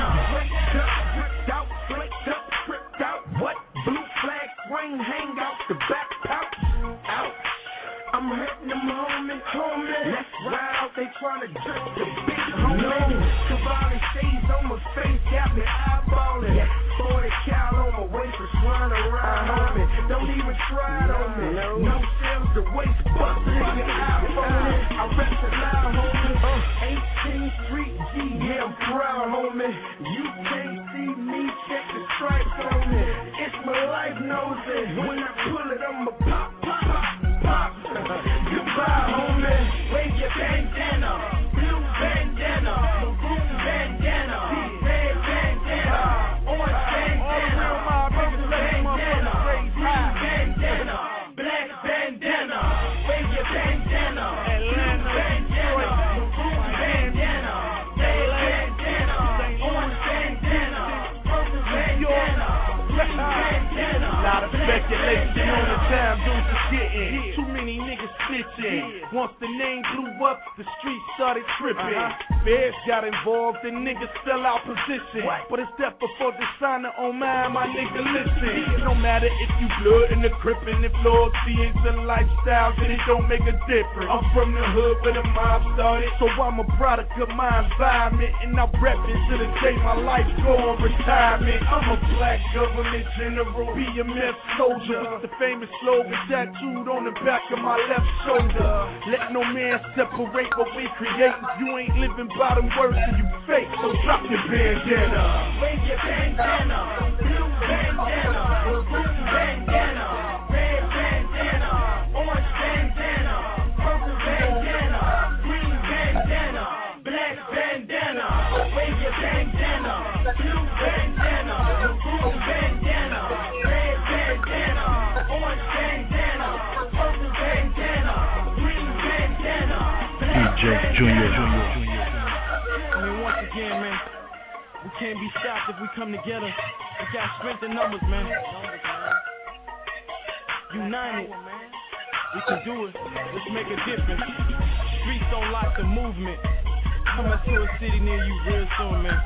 S12: Ripped out, flaked up, tripped out. What? Blue flag ring, hang out the back pouch. Out. I'm hurting them homie. Let's ride. They tryna drip the big homie. No. Cavalli shades on my face, got me eyeballing. 40 cal on my waist, for trying to ride on me. Don't even try it on me. No sales to waste, busted in your iPhone. I rap the loud homie. 18th Street G, yeah, I'm proud homie. You can't see me, check the stripes on me. It's my life knows it. When I pull it, I'ma pop, pop, pop. Goodbye homie. Wave your bandana, blue bandana, maroon bandana, red bandana, orange bandana, purple bandana, green bandana, black bandana. Wave your bandana, blue bandana, maroon bandana, red bandana, orange bandana, purple bandana, green bandana.
S8: A lot of speculation on the time dudes are getting. Too many niggas snitching. Once the name blew up, the streets started tripping. Feds got involved and niggas fell out position. But it's death before dishonor on mine, my nigga, listen. No matter if you blood in the crippin', if loyalty ain't the lifestyle, then it don't make a difference. I'm from the hood where the mob started, so I'm a product of my environment. And I'm reppin' to the day my life go on retirement. I'm a black government general, BMF soldier. With the famous slogan tattooed on the back of my left shoulder. Let no man separate what we create. You ain't living by them words and you fake, so drop your bandana.
S12: Wave your bandana, blue bandana, maroon bandana, red bandana, orange bandana, purple bandana, green bandana, black bandana. Wave your bandana, blue bandana, maroon bandana, red bandana, orange bandana, purple bandana, green bandana, black bandana.
S8: I mean, once again, man, we can't be stopped if we come together. We got strength in numbers, man. United, we can do it. Let's make a difference. Streets don't like the movement. Coming to a city near you real soon, man.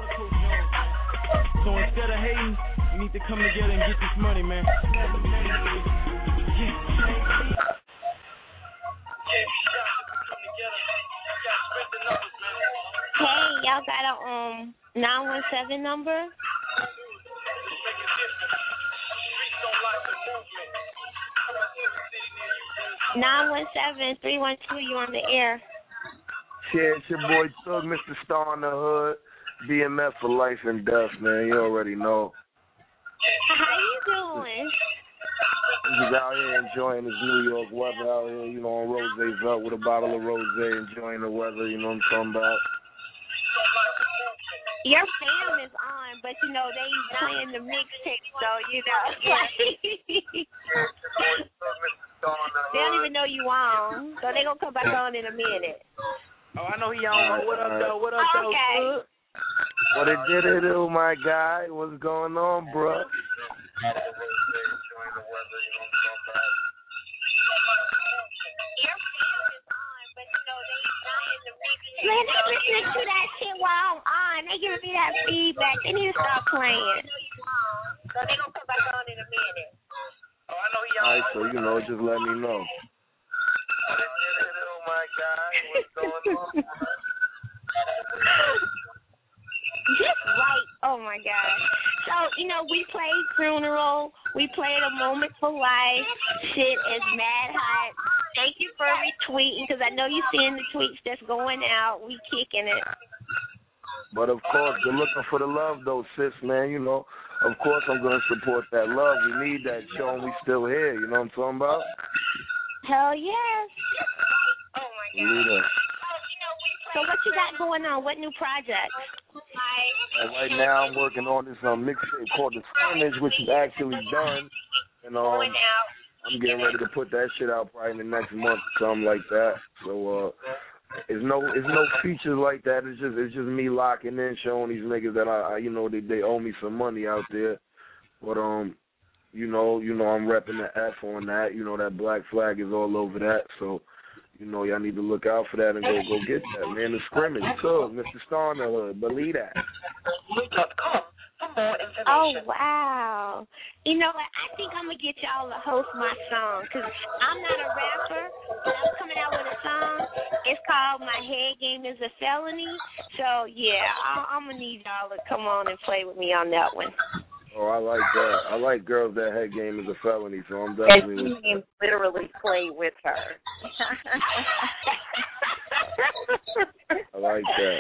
S8: So instead of hating, we need to come together and get this money, man.
S3: Hey, y'all got a 917 number? 917-312, you on the air.
S2: Yeah, it's your boy Thug, Mr. Star in the Hood, BMF for life and death, man. You already know.
S3: How you doing?
S2: I'm just out here enjoying this New York weather out here, you know, on Roseville with a bottle of rosé, enjoying the weather, you know what I'm talking about.
S3: Your fam is on, but you know they playing the mixtape, so you know. They don't even know you on, so they gonna come back on in a minute.
S15: Oh, I know he on. What up, though? What up, though?
S3: Okay.
S2: What it did do, my guy? What's going on, bro?
S3: Man, they listening to that shit while I'm on. They giving me that feedback. They need to stop playing. So they gonna come back on in a minute.
S15: Oh, I know he on.
S2: Alright, so you know, just let me know. My guy, what's going on?
S3: Just right. Oh my God. So we played Funeral. We played A Moment for Life. Shit is mad hot. Thank you for retweeting, because I know you're seeing the tweets that's going out. We kicking it.
S2: But, of course, you're looking for the love, though, sis, man. Of course I'm going to support that love. We need that showing we still here. You know what I'm talking about?
S3: Hell yes.
S2: Oh, my God.
S3: So what you got going on? What new project?
S2: Right now I'm working on this mixtape called The Scrimmage, which is actually done. And I'm getting ready to put that shit out probably in the next month or something like that. So it's no features like that. It's just me locking in, showing these niggas that they owe me some money out there. But I'm repping the F on that. That black flag is all over that. So y'all need to look out for that and go get that, man. The Scrimmage, too. Mr. Star in the Hood. Believe that.
S3: Oh, wow. You know what? I think I'm going to get y'all to host my song, because I'm not a rapper, but I'm coming out with a song. It's called My Head Game is a Felony. So, yeah, I'm going to need y'all to come on and play with me on that one.
S2: Oh, I like that. I like girls that head game is a felony, so I'm definitely with
S4: that. Literally play with her.
S2: I like that.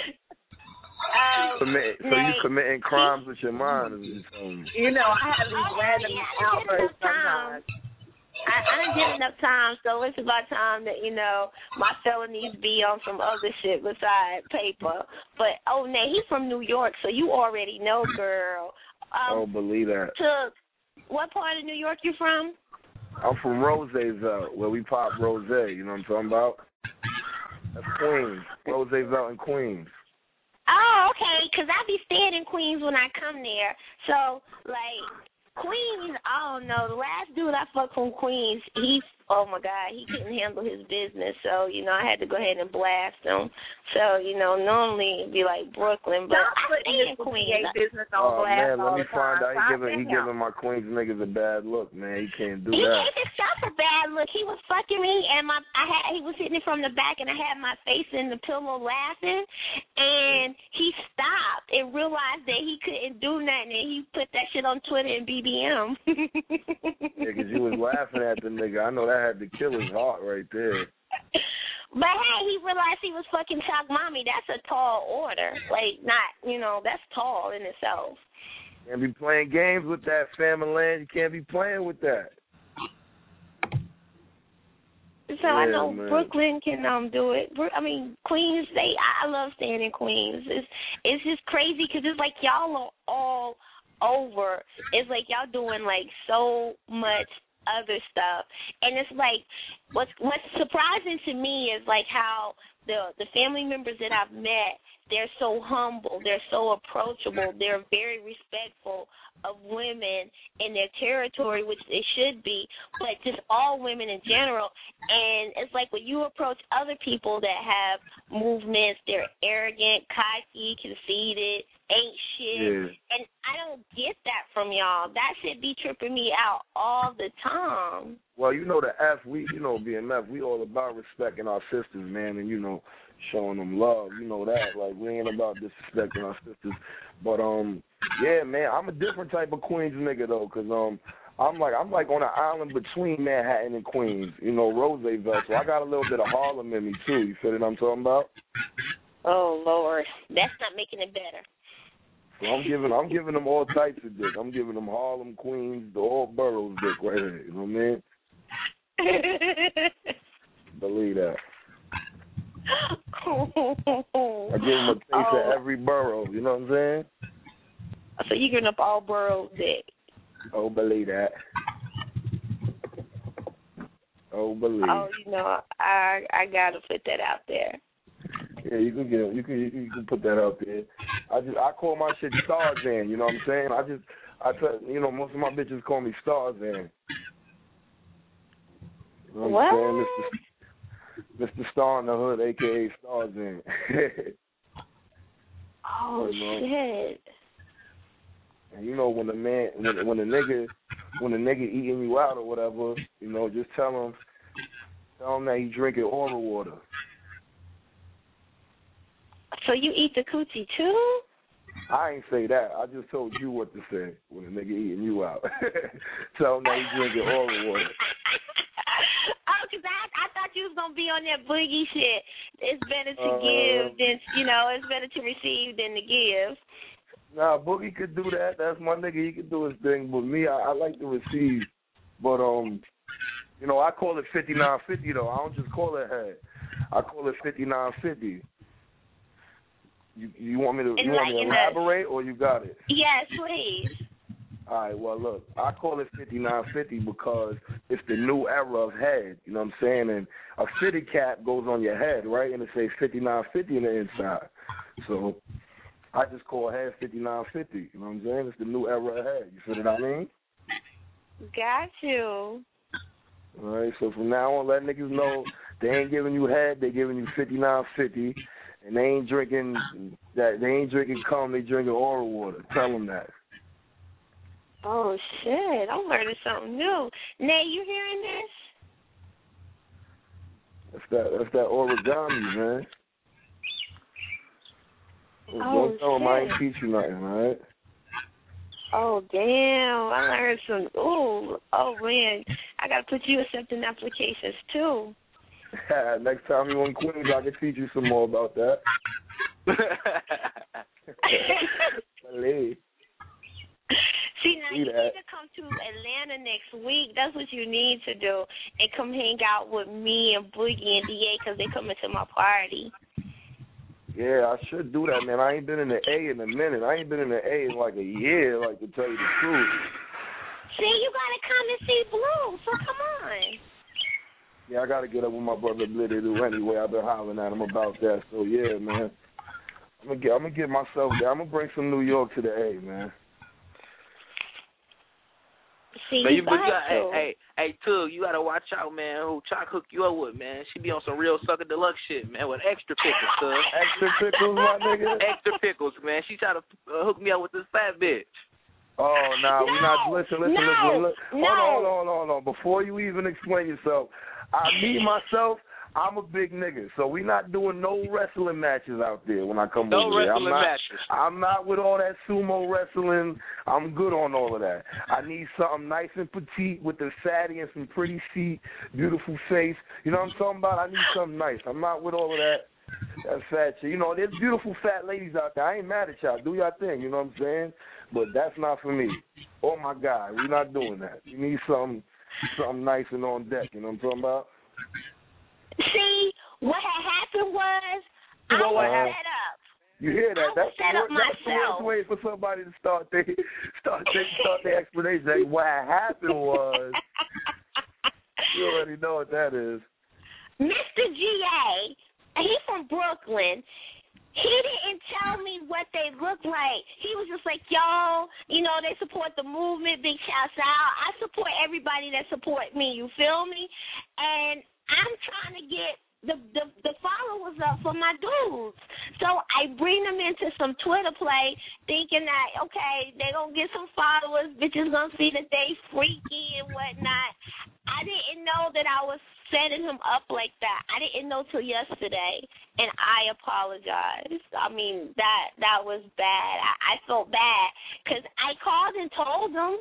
S2: You committing crimes with your mind.
S4: I have these random outbursts sometimes.
S3: I done did enough time, so it's about time that, my felonies be on some other shit besides paper. But, Nay, he's from New York, so you already know, girl.
S2: Believe that.
S3: What part of New York you from?
S2: I'm from Roosevelt, where we pop rose. You know what I'm talking about? That's Queens. Roosevelt in Queens.
S3: Oh, okay, because I be staying in Queens when I come there. So, Queens, I don't know. The last dude I fucked from Queens, oh, my God, he couldn't handle his business. So, I had to go ahead and blast him. So, normally it'd be like Brooklyn, but I stay in Queens.
S4: Business on blast
S2: man, let me find out. He giving my Queens niggas a bad look, man. He can't do
S3: that. He
S2: gave
S3: himself a bad look. He was fucking me, and he was hitting it from the back, and I had my face in the pillow laughing, and he stopped and realized that he couldn't do nothing, and he put that shit on Twitter and BBM.
S2: Yeah, because you was laughing at the nigga. I know that had to kill his heart right there.
S3: But hey, he realized he was fucking Shock Mommy. That's a tall order. That's tall in itself.
S2: Can't be playing games with that, family. You can't be playing with that.
S3: So I know Brooklyn can do it. Queens. I love staying in Queens. It's just crazy because it's like y'all are all over. It's like y'all doing so much other stuff, and it's like what's surprising to me is how the family members that I've met, they're so humble, they're so approachable, they're very respectful of women in their territory, which they should be, but just all women in general. And it's like when you approach other people that have movements, they're arrogant, cocky, conceited, ain't shit. Yeah. And I don't get that from y'all. That shit be tripping me out all the time.
S2: Well, the F, BMF, we all about respecting our sisters, man, and, showing them love. That. We ain't about disrespecting our sisters. But, yeah, man, I'm a different type of Queens nigga, though, because, I'm like on an island between Manhattan and Queens, Roosevelt. So I got a little bit of Harlem in me, too. You feel what I'm talking about?
S3: Oh, Lord. That's not making it better.
S2: So I'm giving them all types of dick. I'm giving them Harlem, Queens, the all boroughs dick right here. You know what I mean? Believe that. I give them a taste of every borough. You know what I'm saying?
S3: So you're giving up all boroughs dick.
S2: Oh, believe that. Oh, believe.
S3: Oh, I gotta put that out there.
S2: Yeah, you can get. You can put that out there. I call my shit Starzan. You know what I'm saying? Most of my bitches call me Starzan. You know what I'm saying? Mr. Star in the Hood, aka Starzan.
S3: Oh shit.
S2: And when when a nigga eating you out or whatever, just tell him that he drinking oral water.
S3: So you eat the coochie too?
S2: I ain't say that. I just told you what to say when a nigga eating you out. Tell him that he's drinking oral water.
S3: Oh, because I thought you was going to be on that boogie shit. It's better to give than, it's better to receive than to give.
S2: Nah, Boogie could do that. That's my nigga. He could do his thing. But me, I like to receive. But, I call it 5950, though. I don't just call it head. I call it 5950. You want me to elaborate, or you got it?
S3: Yes, please.
S2: All right, well, look, I call it 5950 because it's the new era of head, you know what I'm saying? And a fitted cap goes on your head, right? And it says 5950 in the inside. So I just call head 5950, you know what I'm saying? It's the new era of head. You feel what I mean?
S3: Got you.
S2: All right, so from now on, let niggas know they ain't giving you head, they giving you 5950, and they ain't drinking cum, they drinking oral water. Tell them that.
S3: Oh, shit. I'm learning something new. Nay, you hearing this?
S2: That's that origami, man.
S3: Oh,
S2: don't tell them I ain't teach you nothing, right?
S3: Oh, damn. I learned some. Ooh. Oh, man. I got to put you accepting applications, too.
S2: Next time you in Queens, I can teach you some more about that.
S3: See, now you need to come to Atlanta next week. That's what you need to do. And come hang out with me and Boogie and DA because they coming to my party.
S2: Yeah, I should do that, man. I ain't been in the A in a minute. I ain't been in the A in like a year, like, to tell you the truth.
S3: See, you got to come and see Blue, so come on.
S2: Yeah, I got to get up with my brother Blitty anyway. I've been hollering at him about that. So, yeah, man. I'm gonna get myself there. I'm going to bring some New York to the A, man.
S3: See,
S15: you got hey, Tug, you gotta watch out, man. Who Chalk hook you up with, man? She be on some real sucker deluxe shit, man, with extra pickles, Tug.
S2: Extra pickles, my nigga.
S15: Extra pickles, man. She try to hook me up with this fat bitch.
S2: Oh, nah, we not. Listen.
S3: No.
S2: Hold on. Before you even explain yourself, myself, I'm a big nigga, so we not doing no wrestling matches out there when I come over there.
S15: No wrestling matches.
S2: I'm not with all that sumo wrestling. I'm good on all of that. I need something nice and petite with the fatty and some pretty feet, beautiful face. You know what I'm talking about? I need something nice. I'm not with all of that fat shit. There's beautiful fat ladies out there. I ain't mad at y'all. Do y'all thing, you know what I'm saying? But that's not for me. Oh, my God, we're not doing that. You need something nice and on deck, you know what I'm talking about?
S3: See, what had happened was I was set up.
S2: You hear that?
S3: That's the
S2: worst way for somebody to start their explanation. Like, what happened was, you already know what that is.
S3: Mr. GA, he's from Brooklyn. He didn't tell me what they look like. He was just like, y'all, they support the movement, big shouts out. I support everybody that support me, you feel me? And I'm trying to get the followers up for my dudes. So I bring them into some Twitter play thinking that, okay, they going to get some followers, bitches going to see that they freaky and whatnot. I didn't know that I was setting him up like that. I didn't know till yesterday, and I apologize. I mean, that was bad. I felt bad because I called and told them.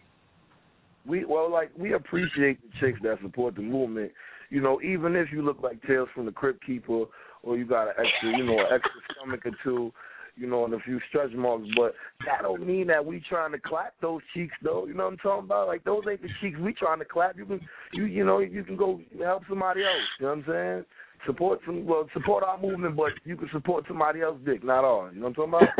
S2: We appreciate the chicks that support the movement. Even if you look like Tales from the Crypt Keeper or you got an extra stomach or two, and a few stretch marks, but that don't mean that we trying to clap those cheeks, though. You know what I'm talking about? Like, those ain't the cheeks we trying to clap. You can go help somebody else. You know what I'm saying? Support our movement, but you can support somebody else's dick, not ours. You know what I'm talking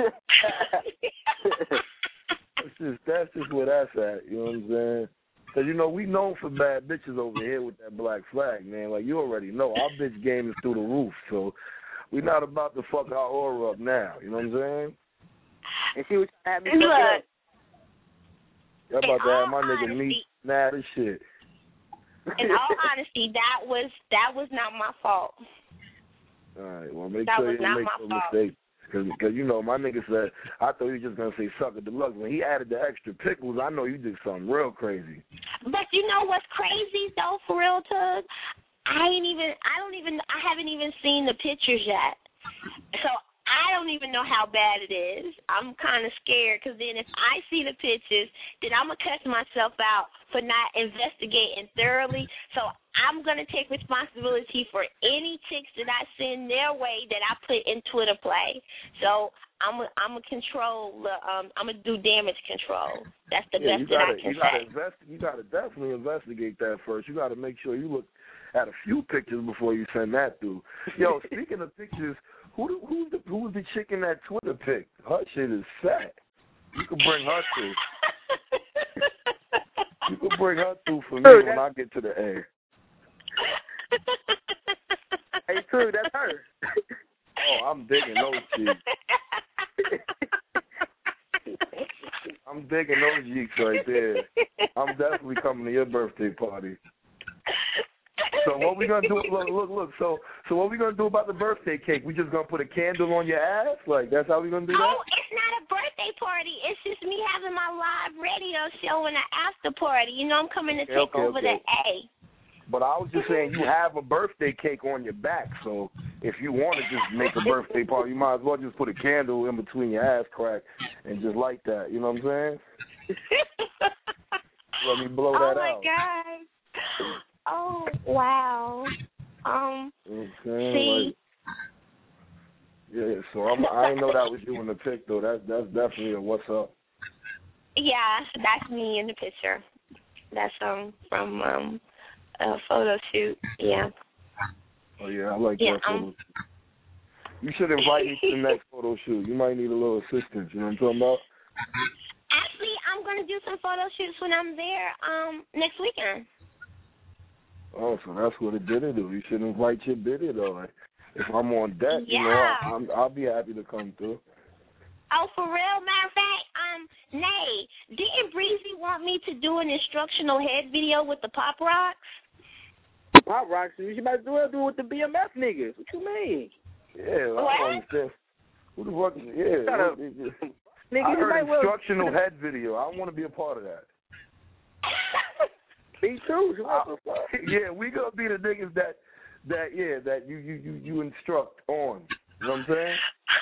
S2: about? That's just where that's at. You know what I'm saying? Because, we known for bad bitches over here with that black flag, man. Like, you already know. Our bitch game is through the roof, so we not about to fuck our aura up now. You know what I'm saying?
S15: And she was happy.
S3: Look.
S2: Y'all about to have my nigga meat mad as shit.
S3: In all honesty, that was not my fault.
S2: All right, well, make sure you don't make no mistake. Because my nigga said, I thought he was just going to say sucker deluxe. When he added the extra pickles, I know you did something real crazy.
S3: But you know what's crazy, though, for real, Tug? I haven't even seen the pictures yet. So I don't even know how bad it is. I'm kind of scared because then if I see the pictures, then I'm going to cuss myself out for not investigating thoroughly. So I'm going to take responsibility for any chicks that I send their way that I put in Twitter play. So I'm gonna control the I'm gonna do damage control. That's the best that I can say.
S2: You gotta definitely investigate that first. You gotta make sure you look at a few pictures before you send that through. Yo, speaking of pictures, who's the chick in that Twitter pic? Her shit is fat. You can bring her through. You can bring her through for me when I get to the air.
S15: Hey, true, that's her.
S2: Oh, I'm digging those cheeks. I'm digging those cheeks right there. I'm definitely coming to your birthday party. So what we gonna do? Look. So what we gonna do about the birthday cake? We just gonna put a candle on your ass? Like that's how we gonna do that?
S3: Oh, it's not a birthday party. It's just me having my live radio show and an after party. You know, I'm coming to take over the A.
S2: But I was just saying, you have a birthday cake on your back, so if you want to just make a birthday party, you might as well just put a candle in between your ass crack and just light that. You know what I'm saying? Let me blow that out.
S3: Oh my God! Oh wow! See.
S2: Yeah, so I didn't know that was you in the pic though. That's definitely a what's up.
S3: Yeah, that's me in the picture. That's from a photo shoot. Yeah.
S2: Oh yeah, I like that photo shoot. You should invite me to the next photo shoot. You might need a little assistance. You know what I'm talking about?
S3: Actually, I'm gonna do some photo shoots when I'm there next weekend.
S2: Oh, so that's what it did do. You should invite your biddy though. Like, if I'm on deck, you know, I'll be happy to come through.
S3: Oh, for real? Matter of fact, Nay, didn't Breezy want me to do an instructional head video with the Pop Rocks?
S15: Pop Rocks? You might as well do it with the BMF niggas. What you mean?
S2: Yeah, I don't understand. Who the fuck? Yeah.
S15: Nigga,
S2: I heard instructional head video. I want to be a part of that.
S15: Me too.
S2: Yeah, we gonna be the niggas that you instruct on. You know what I'm saying?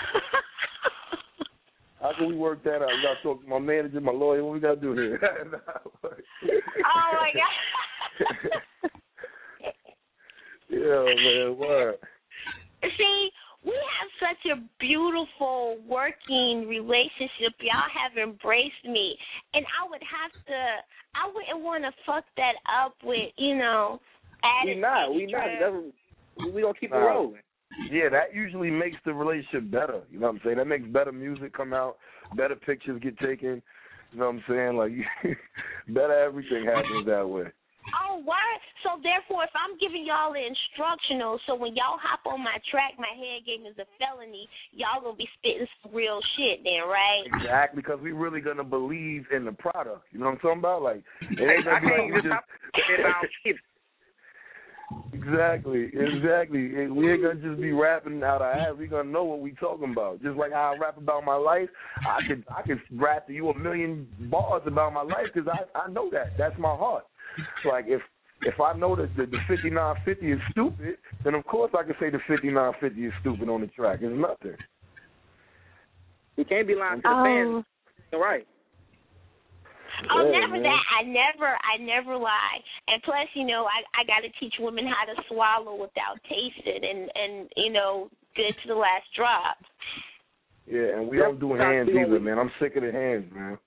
S2: How can we work that out? We gotta talk to my manager, my lawyer. What we gotta do here?
S3: Oh my God.
S2: Yeah, man. What?
S3: See, we have such a beautiful working relationship. Y'all have embraced me, and I wouldn't want to fuck that up with, added.
S15: We gonna keep it rolling.
S2: Yeah, that usually makes the relationship better. You know what I'm saying? That makes better music come out, better pictures get taken. You know what I'm saying? Like, better everything happens that way.
S3: Oh, what? So, therefore, if I'm giving y'all the instructional, so when y'all hop on my track, my head game is a felony, y'all going to be spitting some real shit then, right?
S2: Exactly, because we really going to believe in the product. You know what I'm talking about? Like, it ain't going to be like we just... Exactly. We ain't gonna just be rapping out our ass. We gonna know what we talking about. Just like how I rap about my life, I could rap to you 1,000,000 bars about my life because I know that. That's my heart. Like if I know that the 5950 is stupid, then of course I can say the 5950 is stupid on the track. It's nothing.
S15: You can't be lying to the fans. All right.
S3: Oh, never that. I never lie. And plus, I got to teach women how to swallow without tasting and good to the last drop.
S2: Yeah, and we don't do hands either, man. I'm sick of the hands, man.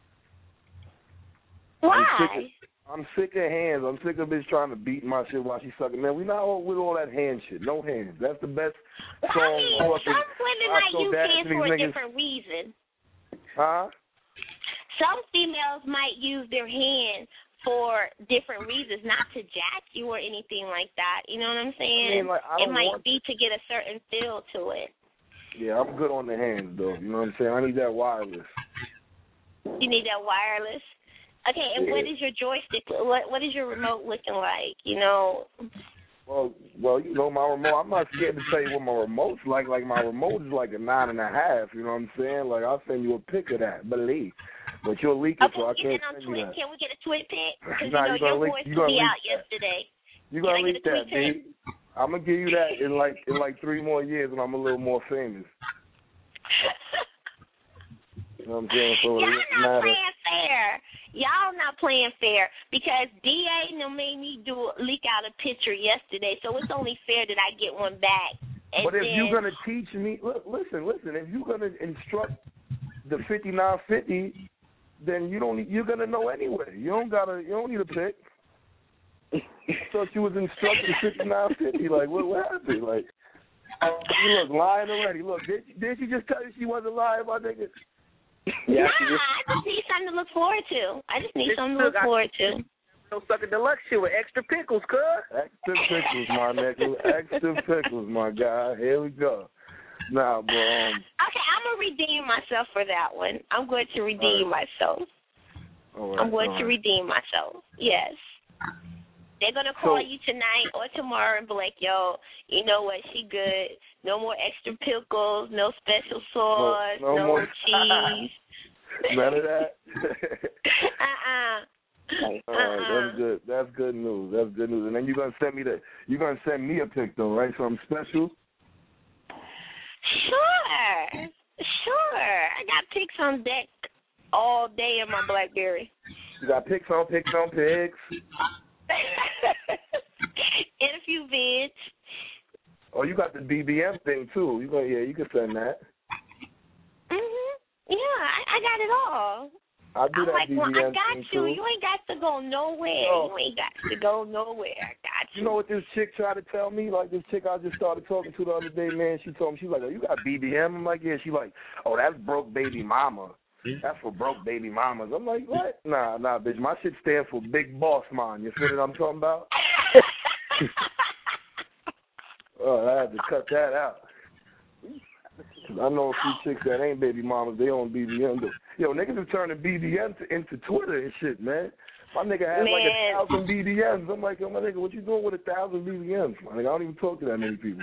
S3: Why?
S2: I'm sick of hands. I'm sick of bitch trying to beat my shit while she's sucking. Man, we not with all that hand shit. No hands. That's the best song.
S3: I mean, some women might use hands for a different reason.
S2: Huh?
S3: Some females might use their hand for different reasons, not to jack you or anything like that. You know what I'm saying? It might be to get a certain feel to it.
S2: Yeah, I'm good on the hands, though. You know what I'm saying? I need that wireless.
S3: You need that wireless? Okay, and what is your joystick? What is your remote looking like?
S2: Well, my remote, I'm not scared to tell you what my remote's like. Like, my remote is like a 9.5, you know what I'm saying? Like, I'll send you a pic of that, believe. But you'll leak it, so I can't send you that.
S3: Can we get a tweet pic? Because your voice put me out yesterday.
S2: You're going to leak that, babe. I'm going to give you that in like 3 more years when I'm a little more famous. You know what I'm saying? So
S3: Y'all not playing fair. Y'all not playing fair because DA made me leak out a picture yesterday, so it's only fair that I get one back. And
S2: but if
S3: then,
S2: you're gonna teach me, listen. If you're gonna instruct the 5950, then you're gonna know anyway. You don't need a pick. I thought you was instructing 5950. Like what happened? Like you look lying already. Look, did she just tell you she wasn't lying, my nigga?
S3: Yeah, I just need something to look forward to.
S15: No sucker deluxe shit with extra pickles, cuz.
S2: Extra pickles, my nigga. Extra pickles, my guy. Here we go. Nah, bro.
S3: Okay, I'm gonna redeem myself for that one. I'm going to redeem myself. I'm going to redeem myself. Yes. They're gonna call you tonight or tomorrow and be like, "Yo, you know what? She good. No more extra pickles. No special sauce.
S2: No more
S3: cheese.
S2: None of that." All right, that's good. That's good news. And then you're gonna send me a pic though, right? So I'm special.
S3: Sure. I got pics on deck all day in my BlackBerry.
S2: You got pics on pics.
S3: And a few vids.
S2: Oh, you got the BBM thing too. You can send that.
S3: Yeah, I got it all.
S2: I do that BBM
S3: I got
S2: thing
S3: you.
S2: too.
S3: You ain't got to go nowhere.
S2: Oh.
S3: You ain't got to go nowhere. I got you.
S2: You know what this chick tried to tell me? Like this chick I just started talking to the other day, man. She told me, she's like, "Oh, you got BBM?" I'm like, "Yeah." She's like, "Oh, that's broke baby mama. That's for broke baby mamas." I'm like, "What?" Nah, bitch. My shit stands for big boss man. You feel what I'm talking about? Oh, I had to cut that out. I know a few chicks that ain't baby mamas. They own BBM. Yo, niggas are turning BBM into Twitter and shit, man. My nigga has like 1,000 BBMs. I'm like, yo, my nigga, what you doing with 1,000 BBMs? My nigga, I don't even talk to that many people.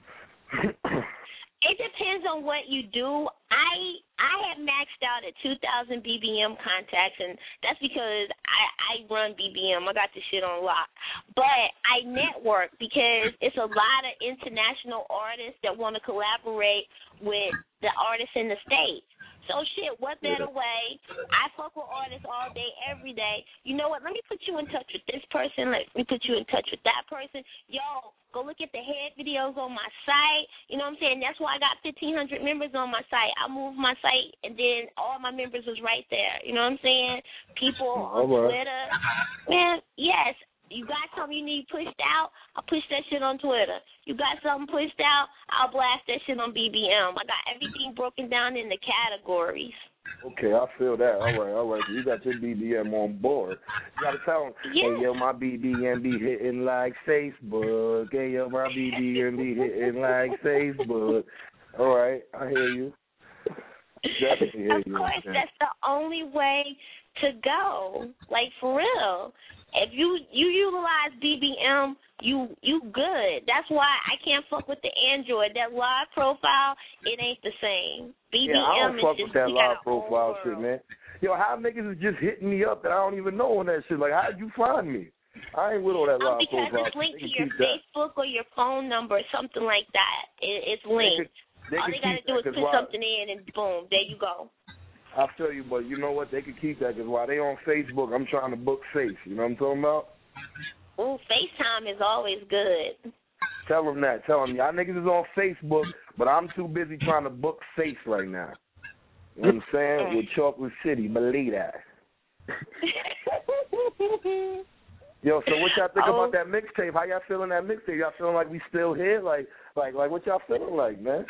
S3: It depends on what you do. I have maxed out at 2,000 BBM contacts, and that's because I run BBM. I got the shit on lock. But I network because it's a lot of international artists that want to collaborate with the artists in the States. So, shit, what better way? I fuck with artists all day, every day. You know what? Let me put you in touch with this person. Let me put you in touch with that person. Yo, go look at the head videos on my site. You know what I'm saying? That's why I got 1,500 members on my site. I moved my site, and then all my members was right there. You know what I'm saying? People on Twitter. Man, yes. You got something you need pushed out, I'll push that shit on Twitter. You got something pushed out, I'll blast that shit on BBM. I got everything broken down into categories.
S2: Okay, I feel that. All right. You got your BBM on board. You got to tell them, hey, yo, my BBM be hitting like Facebook. Hey, yo, my BBM be hitting like Facebook. All right, I hear you. Definitely hear you.
S3: Of course, that's the only way to go. Like, for real. If you utilize BBM, you good. That's why I can't fuck with the Android. That live profile, it ain't the same. BBM
S2: I don't fuck with that live profile
S3: world.
S2: shit, man. Yo, how niggas is just hitting me up that I don't even know on that shit? Like, how'd you find me? I ain't with all that live
S3: because
S2: profile.
S3: It's linked to your Facebook or your phone number, something like that. It's linked. All they got to do is put something in and boom, there you go.
S2: I feel you, but you know what? They can keep that because while they on Facebook, I'm trying to book Face. You know what I'm talking about?
S3: Ooh, FaceTime is always good.
S2: Tell them that. Tell them, y'all niggas is on Facebook, but I'm too busy trying to book Face right now. You know what I'm saying? With Chocolate City, believe that. Yo, so what y'all think about that mixtape? How y'all feeling that mixtape? Y'all feeling like we still here? Like what y'all feeling like, man?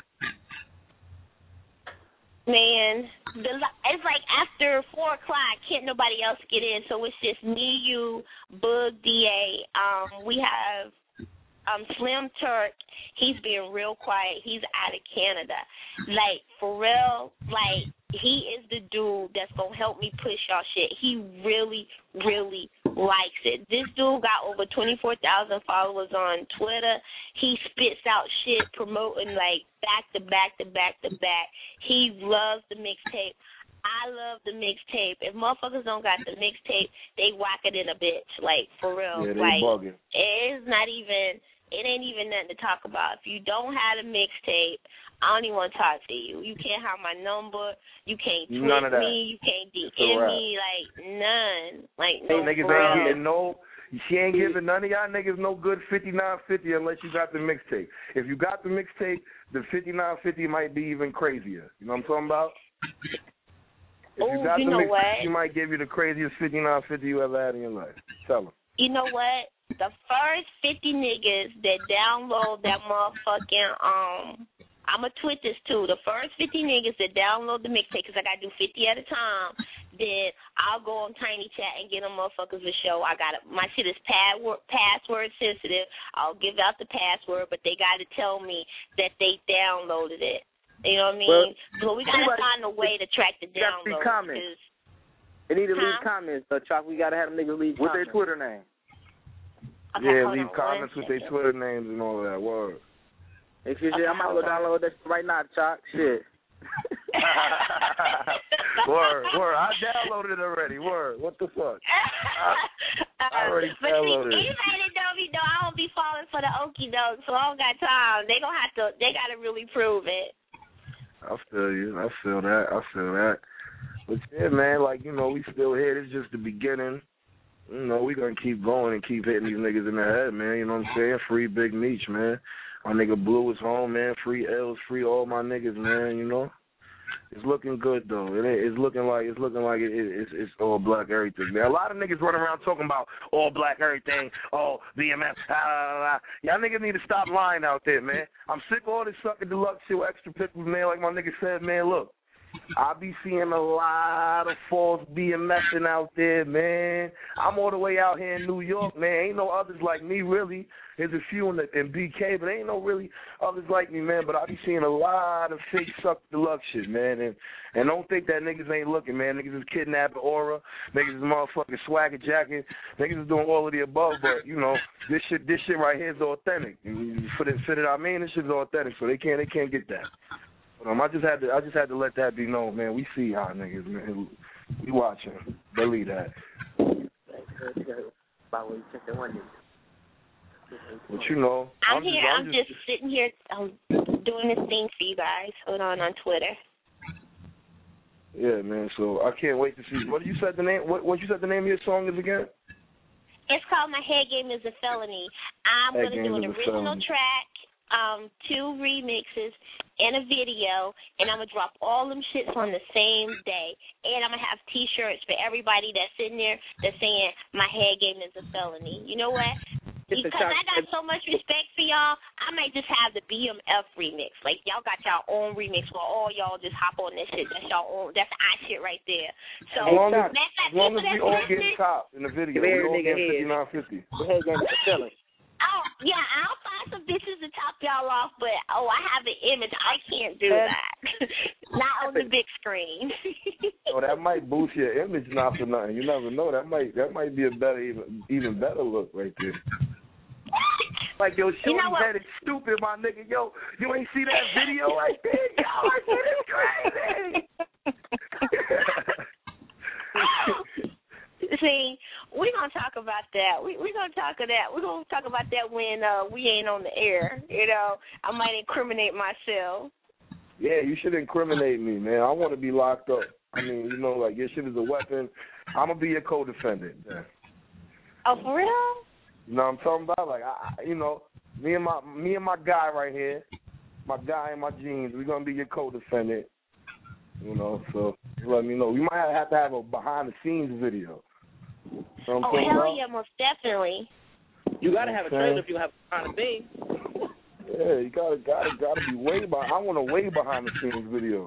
S3: Man, it's like after 4 o'clock, can't nobody else get in, so it's just me, you, Bug, DA. We have Slim Turk. He's being real quiet. He's out of Canada. Like, for real, like, he is the dude that's going to help me push y'all shit. He really, really likes it. This dude got over 24,000 followers on Twitter. He spits out shit promoting, like, back to back to back to back. He loves the mixtape. I love the mixtape. If motherfuckers don't got the mixtape, they whack it in a bitch. Like, for real.
S2: Yeah, they
S3: like,
S2: bugging.
S3: It ain't even nothing to talk about. If you don't have a mixtape, I don't even want to talk to you. You can't have my number. You can't tweet me. You can't DM me. Like, none. Like, no.
S2: Niggas ain't getting no. She ain't giving none of y'all niggas no good 5950 unless you got the mixtape. If you got the mixtape, the 5950 might be even crazier. You know what I'm talking about? If you got the mixtape, she might give you the craziest 5950 you ever had in your life. Tell her.
S3: You know what? The first 50 niggas that download that motherfucking I'm going to tweet this too. The first 50 niggas that download the mixtape, because I got to do 50 at a time, then I'll go on Tiny Chat and get them motherfuckers a show. My shit is password sensitive. I'll give out the password, but they got to tell me that they downloaded it. You know what I mean? So we got to find a way to track the download.
S15: They need to leave comments, Chalk. We got to have them niggas leave comments.
S2: With their Twitter name.
S3: Okay,
S2: leave comments with their Twitter names and all that. Word.
S15: If you I'm gonna go download that right now, Chalk. Shit.
S2: Word. I downloaded it already. Word. What the fuck? I already downloaded it.
S3: Anybody that know me know I don't be falling for the okie doke, so I don't got time. They gotta really prove it.
S2: I feel you. I feel that. But yeah, man, like, you know, we still here. This is just the beginning. You know, we gonna keep going and keep hitting these niggas in the head, man. You know what I'm saying? Free Big Meech, man. My nigga Blue is home, man. Free L's, free all my niggas, man. You know, it's looking good though. It's looking like it's all black everything, man. A lot of niggas running around talking about all black everything, all BMF. Y'all niggas need to stop lying out there, man. I'm sick of all this sucking deluxe shit with extra pickles, man. Like my nigga said, man. Look, I be seeing a lot of false BMFing out there, man. I'm all the way out here in New York, man. Ain't no others like me, really. There's a few in BK, but ain't no really others like me, man. But I be seeing a lot of fake suck deluxe shit, man. And don't think that niggas ain't looking, man. Niggas is kidnapping Aura. Niggas is motherfucking swagger jacking. Niggas is doing all of the above. But you know, this shit right here is authentic. For it, I mean, this shit is authentic. So they can't get that. I just had to let that be known, man. We see y'all niggas, man. We watching. Believe that. But you know,
S3: I'm just sitting here doing this thing for you guys. Hold on Twitter.
S2: Yeah, man. So I can't wait to see. What you said the name? What you said the name of your song is again?
S3: It's called My Head Game Is a Felony. I'm going to do an original track, 2 remixes, and a video, and I'm going to drop all them shits on the same day. And I'm going to have T-shirts for everybody that's in there that's saying, my head game is a felony. You know what? Because I got so much respect for y'all, I might just have the BMF remix. Like, y'all got y'all own remix where all y'all just hop on this shit. That's y'all own. That's our shit right there. So,
S2: as long as we all get copped in the video, we all get 5950.
S15: The head game is a felony.
S3: Oh, yeah, I'll find some bitches to top y'all off, but, I have an image. I can't do that. Not on the big screen.
S2: That might boost your image, not for nothing. You never know. That might be a better, even better look right there. Like, yo, Shorty head is stupid, my nigga. Yo, you ain't see that video right there? Yo, that shit is crazy.
S3: See, we're going to talk about that. We're going to talk of that. We're going to talk about that when we ain't on the air. You know, I might incriminate myself.
S2: Yeah, you should incriminate me, man. I want to be locked up. I mean, you know, like, your shit is a weapon. I'm going to be your co-defendant. Yeah.
S3: Oh, for real?
S2: You know what I'm talking about? Like, you know, me and my guy right here, my guy in my jeans, we're going to be your co-defendant. You know, so let me know. We might have to have a behind-the-scenes video.
S3: You know hell yeah, most definitely.
S15: You got to have a trailer if you have behind-the-scenes.
S2: Yeah, you gotta be way behind. I want a way behind-the-scenes video.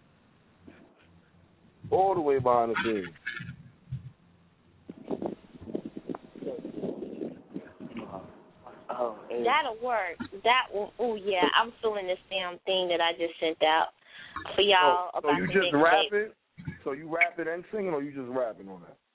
S2: All the way behind the scenes.
S3: That'll work. Yeah, I'm feeling this damn thing that I just sent out for y'all about
S2: so you just rapping? So you rapping and singing, or you just rapping on that?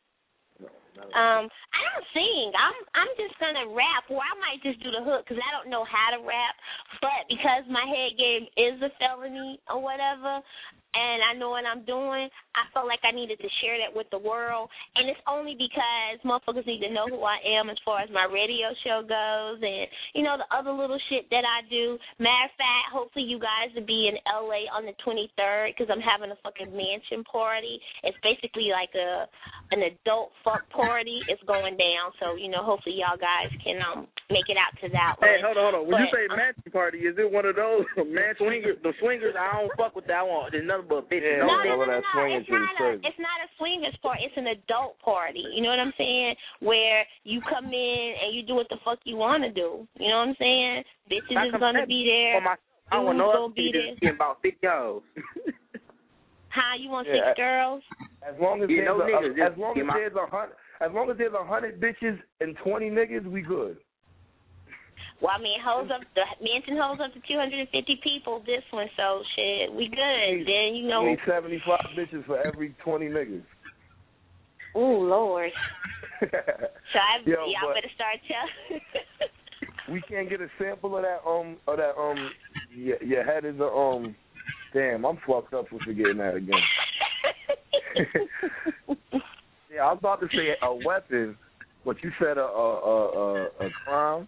S3: I don't sing. I'm just gonna rap, or I might just do the hook because I don't know how to rap. But because my head game is a felony or whatever, and I know what I'm doing, I felt like I needed to share that with the world. And it's only because motherfuckers need to know who I am as far as my radio show goes and, you know, the other little shit that I do. Matter of fact, hopefully you guys will be in L.A. on the 23rd because I'm having a fucking mansion party. It's basically like an adult fuck party. It's going down. So, you know, hopefully y'all guys can make it out to that one.
S19: Hey, hold on. When you say mansion party, is it one of those swingers? The swingers, I don't fuck with that one. There's nothing but bitches.
S3: No. It's not a swingers party. It's an adult party. You know what I'm saying? Where you come in and you do what the fuck you want to do. You know what I'm saying? Bitches is gonna be there.
S15: I want no
S3: gonna be there.
S15: About 6 girls.
S3: How you want 6 girls?
S2: As long as there's 100 bitches and 20 niggas, we good.
S3: Well, I mean, the mansion holds up to 250 people, this one, so shit, we good. Then, you know.
S2: We need 75 bitches for every 20 niggas.
S3: Ooh, Lord. So y'all better start telling.
S2: We can't get a sample of that, your head is damn, I'm fucked up for forgetting that again. Yeah, I was about to say a weapon, but you said a crime.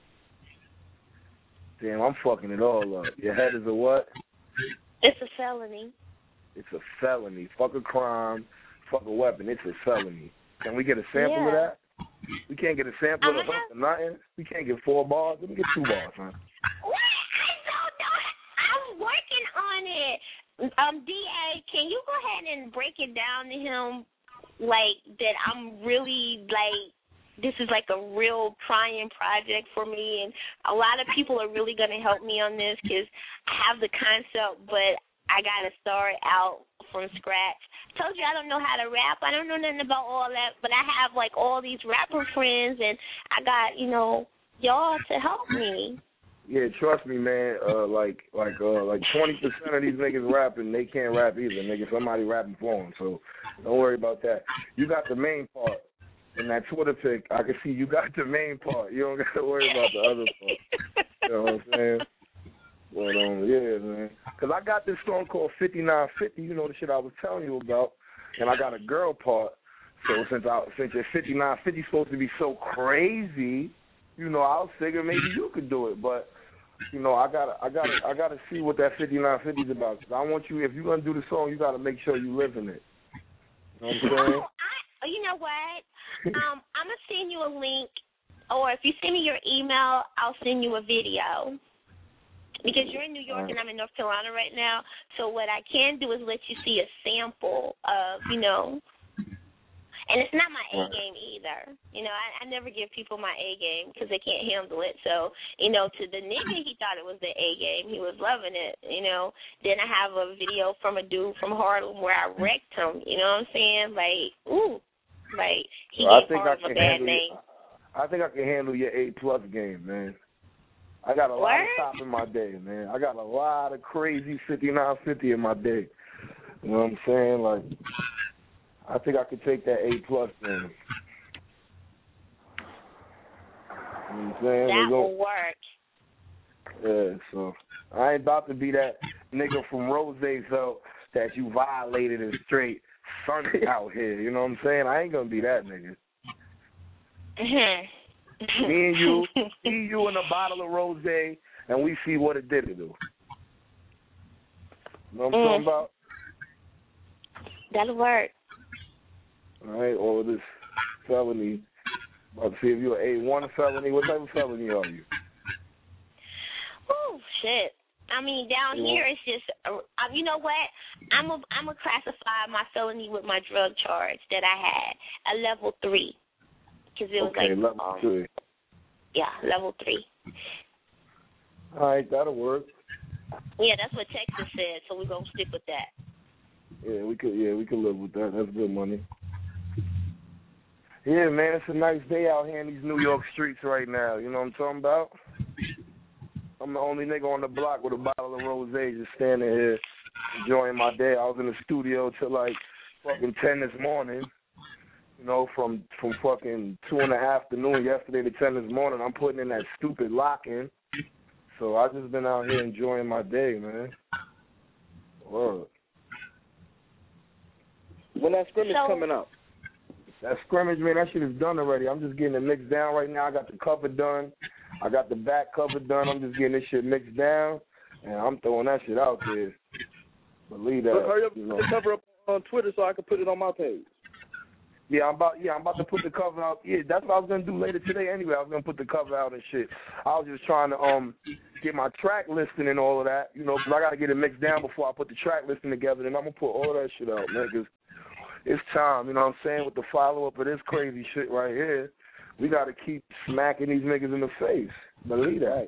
S2: Damn, I'm fucking it all up. Your head is a what?
S3: It's a felony.
S2: It's a felony. Fuck a crime. Fuck a weapon. It's a felony. Can we get a sample of that? We can't get a sample of the hook or nothing. We can't get 4 bars. Let me get 2 bars, huh?
S3: What? I don't know. I'm working on it. DA, can you go ahead and break it down to him, like, that I'm really, like, this is like a real trying project for me, and a lot of people are really going to help me on this because I have the concept, but I got to start out from scratch. I told you I don't know how to rap. I don't know nothing about all that, but I have, like, all these rapper friends, and I got, you know, y'all to help me.
S2: Yeah, trust me, man. Like 20% of these niggas rapping, they can't rap either. Nigga, somebody rapping for them, so don't worry about that. You got the main part. In that Twitter pic, I can see you got the main part. You don't got to worry about the other part. You know what I'm saying? But, yeah, man. Because I got this song called 5950, you know the shit I was telling you about, and I got a girl part. So since your 5950 supposed to be so crazy, you know, I was thinking maybe you could do it. But, you know, I gotta see what that 5950 is about. Because I want you, if you're going to do the song, you got to make sure you live in it. You know what I'm saying?
S3: You know what? I'm going to send you a link, or if you send me your email, I'll send you a video. Because you're in New York and I'm in North Carolina right now, so what I can do is let you see a sample of, you know, and it's not my A game either. You know, I never give people my A game because they can't handle it. So, you know, to the nigga, he thought it was the A game. He was loving it, you know. Then I have a video from a dude from Harlem where I wrecked him, you know what I'm saying? Like, ooh. Like, he gave Harlem a bad name.
S2: I think I can handle your A+ game, man. I got a lot of top in my day, man. I got a lot of crazy 5950 in my day. You know what I'm saying? Like, I think I could take that A+ game. You know what I'm saying?
S3: That will work.
S2: Yeah, so I ain't about to be that nigga from Rose so that you violated and straight sunny out here. You know what I'm saying? I ain't gonna be that nigga. Me and you, see you in a bottle of rosé, and we see what it did to do. You know what I'm talking about?
S3: That'll work.
S2: All right, all of this felony. About to see if you're an A1 felony. What type of felony are you?
S3: Oh, shit. I mean, down here it's just, you know what? I'm a classify my felony with my drug charge that I had, a level 3. Because it was
S2: level 3.
S3: Yeah, level 3.
S2: All right, that'll work.
S3: Yeah, that's what Texas said, so we're going to stick with that.
S2: Yeah, we could live with that. That's good money. Yeah, man, it's a nice day out here in these New York streets right now. You know what I'm talking about? I'm the only nigga on the block with a bottle of rosé just standing here enjoying my day. I was in the studio till like fucking 10 this morning. You know, from fucking 2 in the afternoon yesterday to 10 this morning. I'm putting in that stupid lock-in. So I just been out here enjoying my day, man. Word.
S19: When that scrimmage coming out?
S2: That scrimmage, man, that shit is done already. I'm just getting the mix down right now. I got the cover done. I got the back cover done. I'm just getting this shit mixed down, and I'm throwing that shit out there. Believe that.
S19: Hurry up, put the cover up on Twitter so I can put it on my page.
S2: Yeah, I'm about to put the cover out. Yeah, that's what I was gonna do later today. Anyway, I was gonna put the cover out and shit. I was just trying to get my track listing and all of that, you know, because I gotta get it mixed down before I put the track listing together. And I'm gonna put all that shit out, man, because it's time. You know what I'm saying? With the follow up of this crazy shit right here, we gotta keep smacking these niggas in the face. Believe that.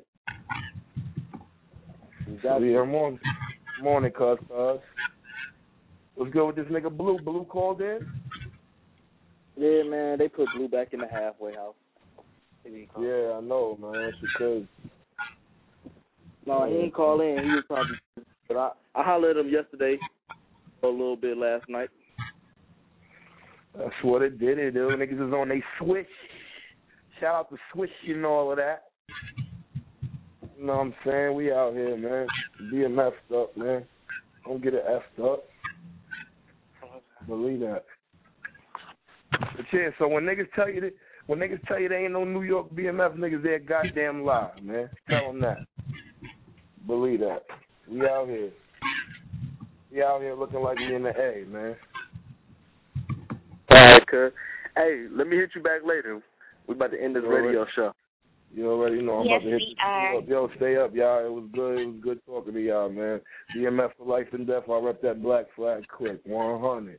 S2: Exactly. Yeah, morning, cuz. What's good with this nigga Blue? Blue called in?
S19: Yeah, man, they put Blue back in the halfway house.
S2: Yeah, I know, man. That's because.
S19: No, he ain't call in. He was probably. But I hollered at him yesterday a little bit last night.
S2: That's what it did. Niggas is on they switch. Shout out to Switch and all of that. You know what I'm saying? We out here, man. Being messed up, man. Don't get it effed up. Believe that. But yeah, so when niggas tell you they ain't no New York BMF niggas, they're goddamn lie, man. Tell them that. Believe that. We out here. We out here looking like we in the A, man.
S19: All right, cuz. Hey, let me hit you back later. We about to end this radio show.
S2: You already know I'm about to hit you up. Yo, stay up, y'all. It was good. It was good talking to y'all, man. BMF for life and death. I rep that black flag quick. 100.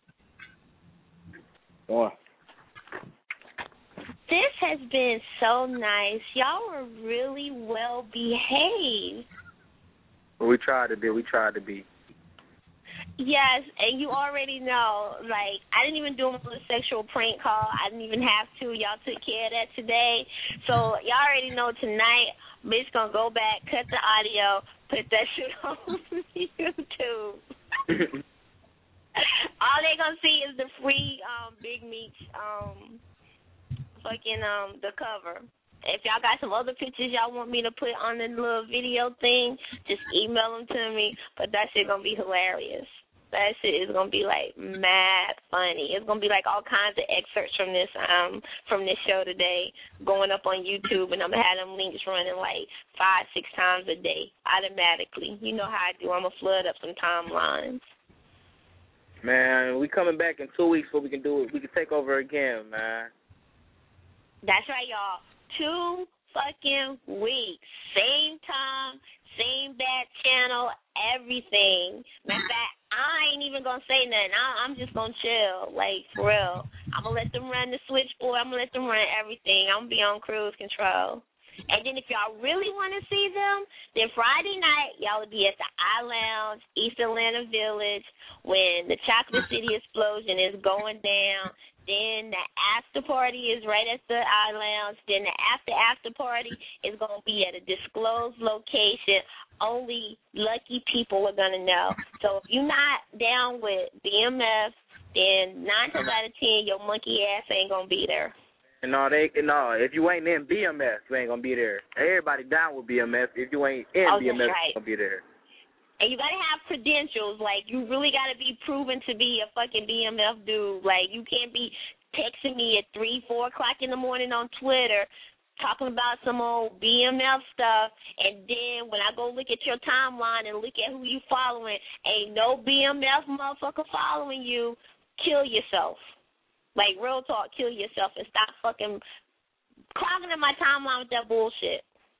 S19: One.
S3: This has been so nice. Y'all were really well behaved.
S15: Well, we tried to be.
S3: Yes, and you already know, like, I didn't even do a sexual prank call. I didn't even have to. Y'all took care of that today. So y'all already know tonight, bitch gonna go back, cut the audio, put that shit on YouTube. All they gonna see is the free Big Meats the cover. If y'all got some other pictures y'all want me to put on the little video thing, just email them to me. But that shit gonna be hilarious. That shit is gonna be like mad funny. It's gonna be like all kinds of excerpts from this show today going up on YouTube, and I'm gonna have them links running like 5-6 times a day automatically. You know how I do. I'm gonna flood up some timelines.
S15: Man, we coming back in 2 weeks so we can do it. We can take over again, man.
S3: That's right, y'all. 2 fucking weeks. Same time, same bad channel, everything. Matter of fact, I ain't even going to say nothing. I'm just going to chill, like, for real. I'm going to let them run the switchboard. I'm going to let them run everything. I'm going to be on cruise control. And then if y'all really want to see them, then Friday night, y'all will be at the I-Lounge, East Atlanta Village, when the Chocolate City Explosion is going down. Then the after party is right at the I-Lounge. Then the after party is going to be at a disclosed location. Only lucky people are going to know. So if you're not down with BMF, then 9 times out of 10, your monkey ass ain't going to be there.
S15: No, if you ain't in BMF, you ain't going to be there. Everybody down with BMF. If you ain't in BMF, you ain't going to be there.
S3: And you got to have credentials. Like, you really got to be proven to be a fucking BMF dude. Like, you can't be texting me at 3, 4 o'clock in the morning on Twitter talking about some old BMF stuff, and then when I go look at your timeline and look at who you following, ain't no BMF motherfucker following you, kill yourself. Like, real talk, kill yourself and stop fucking clogging in my timeline with that bullshit.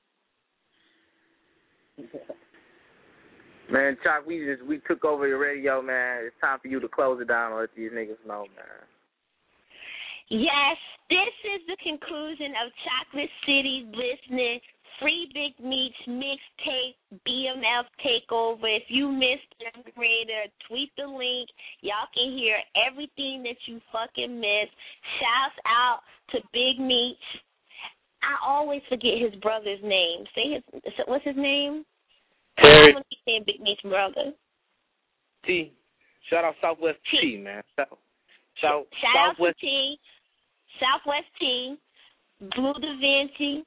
S15: Man, Chuck, we took over your radio, man. It's time for you to close it down and let these niggas know, man.
S3: Yes, this is the conclusion of Chocolate City listening. Free Big Meats mixtape BMF takeover. If you missed the greater, tweet the link. Y'all can hear everything that you fucking missed. Shouts out to Big Meats. I always forget his brother's name. What's his name?
S15: Terry.
S3: I'm gonna keep saying Big Meats' brother.
S15: T. Shout out Southwest T, man. Shout
S3: out to T. Southwest T. Blue Da Vinci.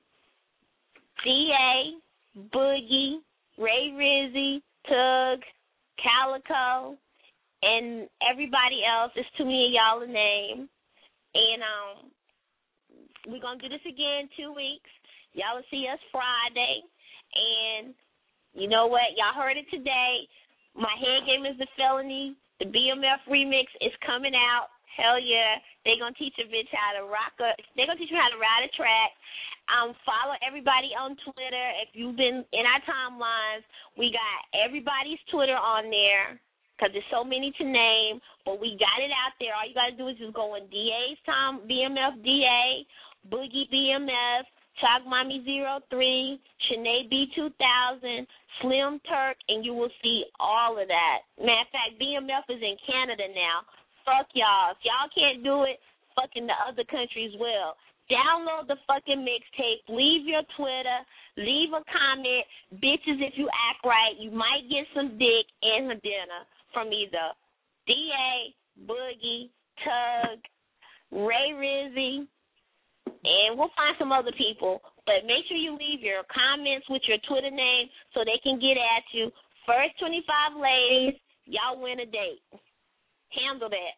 S3: D.A., Boogie, Ray Rizzy, Tug, Calico, and everybody else. There's too many of y'all to name. And we're going to do this again in 2 weeks. Y'all will see us Friday. And you know what? Y'all heard it today. My head game is the felony. The BMF remix is coming out. Hell yeah. They're going to teach a bitch how to they're going to teach you how to ride a track. Follow everybody on Twitter. If you've been in our timelines, we got everybody's Twitter on there because there's so many to name, but we got it out there. All you got to do is just go on DA's time, BMF DA, Boogie BMF, Chalk Mommy 03, Shanae B2000, Slim Turk, and you will see all of that. Matter of fact, BMF is in Canada now. Fuck y'all. If y'all can't do it, fucking the other countries will. Download the fucking mixtape. Leave your Twitter. Leave a comment. Bitches, if you act right, you might get some dick and a dinner from either DA, Boogie, Tug, Ray Rizzy, and we'll find some other people. But make sure you leave your comments with your Twitter name so they can get at you. First 25 ladies, y'all win a date. Handle that.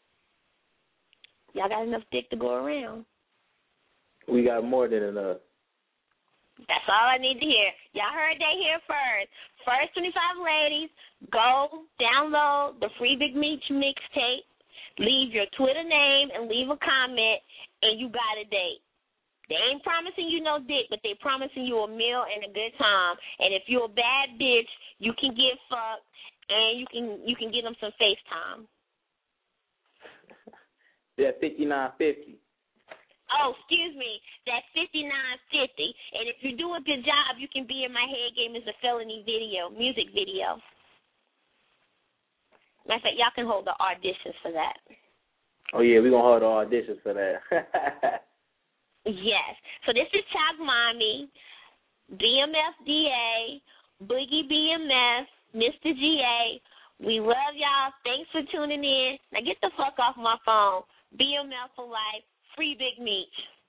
S3: Y'all got enough dick to go around.
S14: We got more than enough.
S3: That's all I need to hear. Y'all heard that here first. First 25 ladies, go download the Free Big Meech mixtape, leave your Twitter name, and leave a comment, and you got a date. They ain't promising you no dick, but they promising you a meal and a good time. And if you're a bad bitch, you can get fucked, and you can get them some FaceTime.
S14: That $59.50.
S3: Oh, excuse me, that's $59.50. And if you do a good job, you can be in My Head Game as a felony video, music video. Matter of fact, y'all can hold the auditions for that.
S14: Oh, yeah, we're going to hold the auditions for that.
S3: Yes. So this is Chalk Mommy, BMF DA, Boogie BMF, Mr. GA. We love y'all. Thanks for tuning in. Now get the fuck off my phone. BMF for life. Free Big Meech.